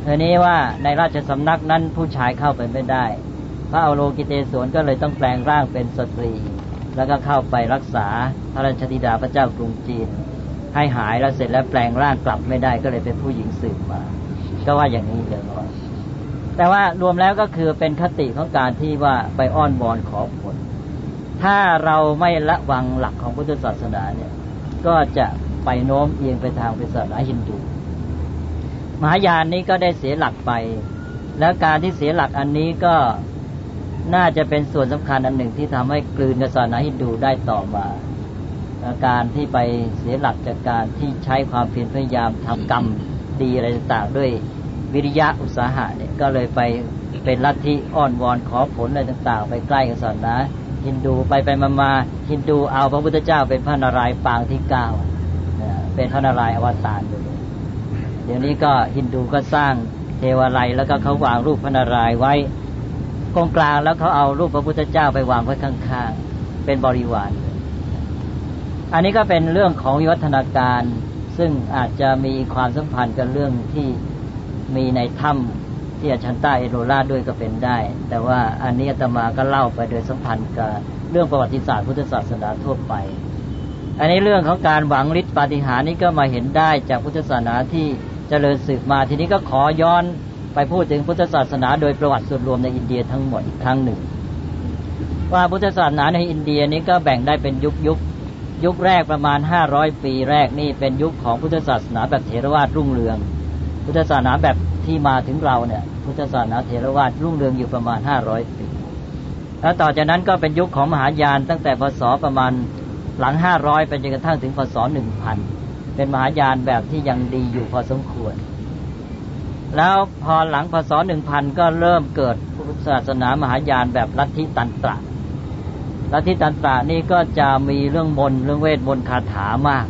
ทีนี้ว่าในราชสำนักนั้นผู้ชายเข้าไปไม่ได้พระอโลกิเตศวรก็เลยต้องแปลงร่างเป็นสตรีแล้วก็เข้าไปรักษาพระราชธิดาพระเจ้ากรุงจีนให้หายแล้วเสร็จแล้วแปลงร่างกลับไม่ได้ก็เลยเป็นผู้หญิงสืบมาก็ว่าอย่างนี้เดี๋ยวก่อนแต่ว่ารวมแล้วก็คือเป็นคติของการที่ว่าไปอ้อนวอนขอผลถ้าเราไม่ละวังหลักของพุทธศาสนาเนี่ยก็จะไปโน้มเอียงไปทางเป็นศาสนาฮินดูมหายานนี้ก็ได้เสียหลักไปแล้วการที่เสียหลักอันนี้ก็น่าจะเป็นส่วนสำคัญอันหนึ่งที่ทำให้กลืนกับศาสนาฮินดูได้ต่อมาการที่ไปเสียหลักจากการที่ใช้ความเพียรพยายามทำกรรมดีอะไรต่างๆด้วยวิริยะอุตสาหะเนี่ยก็เลยไปเป็นลัทธิอ้อนวอนขอผลอะไรต่างๆไปใกล้กับศาสนาฮินดูไปไปมาๆฮินดูเอาพระพุทธเจ้าเป็นพระนารายณ์ปางที่เก้าเป็นพระนารายณ์อวตารเลยเดี๋ยวนี้ก็ฮินดูก็สร้างเทวาลัยแล้วก็เขาวางรูปพระนารายณ์ไว้ตรงกลางแล้วเขาเอารูปพระพุทธเจ้าไปวางไว้ข้างๆเป็นบริวารอันนี้ก็เป็นเรื่องของวิวัฒนาการซึ่งอาจจะมีความสัมพันธ์กับเรื่องที่มีในถ้ำที่อาชันต้าเอโรราด้วยก็เป็นได้แต่ว่าอันนี้อาตมาก็เล่าไปโดยสัมพันธ์กับเรื่องประวัติศาสตร์พุทธศาสนาทั่วไปอันนี้เรื่องของการหวังฤทธิ์ปาฏิหาริย์นี้ก็มาเห็นได้จากพุทธศาสนาที่เจริญสืบมาทีนี้ก็ขอย้อนไปพูดถึงพุทธศาสนาโดยประวัติส่วนรวมในอินเดียทั้งหมดอีกครั้งหนึ่งว่าพุทธศาสนาในอินเดียนี้ก็แบ่งได้เป็นยุคยุคยุคแรกประมาณห้าร้อยปีแรกนี่เป็นยุคของพุทธศาสนาแบบเถรวาทรุ่งเรืองพุทธศาสนาแบบที่มาถึงเราเนี่ยพุทธศาสนาเถรวาทรุ่งเรืองอยู่ประมาณห้าร้อยปีแล้วต่อจากนั้นก็เป็นยุคของมหายานตั้งแต่พศประมาณหลังห้าร้อยไปจนกระทั่งถึงพศหนึ่งพันเป็นมหายานแบบที่ยังดีอยู่พอสมควรแล้วพอหลังพศหนึ่งพันก็เริ่มเกิดพุทธศาสนามหายานแบบลัทธิตันตระลัทธิตันตระนี่ก็จะมีเรื่องมนต์เรื่องเวทมนต์คาถามาก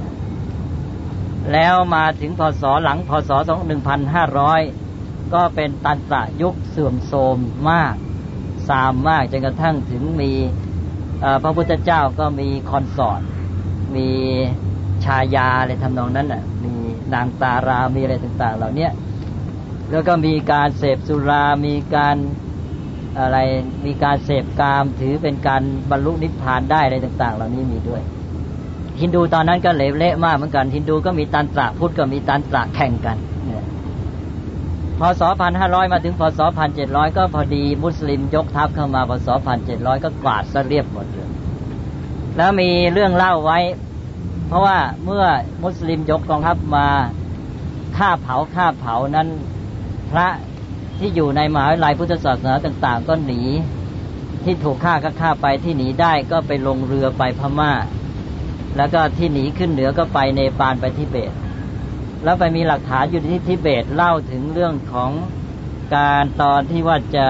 แล้วมาถึงพศหลังพศหนึ่งพันห้าร้อยก็เป็นตันตระยุคเสื่อมโทรมมากทรามมากจนกระทั่งถึงมีพระพุทธเจ้าก็มีคอนสอร์ตมีชายาอะไรทำนองนั้นน่ะมีนางตารามีอะไรต่างๆเหล่านี้แล้วก็มีการเสพสุรามีการอะไรมีการเสพกามถือเป็นการบรรลุนิพพานได้อะไรต่างๆเหล่านี้มีด้วยฮินดูตอนนั้นก็เหลวเละมากเหมือนกันฮินดูก็มีตันตระพุทธก็มีตันตระแข่งกันพศหนึ่งพันห้าร้อยมาถึงพศหนึ่งพันเจ็ดร้อยก็พอดีมุสลิมยกทัพเข้ามาพศหนึ่งพันเจ็ดร้อยก็กวาดซะเรียบหมดเลยแล้วมีเรื่องเล่าไว้เพราะว่าเมื่อมุสลิมยกกองทัพมาฆ่าเผาฆ่าเผานั้นพระที่อยู่ในมหาวิทยาลัยพุทธศาสนาต่างๆก็หนีที่ถูกฆ่าก็ฆ่าไปที่หนีได้ก็ไปลงเรือไปพม่าแล้วก็ที่หนีขึ้นเหนือก็ไปเนปาลไปทิเบตแล้วไปมีหลักฐานอยู่ที่ทิเบตเล่าถึงเรื่องของการตอนที่ว่าจะ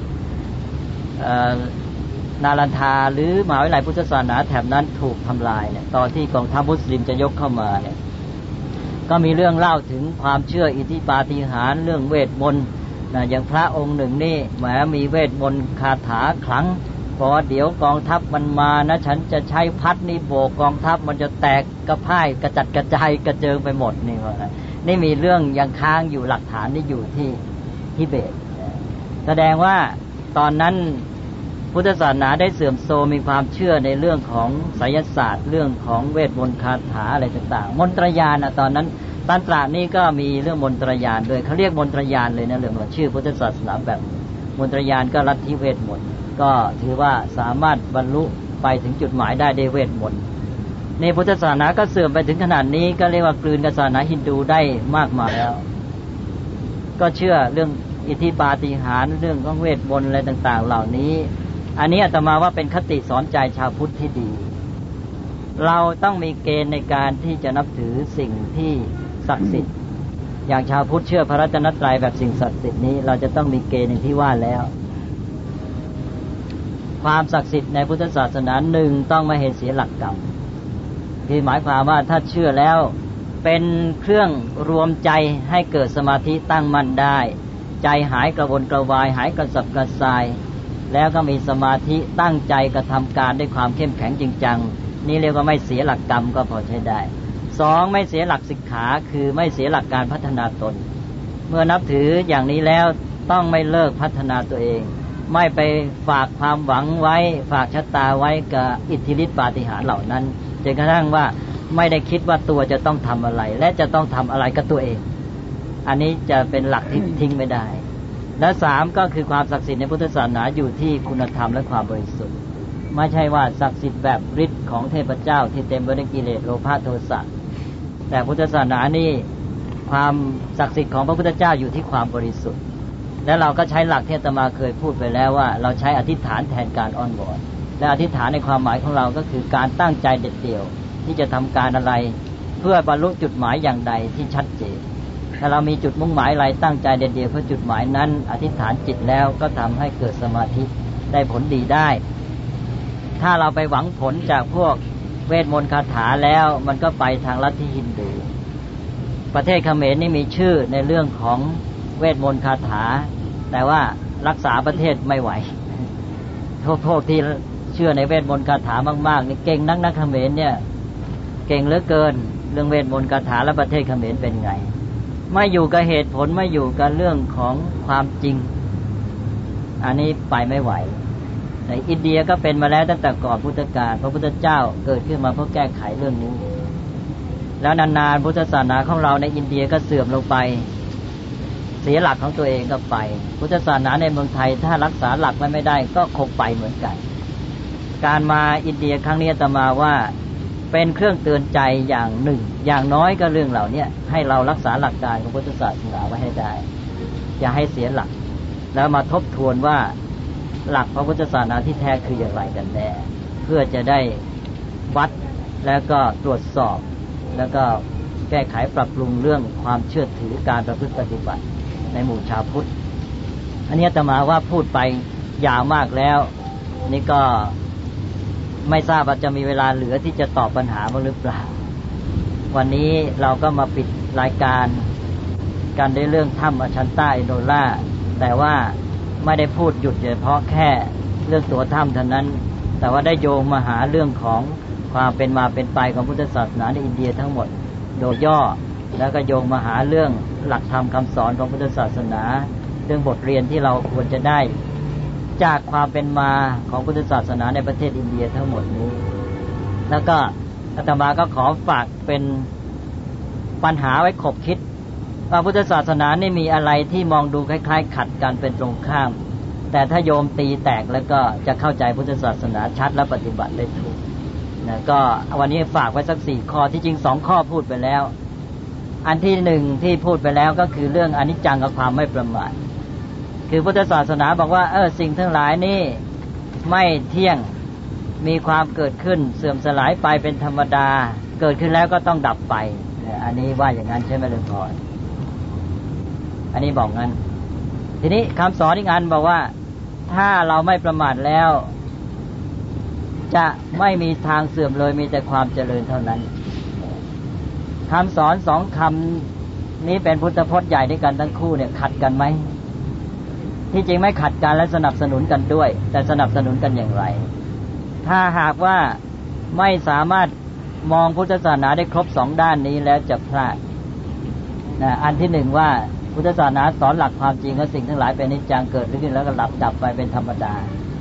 นาลันทาหรือมหาวิทยาลัยพุทธศาสนาแถบนั้นถูกทำลายเนี่ยตอนที่กองทัพมุสลิมจะยกเข้ามาเนี่ยก็มีเรื่องเล่าถึงความเชื่ออิทธิปาฏิหาริย์เรื่องเวทมนต์นะอย่างพระองค์หนึ่งนี่แหมมีเวทมนต์คาถาขลังพอเดี๋ยวกองทัพมันมานะฉันจะใช้พัดนี่โบกกองทัพมันจะแตกกระพ่ายกระจัดกระจายกระเจิงไปหมดนี่ว่านี่มีเรื่องยังค้างอยู่หลักฐานนี่อยู่ที่ทิเบตแสดงว่าตอนนั้นพุทธศาสนาได้เสื่อมโทรมมีความเชื่อในเรื่องของไสยศาสตร์เรื่องของเวทมนต์คาถาอะไรต่างๆมนตรญาณนะตอนนั้นตันตระนี่ก็มีเรื่องมนตรญาณด้วยเขาเรียกมนตรญาณเลยนะเรื่องของชื่อพุทธศาสนาแบบมนตรญาณก็ลัทธิเวทมนต์ก็ถือว่าสามารถบรรลุไปถึงจุดหมายได้ด้วยเวทมนต์ในพุทธศาสนาก็เสื่อมไปถึงขนาดนี้ก็เรียกว่ากลืนกับศาสนาฮินดูได้มากมายแล้วก็เชื่อเรื่องอิทธิปาฏิหาริย์เรื่องของเวทมนต์อะไรต่างๆเหล่านี้อันนี้อาตมาว่าเป็นคติสอนใจชาวพุทธที่ดีเราต้องมีเกณฑ์ในการที่จะนับถือสิ่งที่ศักดิ์สิทธิ์อย่างชาวพุทธเชื่อพระรัตนตรัยแบบสิ่งศักดิ์สิทธิ์นี้เราจะต้องมีเกณฑ์อย่างที่ว่าแล้วความศักดิ์สิทธิ์ในพุทธศาสนาหนึ่งต้องไม่เห็นเสียหลักกรรมคือหมายความว่าถ้าเชื่อแล้วเป็นเครื่องรวมใจให้เกิดสมาธิตั้งมั่นได้ใจหายกระวนกระวายหายกระสับกระส่ายแล้วก็มีสมาธิตั้งใจกระทำการด้วยความเข้มแข็งจริงจังนี่เรียกว่าไม่เสียหลักกรรมก็พอใช้ได้สองไม่เสียหลักสิกขาคือไม่เสียหลักการพัฒนาตนเมื่อนับถืออย่างนี้แล้วต้องไม่เลิกพัฒนาตัวเองไม่ไปฝากความหวังไว้ฝากชะตาไว้กับอิทธิฤทธิปาฏิหาริย์เหล่านั้นจนกระทั่งว่าไม่ได้คิดว่าตัวจะต้องทำอะไรและจะต้องทำอะไรกับตัวเองอันนี้จะเป็นหลักที่ทิ้งไม่ได้และสามก็คือความศักดิ์สิทธิ์ในพุทธศาสนาอยู่ที่คุณธรรมและความบริสุทธิ์ไม่ใช่ว่าศักดิ์สิทธิ์แบบฤทธิ์ของเทพเจ้าที่เต็มไปด้วยกิเลสโลภะโทสะแต่พุทธศาสนานี่ความศักดิ์สิทธิ์ของพระพุทธเจ้าอยู่ที่ความบริสุทธิ์และเราก็ใช้หลักที่อาตมาเคยพูดไปแล้วว่าเราใช้อธิษฐานแทนการอ้อนวอนและอธิษฐานในความหมายของเราก็คือการตั้งใจเด็ดเดี่ยวที่จะทำการอะไรเพื่อบรรลุจุดหมายอย่างใดที่ชัดเจนถ้าเรามีจุดมุ่งหมายอะไรตั้งใจเด็ดเดี่ยวเพื่อจุดหมายนั้นอธิษฐานจิตแล้วก็ทำให้เกิดสมาธิได้ผลดีได้ถ้าเราไปหวังผลจากพวกเวทมนต์คาถาแล้วมันก็ไปทางลัทธิฮินดูประเทศเขมรนี่มีชื่อในเรื่องของเวทมนต์คาถาแต่ว่ารักษาประเทศไม่ไหวพวกที่เชื่อในเวทมนต์คาถามากๆนี่เก่งนักนักเขมรเนี่ยเก่งเหลือเกินเรื่องเวทมนต์คาถาและประเทศเขมรเป็นไงไม่อยู่กับเหตุผลไม่อยู่กับเรื่องของความจริงอันนี้ไปไม่ไหวในอินเดียก็เป็นมาแล้วตั้งแต่ก่อนพุทธกาลพระพุทธเจ้าเกิดขึ้นมาเพื่อแก้ไขเรื่องนี้แล้วนานๆพุทธศาสนาของเราในอินเดียก็เสื่อมลงไปเสียหลักของตัวเองก็ไปพุทธศาสนาในเมืองไทยถ้ารักษาหลักไว้ไม่ได้ก็คงไปเหมือนกันการมาอินเดียครั้งนี้อาตมาว่าเป็นเครื่องเตือนใจอย่างหนึ่งอย่างน้อยก็เรื่องเหล่านี้ให้เรารักษาหลักการของพุทธศาสนาไว้ให้ได้อย่าให้เสียหลักแล้วมาทบทวนว่าหลักพระพุทธศาสนาที่แท้คืออย่างไรกันแน่เพื่อจะได้วัดแล้วก็ตรวจสอบแล้วก็แก้ไขปรับปรุงเรื่องความเชื่อถือการประพฤติปฏิบัติในหมู่ชาวพุทธอันนี้อาตมาว่าพูดไปยาวมากแล้วนี่ก็ไม่ทราบว่าจะมีเวลาเหลือที่จะตอบปัญหาบ้างหรือเปล่าวันนี้เราก็มาปิดรายการกันด้วยเรื่องถ้ำอชันต้าอินโดล่าแต่ว่าไม่ได้พูดหยุดเฉพาะแค่เรื่องตัวถ้ำเท่านั้นแต่ว่าได้โยงมาหาเรื่องของความเป็นมาเป็นไปของพุทธศาสนาในอินเดียทั้งหมดโดยย่อแล้วก็โยงมาหาเรื่องหลักธรรมคำสอนของพุทธศาสนาเรื่องบทเรียนที่เราควรจะได้จากความเป็นมาของพุทธศาสนาในประเทศอินเดียทั้งหมดนี้แล้วก็อาตมาก็ขอฝากเป็นปัญหาไว้ขบคิดว่าพุทธศาสนานี่มีอะไรที่มองดูคล้ายๆขัดกันเป็นตรงข้ามแต่ถ้าโยมตีแตกแล้วก็จะเข้าใจพุทธศาสนาชัดและปฏิบัติได้ถูกนะก็วันนี้ฝากไว้สักสี่ข้อที่จริงสองข้อพูดไปแล้วอันที่หนึ่งที่พูดไปแล้วก็คือเรื่องอนิจจังกับความไม่ประมาทคือพุทธศาสนาบอกว่าเออสิ่งทั้งหลายนี่ไม่เที่ยงมีความเกิดขึ้นเสื่อมสลายไปเป็นธรรมดาเกิดขึ้นแล้วก็ต้องดับไปอันนี้ว่าอย่างนั้นใช่ไหมลุงพรอันนี้บอกงั้นทีนี้คำสอนอีกอันบอกว่าถ้าเราไม่ประมาทแล้วจะไม่มีทางเสื่อมเลยมีแต่ความเจริญเท่านั้นคำสอนสองคำนี้เป็นพุทธพจน์ใหญ่ด้วยกันทั้งคู่เนี่ยขัดกันไหมที่จริงไม่ขัดกันและสนับสนุนกันด้วยแต่สนับสนุนกันอย่างไรถ้าหากว่าไม่สามารถมองพุทธศาสนาได้ครบสองด้านนี้แล้วจะพลาดนะอันที่หนึ่งว่าพุทธศาสนาสอนหลักความจริงว่าสิ่งทั้งหลายเป็นอนิจจังเกิดขึ้นแล้วก็หลับดับไปเป็นธรรมดา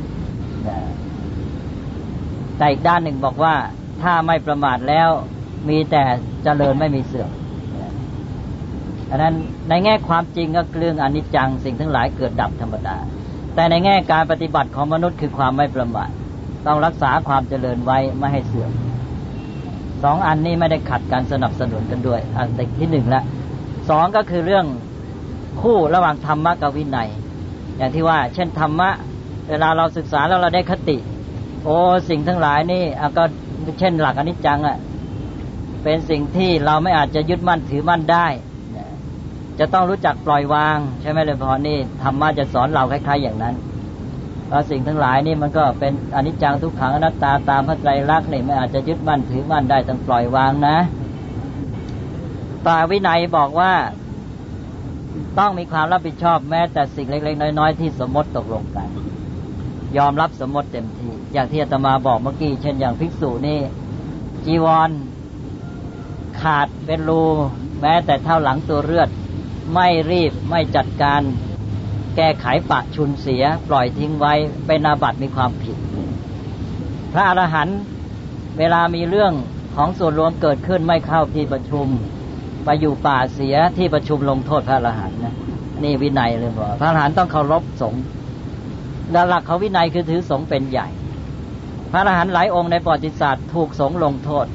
แต่อีกด้านหนึ่งบอกว่าถ้าไม่ประมาทแล้วมีแต่เจริญไม่มีเสื่อมอันนั้นในแง่ความจริงก็เรื่องอนิจจังสิ่งทั้งหลายเกิดดับธรรมดาแต่ในแง่การปฏิบัติของมนุษย์คือความไม่ประมาทต้องรักษาความเจริญไว้ไม่ให้เสื่อมสองอันนี้ไม่ได้ขัดกันสนับสนุนกันด้วยอันที่หนึ่งละสองก็คือเรื่องคู่ระหว่างธรรมะกับวินัยอย่างที่ว่าเช่นธรรมะเวลาเราศึกษาแล้วเราได้คติโอ้สิ่งทั้งหลายนี่ก็เช่นหลักอนิจจังอ่ะเป็นสิ่งที่เราไม่อาจจะยึดมั่นถือมั่นได้จะต้องรู้จักปล่อยวางใช่ไหมเลยพอนี่ธรรมะจะสอนเราคล้ายๆอย่างนั้นเพราะสิ่งทั้งหลายนี่มันก็เป็นอนิจจังทุกขังอนัตตาตามพระไตรลักษณ์นี่ไม่อาจจะยึดมั่นถือมั่นได้ต้องปล่อยวางนะตาวินัยบอกว่าต้องมีความรับผิดชอบแม้แต่สิ่งเล็กๆน้อยๆที่สมมติตกลงกันยอมรับสมมติเต็มที่อย่างที่อาตมาบอกเมื่อกี้เช่นอย่างภิกษุนี่จีวรขาดเป็นรูแม้แต่เท่าหลังตัวเลือดไม่รีบไม่จัดการแก้ไขปะชุนเสียปล่อยทิ้งไว้เป็นอาบัติมีความผิดพระอรหันต์เวลามีเรื่องของส่วนรวมเกิดขึ้นไม่เข้าที่ประชุมไปอยู่ป่าเสียที่ประชุมลงโทษพระอรหันต์นะนี่วินัยเลยบอกพระอรหันต์ต้องเคารพสงฆ์หลักของวินัยคือถือสงฆ์เป็นใหญ่พระอรหันต์หลายองค์ในประวัติศาสตร์ถูกสงฆ์ลงโทษ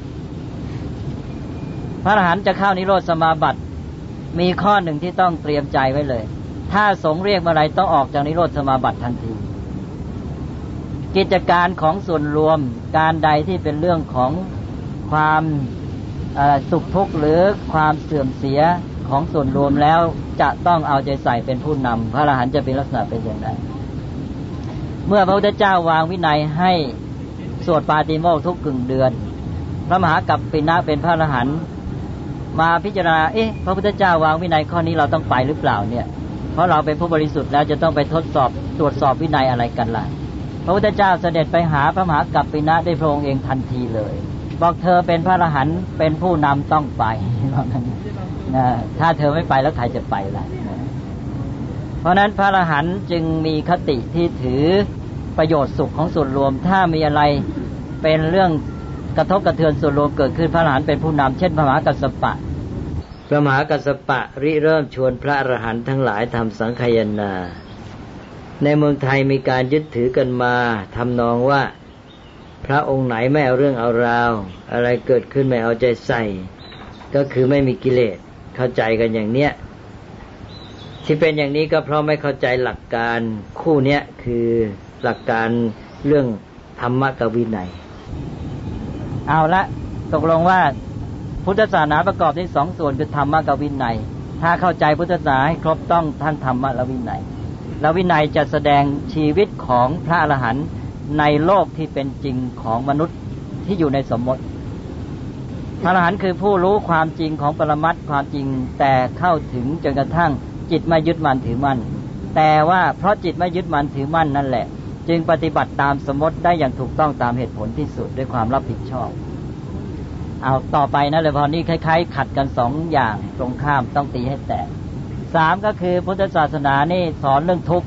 พระอรหันต์จะเข้านิโรธสมาบัติมีข้อหนึ่งที่ต้องเตรียมใจไว้เลยถ้าสงฆ์เรียกเมื่อไรต้องออกจากนิโรธสมาบัติทันทีกิจการของส่วนรวมการใดที่เป็นเรื่องของความสุขทุกข์หรือความเสื่อมเสียของส่วนรวมแล้วจะต้องเอาใจใส่เป็นผู้นำพระอรหันต์จะเป็นลักษณะเป็นอย่างไรเมื่อพระพุทธเจ้าวางวินัยให้สวดปาติโมกข์ทุกกึ่งเดือนพระมหากัปปินะเป็นพระอรหันต์มาพิจารณาเอ๊ะพระพุทธเจ้าวางวินัยข้อนี้เราต้องไปหรือเปล่าเนี่ยเพราะเราเป็นผู้บริสุทธิ์แล้วจะต้องไปทดสอบตรวจสอบวินัยอะไรกันล่ะพระพุทธเจ้าเสด็จไปหาพระมหากัปปินะด้วยพระองค์เองทันทีเลยบอกเธอเป็นพระอรหันต์เป็นผู้นำต้องไปนะถ้าเธอไม่ไปแล้วใครจะไปล่ะเพราะนั้นพระอรหันต์จึงมีคติที่ถือประโยชน์สุขของส่วนรวมถ้ามีอะไรเป็นเรื่องกระทบกระเทือนส่วนรวมเกิดขึ้นพระอรหันต์เป็นผู้นำเช่นพระมหากัสสปะพระมหากัสสปะริเริ่มชวนพระอรหันต์ทั้งหลายทำสังฆายนาในเมืองไทยมีการยึดถือกันมาทำนองว่าพระองค์ไหนไม่เอาเรื่องเอาราวอะไรเกิดขึ้นไม่เอาใจใส่ก็คือไม่มีกิเลสเข้าใจกันอย่างเนี้ยที่เป็นอย่างนี้ก็เพราะไม่เข้าใจหลักการคู่เนี้ยคือหลักการเรื่องธรรมะกับวินัยเอาละตกลงว่าพุทธศาสนาประกอบด้วยสองส่วนคือธรรมะกับวินัยถ้าเข้าใจพุทธศาสนาให้ครบต้องทั้งธรรมะและวินัยแล้ววินัยจะแสดงชีวิตของพระอรหันต์ในโลกที่เป็นจริงของมนุษย์ที่อยู่ในสมมติพระอรหันต์คือผู้รู้ความจริงของปรมัตถ์ความจริงแต่เข้าถึงจนกระทั่งจิตไม่ยึดมั่นถือมั่นแต่ว่าเพราะจิตไม่ยึดมั่นถือมั่นนั่นแหละจึงปฏิบัติตามสมมติได้อย่างถูกต้องตามเหตุผลที่สุดด้วยความรับผิดชอบเอาต่อไปนะเลยพอนี้คล้ายๆขัดกันสองอย่างตรงข้ามต้องตีให้แตกสามก็คือพุทธศาสนานี่สอนเรื่องทุกข์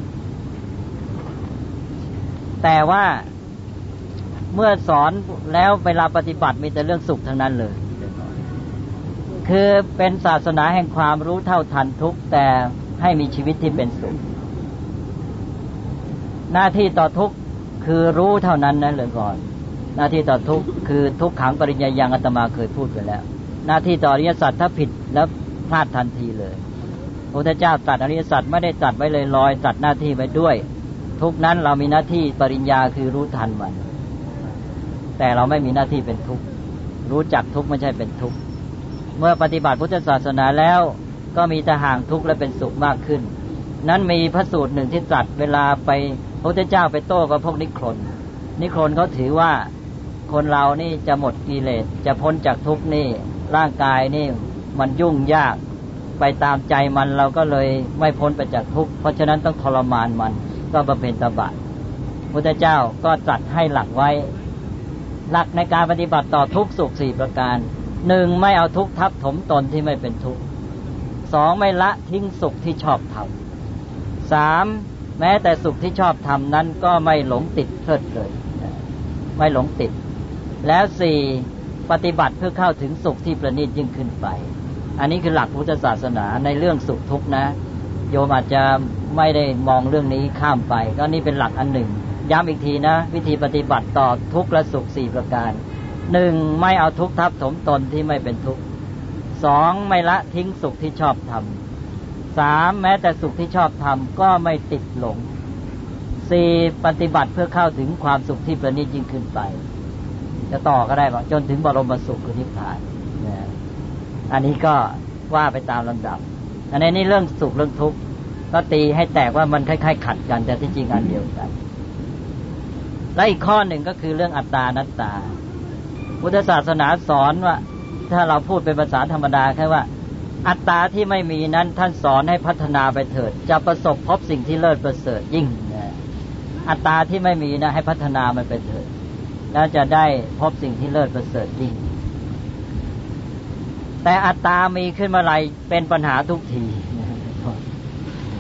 แต่ว่าเมื่อสอนแล้วเวลาปฏิบัติมีแต่เรื่องสุขทั้งนั้นเลยคือเป็นศาสนาแห่งความรู้เท่าทันทุกข์แต่ให้มีชีวิตที่เป็นสุขหน้าที่ต่อทุกข์คือรู้เท่านั้นนะเลยก่อนหน้าที่ต่อทุกข์คือทุกขังปริญญายังอาตมาเคยพูดไปแล้วหน้าที่ต่ออริยสัจถ้าผิดแล้วพลาดทันทีเลยพระพุทธเจ้าตรัสอริยสัจไม่ได้ตรัสไว้เลยลอยตรัสหน้าที่ไว้ด้วยทุกนั้นเรามีหน้าที่ปริญญาคือรู้ทันมันแต่เราไม่มีหน้าที่เป็นทุกข์รู้จักทุกข์ไม่ใช่เป็นทุกข์เมื่อปฏิบัติพุทธศาสนาแล้วก็มีแต่ห่างทุกข์และเป็นสุขมากขึ้นนั้นมีพระสูตรหนึ่งที่ตรัสเวลาไปพระพุทธเจ้าไปโต้กับพวกนิครนนิครนเขาถือว่าคนเรานี่จะหมดกิเลสจะพ้นจากทุกข์นี่ร่างกายนี่มันยุ่งยากไปตามใจมันเราก็เลยไม่พ้นไปจากทุกข์เพราะฉะนั้นต้องทรมานมันก็บำเพ็ญตบะพุทธเจ้าก็ตรัสให้หลักไว้หลักในการปฏิบัติต่อทุกข์สุขสี่ประการหนึ่งไม่เอาทุกข์ทับถมตนที่ไม่เป็นทุกข์สองไม่ละทิ้งสุขที่ชอบทำสามแม้แต่สุขที่ชอบทำนั้นก็ไม่หลงติดเพลิดเพลินไม่หลงติดแล้วสี่ปฏิบัติเพื่อเข้าถึงสุขที่ประณีตยิ่งขึ้นไปอันนี้คือหลักพุทธศาสนาในเรื่องสุขทุกข์นะโยมอาจจะไม่ได้มองเรื่องนี้ข้ามไปก็นี่เป็นหลักอันหนึ่งย้ำอีกทีนะวิธีปฏิบัติต่อทุกข์และสุขสี่ประการหนึ่งไม่เอาทุกข์ทับถมตนที่ไม่เป็นทุกข์สองไม่ละทิ้งสุขที่ชอบทำสามแม้แต่สุขที่ชอบทำก็ไม่ติดหลงสี่ปฏิบัติเพื่อเข้าถึงความสุขที่ประณีตยิ่งขึ้นไปจะต่อก็ได้บอกจนถึงบรมสุขคือนิพพานนะอันนี้ก็ว่าไปตามลำดับอันนี้นี่เรื่องสุขเรื่องทุกข์ก็ตีให้แตกว่ามันคล้ายๆขัดกันแต่ที่จริงอันเดียวกันและอีกข้อหนึ่งก็คือเรื่องอัตตานัตตาพุทธศาสนาสอนว่าถ้าเราพูดเป็นภาษาธรรมดาแค่ว่าอัตตาที่ไม่มีนั้นท่านสอนให้พัฒนาไปเถิดจะประสบพบสิ่งที่เลิศประเสริฐยิ่งนะอัตตาที่ไม่มีนะให้พัฒนามันไปเถิดแล้วจะได้พบสิ่งที่เลิศประเสริฐยิ่งแต่อัตตามีขึ้นเมื่อไรเป็นปัญหาทุกที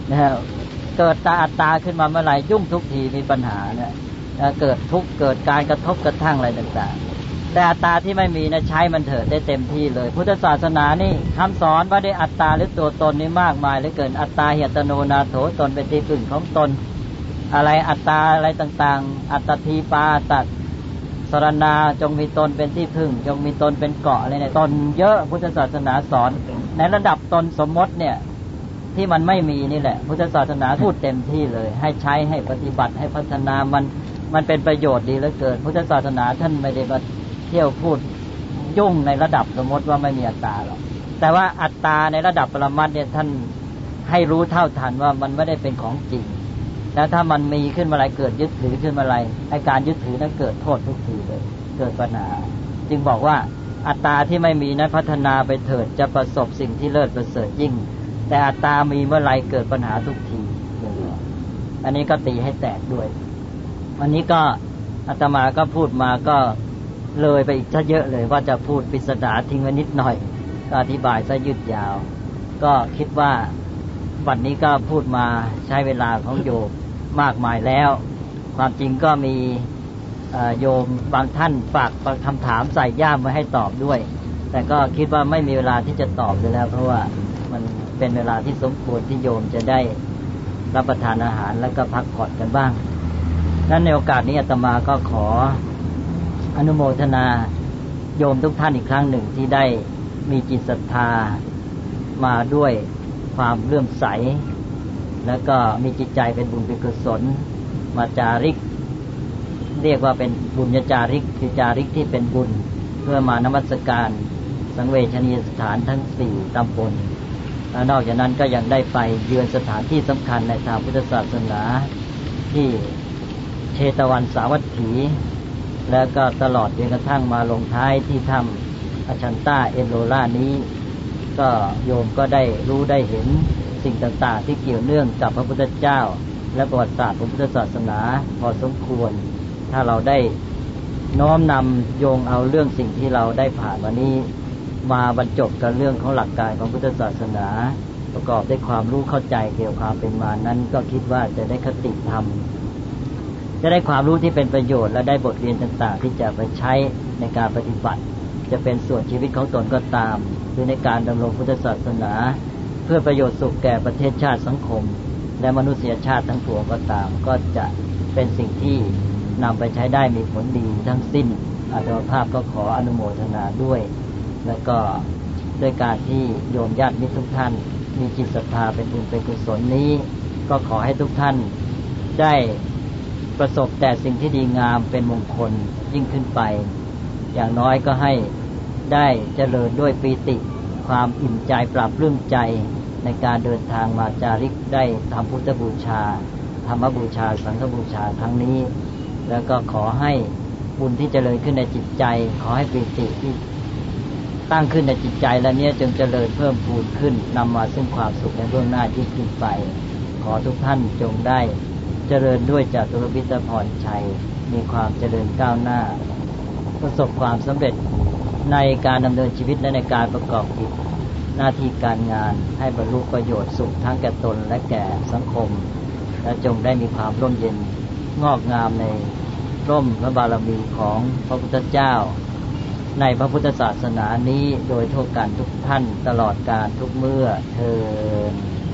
นะฮะเกิดตาอัตตาขึ้นมาเมื่อไหร่ยุ่งทุกทีมีปัญหาเนี่ยเกิดทุกข์เกิดการกระทบกระทั่งอะไรต่างๆแต่อัตตาที่ไม่มีนะใช้มันเถิดได้เต็มที่เลยพุทธศาสนานี่คำสอนว่าได้อัตตาหรือตัวตนนี่มากมายเหลือเกินอัตตาเหตโนนาโถตนเป็นที่พึ่งของตนอะไรอัตตาอะไรต่างๆอัตตีปาตัดสรณาจงมีตนเป็นที่พึ่งจงมีตนเป็นเกาะอะไรเนี่ยตนเยอะพุทธศาสนาสอนในระดับตนสมมติเนี่ยที่มันไม่มีนี่แหละพุทธศาสนาพูดเต็มที่เลยให้ใช้ให้ปฏิบัติให้พัฒนามันมันเป็นประโยชน์ดีเหลือเกินพุทธศาสนาท่านไม่ได้มาเที่ยวพูดยุ่งในระดับสมมติว่าไม่มีอัตตาหรอกแต่ว่าอัตตาในระดับปรมัตถ์เนี่ยท่านให้รู้เท่าทันว่ามันไม่ได้เป็นของจริงแล้วถ้ามันมีขึ้นมาอะไรเกิดยึดถือขึ้นมาอะไรไอ้การยึดถือนั้นเกิดโทษทุกทีเลยเกิดปัญหาจึงบอกว่าอัตตาที่ไม่มีนั้นพัฒนาไปเถิดจะประสบสิ่งที่เลิศประเสริฐยิ่งแต่อัตตามีเมื่อไรเกิดปัญหาทุกทีอันนี้ก็ตีให้แตกด้วยวันนี้ก็อาตมาก็พูดมาก็เลยไปอีกซะเยอะเลยว่าจะพูดปริศนาทิ้งไว้นิดหน่อยก็อธิบายซะยืดยาวก็คิดว่าวันนี้ก็พูดมาใช้เวลาของโยมมากมายแล้วความจริงก็มีโยมบางท่านฝากคำถามใส่ย่ามไว้ให้ตอบด้วยแต่ก็คิดว่าไม่มีเวลาที่จะตอบเลยแล้วเพราะว่ามันเป็นเวลาที่สมควรที่โยมจะได้รับประทานอาหารแล้วก็พักผ่อนกันบ้างนั้นในโอกาสนี้อาตมาก็ขออนุโมทนาโยมทุกท่านอีกครั้งหนึ่งที่ได้มีจิตศรัทธามาด้วยความเลื่อมใสแล้วก็มีจิตใจเป็นบุญเป็นกุศลมาจาริกเรียกว่าเป็นบุญญาจาริกคือจาริกที่เป็นบุญเพื่อมานมัสการสังเวชนียสถานทั้งสี่ตำบลและนอกจากนั้นก็ยังได้ไปเยือนสถานที่สำคัญในทางพุทธศาสนาที่เชตวันสาวัตถีแล้วก็ตลอดจนกระทั่งมาลงท้ายที่ถ้ำอชันตาเอโลล่านี้ก็โยมก็ได้รู้ได้เห็นสิ่งต่างๆที่เกี่ยวเนื่องกับพระพุทธเจ้าและประวัติศาสตร์ของพุทธศาสนาพอสมควรถ้าเราได้น้อมนำโยงเอาเรื่องสิ่งที่เราได้ผ่านวันนี้มาบรรจบกับเรื่องของหลักการของพุทธศาสนาประกอบด้วยความรู้เข้าใจเกี่ยวกับความเป็นมานั้นก็คิดว่าจะได้คติธรรมจะได้ความรู้ที่เป็นประโยชน์และได้บทเรียนต่างๆที่จะไปใช้ในการปฏิบัติจะเป็นส่วนชีวิตของตนก็ตามหรือในการดำรงพุทธศาสนาเพื่อประโยชน์สุขแก่ประเทศชาติสังคมและมนุษยชาติทั้งปวงก็ตามก็จะเป็นสิ่งที่นำไปใช้ได้มีผลดีทั้งสิ้นอาตมาภาพก็ขออนุโมทนาด้วยแล้วก็ด้วยการที่โยมญาติมิตรทุกท่านมีจิตศรัทธาเป็นบุญเป็นกุศลนี้ก็ขอให้ทุกท่านได้ประสบแต่สิ่งที่ดีงามเป็นมงคลยิ่งขึ้นไปอย่างน้อยก็ให้ได้เจริญด้วยปีติความอิ่มใจปราบปลื้มใจในการเดินทางมาจาริกได้ทำพุทธบูชาธรรมบูชาสังฆบูชาทั้งนี้แล้วก็ขอให้บุญที่เจริญขึ้นในจิตใจขอให้ปีติที่ตั้งขึ้นในจิตใจและเนี้ยจงเจริญเพิ่มพูนขึ้นนำมาซึ่งความสุขในเบื้องหน้าที่ขึ้นไปขอทุกท่านจงได้เจริญด้วยจตุรพิธพรชัยมีความเจริญก้าวหน้าประสบความสำเร็จในการดำเนินชีวิตและในการประกอบกิจหน้าที่การงานให้บรรลุประโยชน์สุขทั้งแก่ตนและแก่สังคมและจงได้มีความร่มเย็นงอกงามในร่มพระบารมีของพระพุทธเจ้าในพระพุทธศาสนานี้โดยทั่วกันทุกท่านตลอดกาลทุกเมื่อเทอญ